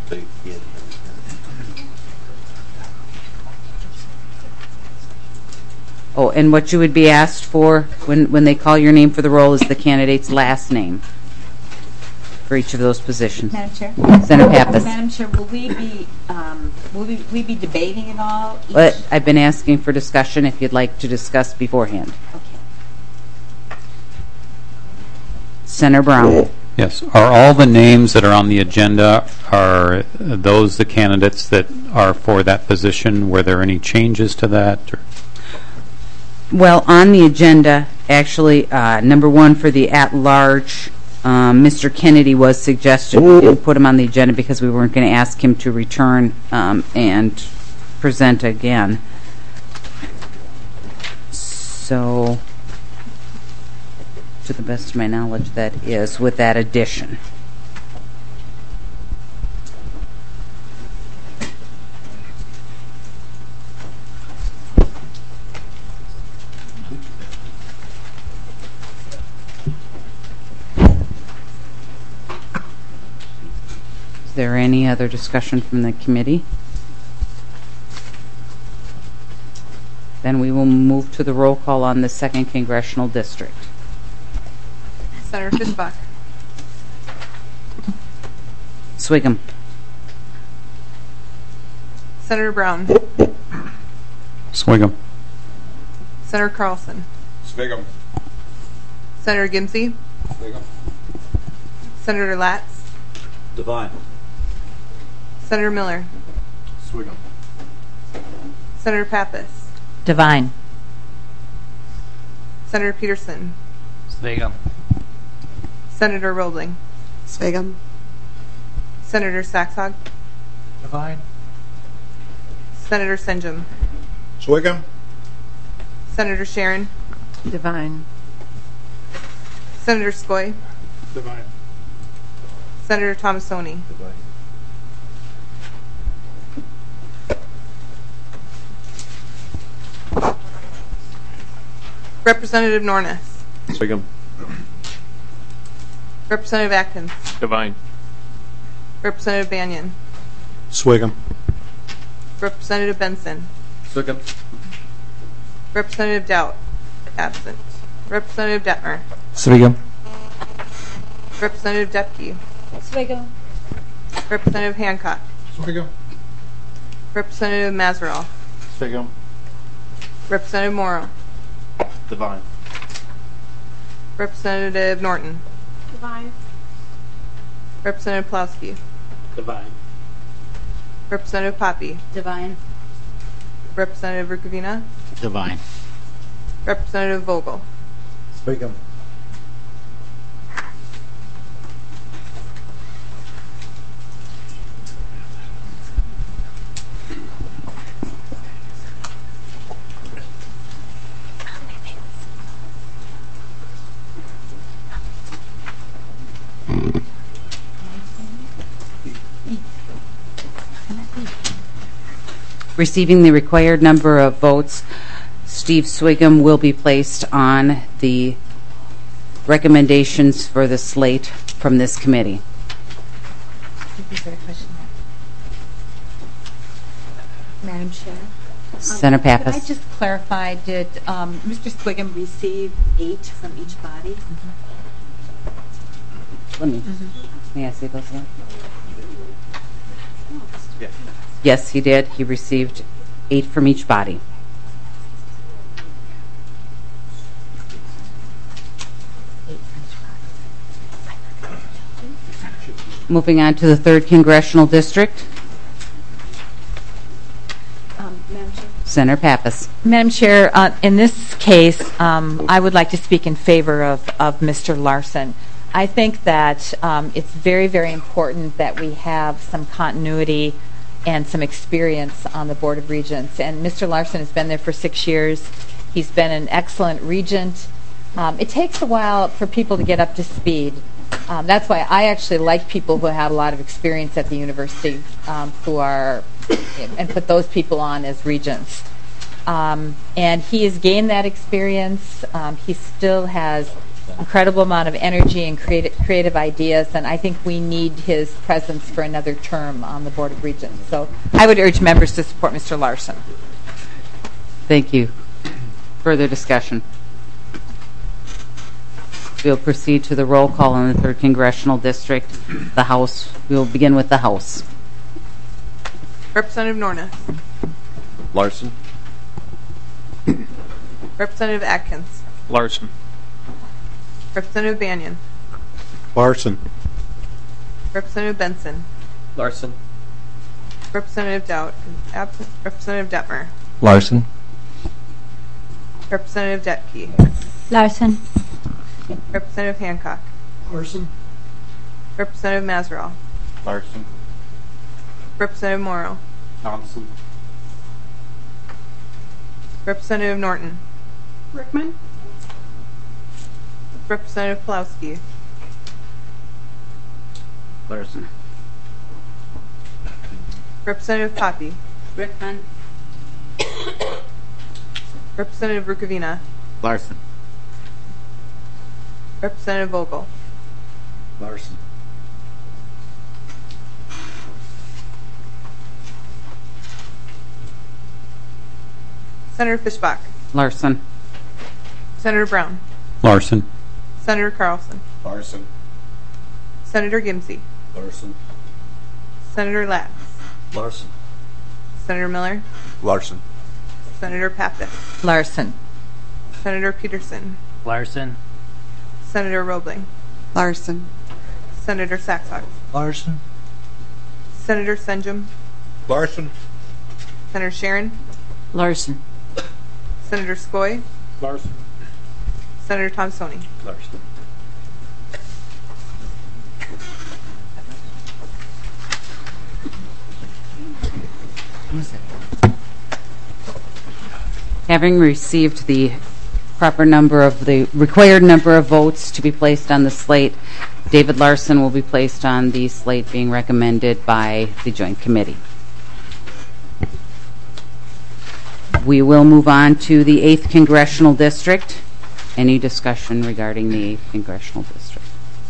Oh, and what you would be asked for when they call your name for the role is the candidate's last name for each of those positions. Madam Chair? Senator Pappas. Madam Chair, will we be debating it all? But I've been asking for discussion if you'd like to discuss beforehand. Okay. Senator Brown. Yes. Are all the names that are on the agenda, are those the candidates that are for that position? Were there any changes to that? Or? Well, on the agenda, actually, number 1 for the at-large, Mr. Kennedy was suggested. We didn't put him on the agenda because we weren't going to ask him to return and present again. So, to the best of my knowledge, that is with that addition. Is there any other discussion from the committee? Then we will move to the roll call on the 2nd Congressional District. Senator Fischbach. Swigum. Senator Brown. Swigum. Senator Carlson. Swigum. Senator Gimsey. Swigum. Senator Latz. Devine. Senator Miller. Swigum. Senator Pappas. Devine. Senator Peterson. Swigum. Senator Roebling. Swigum. Senator Saxog. Devine. Senator Senjum. Swigum. Senator Sharon. Devine. Senator Skoye. Devine. Senator Tomassoni. Devine. Representative Nornes. Swigum. Representative Atkins. Devine. Representative Banyan. Swigum. Representative Benson. Swigum. Representative Doubt. Absent. Representative Detmer. Swigum. Representative Depke. Swigum. Representative Hancock. Swigum. Representative Mazeroff. Swigum. Representative Morrow. Devine. Representative Norton. Devine. Representative Plowski. Devine. Representative Poppy. Devine. Representative Rukavina. Devine. Representative Vogel. Swigum. Receiving the required number of votes, Steve Swigum will be placed on the recommendations for the slate from this committee. Madam Chair? Senator Pappas. Could I just clarify, did Mr. Squiggum receive 8 from each body? May I see those again? Yes, he did. He received 8 from each body. Moving on to the 3rd Congressional District. Madam Chair? Senator Pappas. Madam Chair, in this case, I would like to speak in favor of Mr. Larson. I think that it's very, very important that we have some continuity and some experience on the Board of Regents. And Mr. Larson has been there for 6 years. He's been an excellent regent. It takes a while for people to get up to speed. That's why I actually like people who have a lot of experience at the university, who are, and put those people on as regents. And he has gained that experience. He still has incredible amount of energy and creative ideas, and I think we need his presence for another term on the Board of Regents. So I would urge members to support Mr. Larson. Thank you. Further discussion? We'll proceed to the roll call in the 3rd Congressional District. The House. We will begin with the House. Representative Nornes. Larson. Representative Atkins. Larson. Representative Banyan. Larson. Representative Benson. Larson. Representative Dowd is absent. Representative Detmer. Larson. Representative Detke. Larson. Representative Hancock. Larson. Representative Mazerow. Larson. Representative Morrow. Thompson. Representative Norton. Rickman. Representative Pulowski. Larson. Representative Poppy. Rickman. Representative Rukavina. Larson. Representative Vogel. Larson. Senator Fischbach. Larson. Senator Brown. Larson. Senator Carlson. Larson. Senator Gimsey. Larson. Senator Latz. Larson. Senator Miller. Larson. Senator Pappas. Larson. Senator Peterson. Larson. Senator Roebling. Larson. Senator Saxon. Larson. Senator Senjum. Larson. Senator Sharon. Larson. Senator Skoye. Larson. Senator Thompsoni. Larson. Having received the proper number of the required number of votes to be placed on the slate, David Larson will be placed on the slate being recommended by the Joint Committee. We will move on to the 8th Congressional District. Any discussion regarding the 8th Congressional District?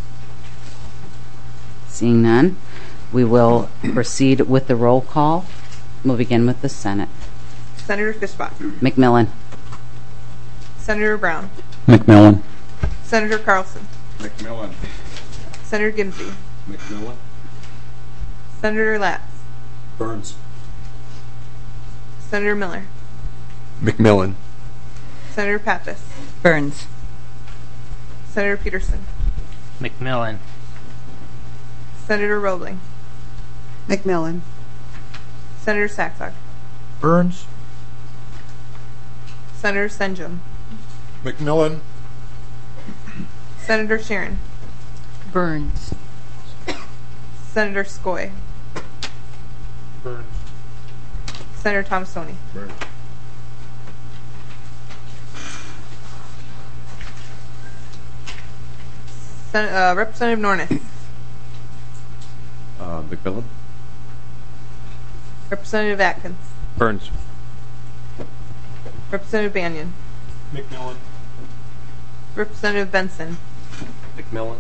Seeing none, we will proceed with the roll call. We'll begin with the Senate. Senator Fischbach. McMillan. Senator Brown. McMillan. Senator Carlson. McMillan. Senator Gimsey. McMillan. Senator Latz. Burns. Senator Miller. McMillan. Senator Pappas. Burns. Senator Peterson. McMillan. Senator Roebling. McMillan. Senator Saxon. Burns. Senator Senjum. McMillan. Senator Sharon. Burns. Senator Skoye. Burns. Senator Thompsoni. Burns. Representative Nornes. McMillan. Representative Atkins. Burns. Representative Banyan. McMillan. Representative Benson. McMillan.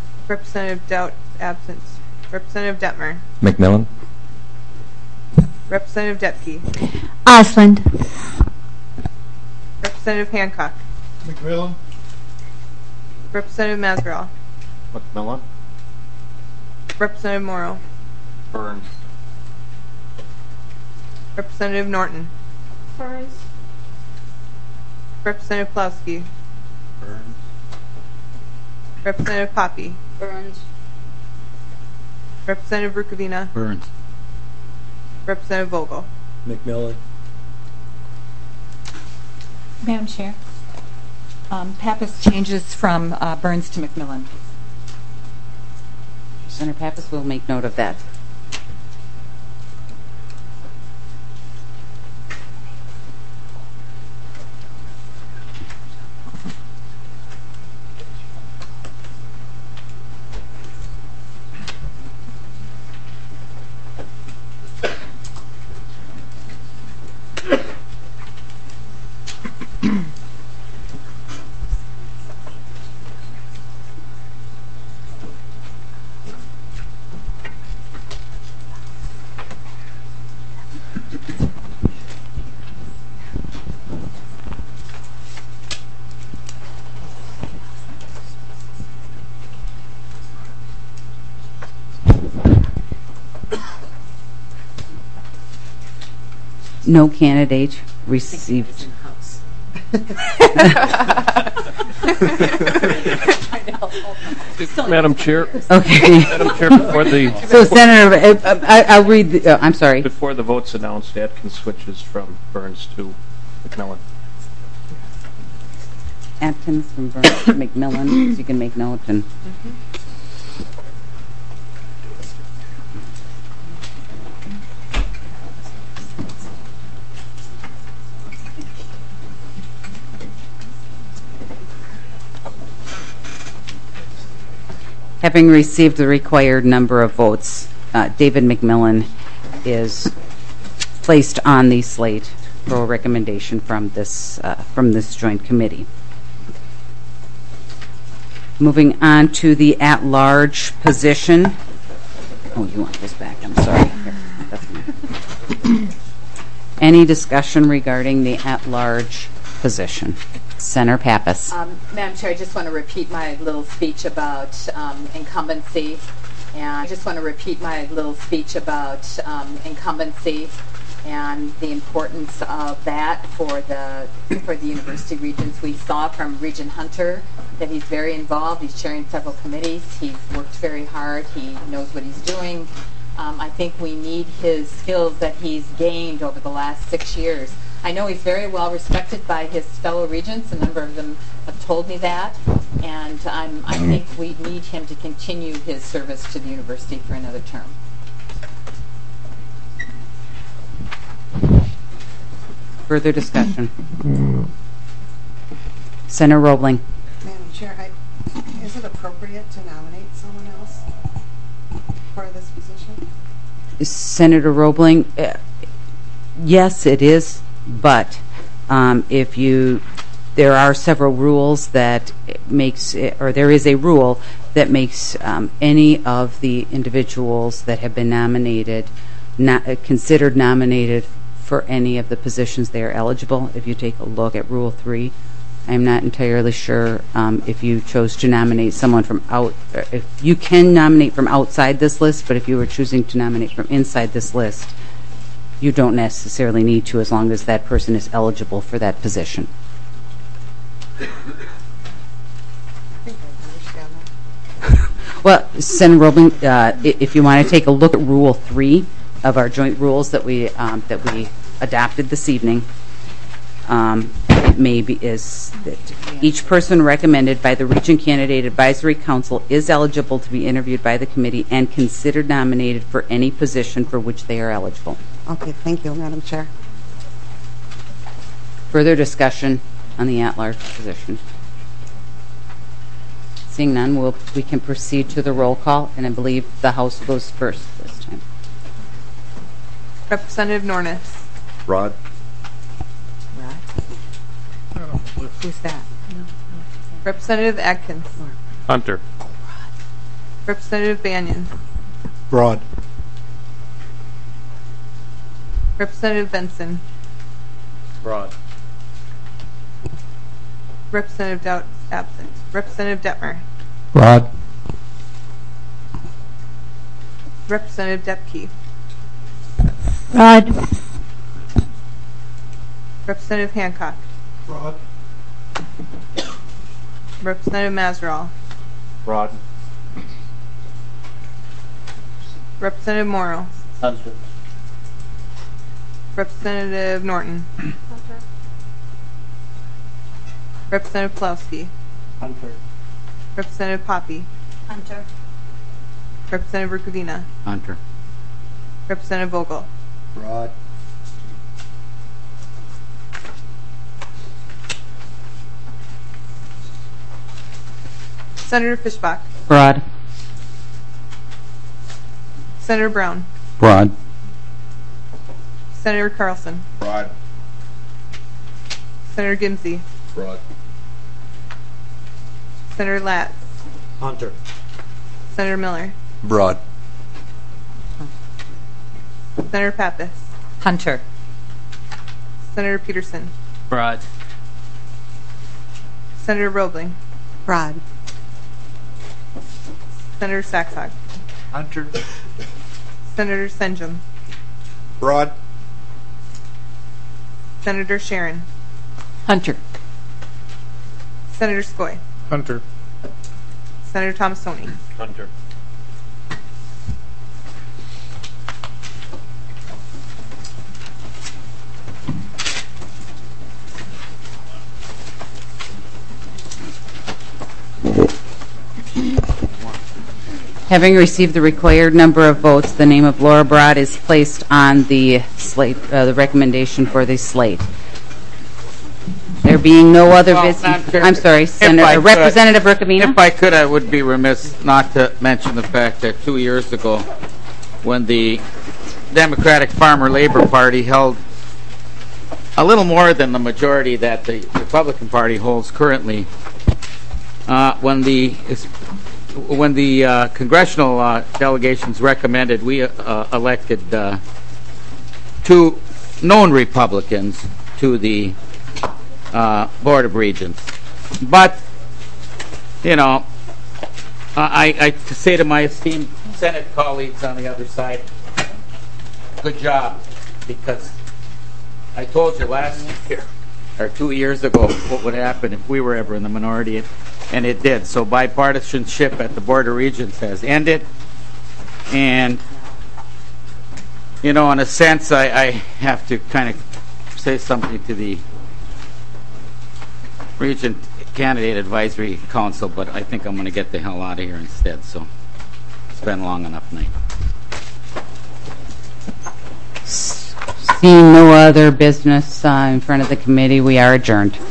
Representative Dowd, absent. Representative Detmer. McMillan. Representative Depke. Osland. Representative Hancock. McMillan. Representative Masvidal. McMillan. Representative Morrow. Burns. Representative Norton. Burns. Representative Plowski. Burns. Representative Poppy. Burns. Representative Rukavina. Burns. Representative Vogel. McMillan. Madam Chair, Pappas changes from Burns to McMillan. Senator Pappas will make note of that. No candidate received. Madam Chair. Okay. Madam Chair, before the... So, Senator, I'll read the, I'm sorry. Before the vote's announced, Atkins switches from Burns to McMillan. Atkins from Burns to McMillan, so you can make note and... Having received the required number of votes, David McMillan is placed on the slate for a recommendation from this joint committee. Moving on to the at-large position. Oh, you want this back? I'm sorry. Here, that's mine. Any discussion regarding the at-large position? Senator Pappas. Madam Chair, I just want to repeat my little speech about incumbency, and the importance of that for the university regions. We saw from Regent Hunter that he's very involved. He's chairing several committees. He's worked very hard. He knows what he's doing. I think we need his skills that he's gained over the last 6 years. I know he's very well respected by his fellow regents. A number of them have told me that, and I think we need him to continue his service to the university for another term. Further discussion? Senator Roebling. Madam Chair, is it appropriate to nominate someone else for this position? Senator Roebling, yes, it is, but there are several rules that makes it, or there is a rule that makes any of the individuals that have been nominated considered nominated for any of the positions they are eligible. If you take a look at Rule 3, I'm not entirely sure if you chose to nominate someone from if you can nominate from outside this list, but if you were choosing to nominate from inside this list, you don't necessarily need to, as long as that person is eligible for that position. I think I understand that. Well, Senator Roebling, if you want to take a look at Rule 3 of our joint rules that we adopted this evening, it may be is that each person recommended by the Regent Candidate Advisory Council is eligible to be interviewed by the committee and considered nominated for any position for which they are eligible. Okay, thank you, Madam Chair. Further discussion on the at-large position? Seeing none, we can proceed to the roll call, and I believe the House goes first this time. Representative Nornis. Rod. Who's that? Representative Atkins. Hunter. Representative Banyan. Broad. Representative Benson. Broad. Representative Dowd is absent. Representative Detmer. Broad. Representative Depke. Broad. Representative Hancock. Broad. Representative Mazeral. Broad. Representative Morrow. Hunter. Representative Norton. Representative Plowski. Hunter. Representative Poppy. Hunter. Representative Rukavina. Hunter. Representative Vogel. Broad. Senator Fischbach. Broad. Senator Brown. Broad. Senator Carlson. Broad. Senator Gimsey. Broad. Senator Latz. Hunter. Senator Miller. Broad. Senator Pappas. Hunter. Senator Peterson. Broad. Senator Roebling. Broad. Senator Saxog. Hunter. Senator Senjum. Broad. Senator Sharon. Hunter. Senator Skoye. Hunter. Senator Thomasoni. Hunter. Having received the required number of votes, the name of Laura Broad is placed on the slate, the recommendation for the slate. There being no other business. I'm sorry, Representative Rukavina. If I could, I would be remiss not to mention the fact that 2 years ago, when the Democratic Farmer Labor Party held a little more than the majority that the Republican Party holds currently, when the congressional delegations recommended, we elected 2 known Republicans to the Board of Regents. But, you know, I say to my esteemed Senate colleagues on the other side, good job, because I told you last year, or 2 years ago, what would happen if we were ever in the minority, and it did. So bipartisanship at the Board of Regents has ended, and, you know, in a sense, I have to kind of say something to the Regent Candidate Advisory Council, but I think I'm going to get the hell out of here instead, so it's been a long enough night. Seeing no other business in front of the committee, we are adjourned.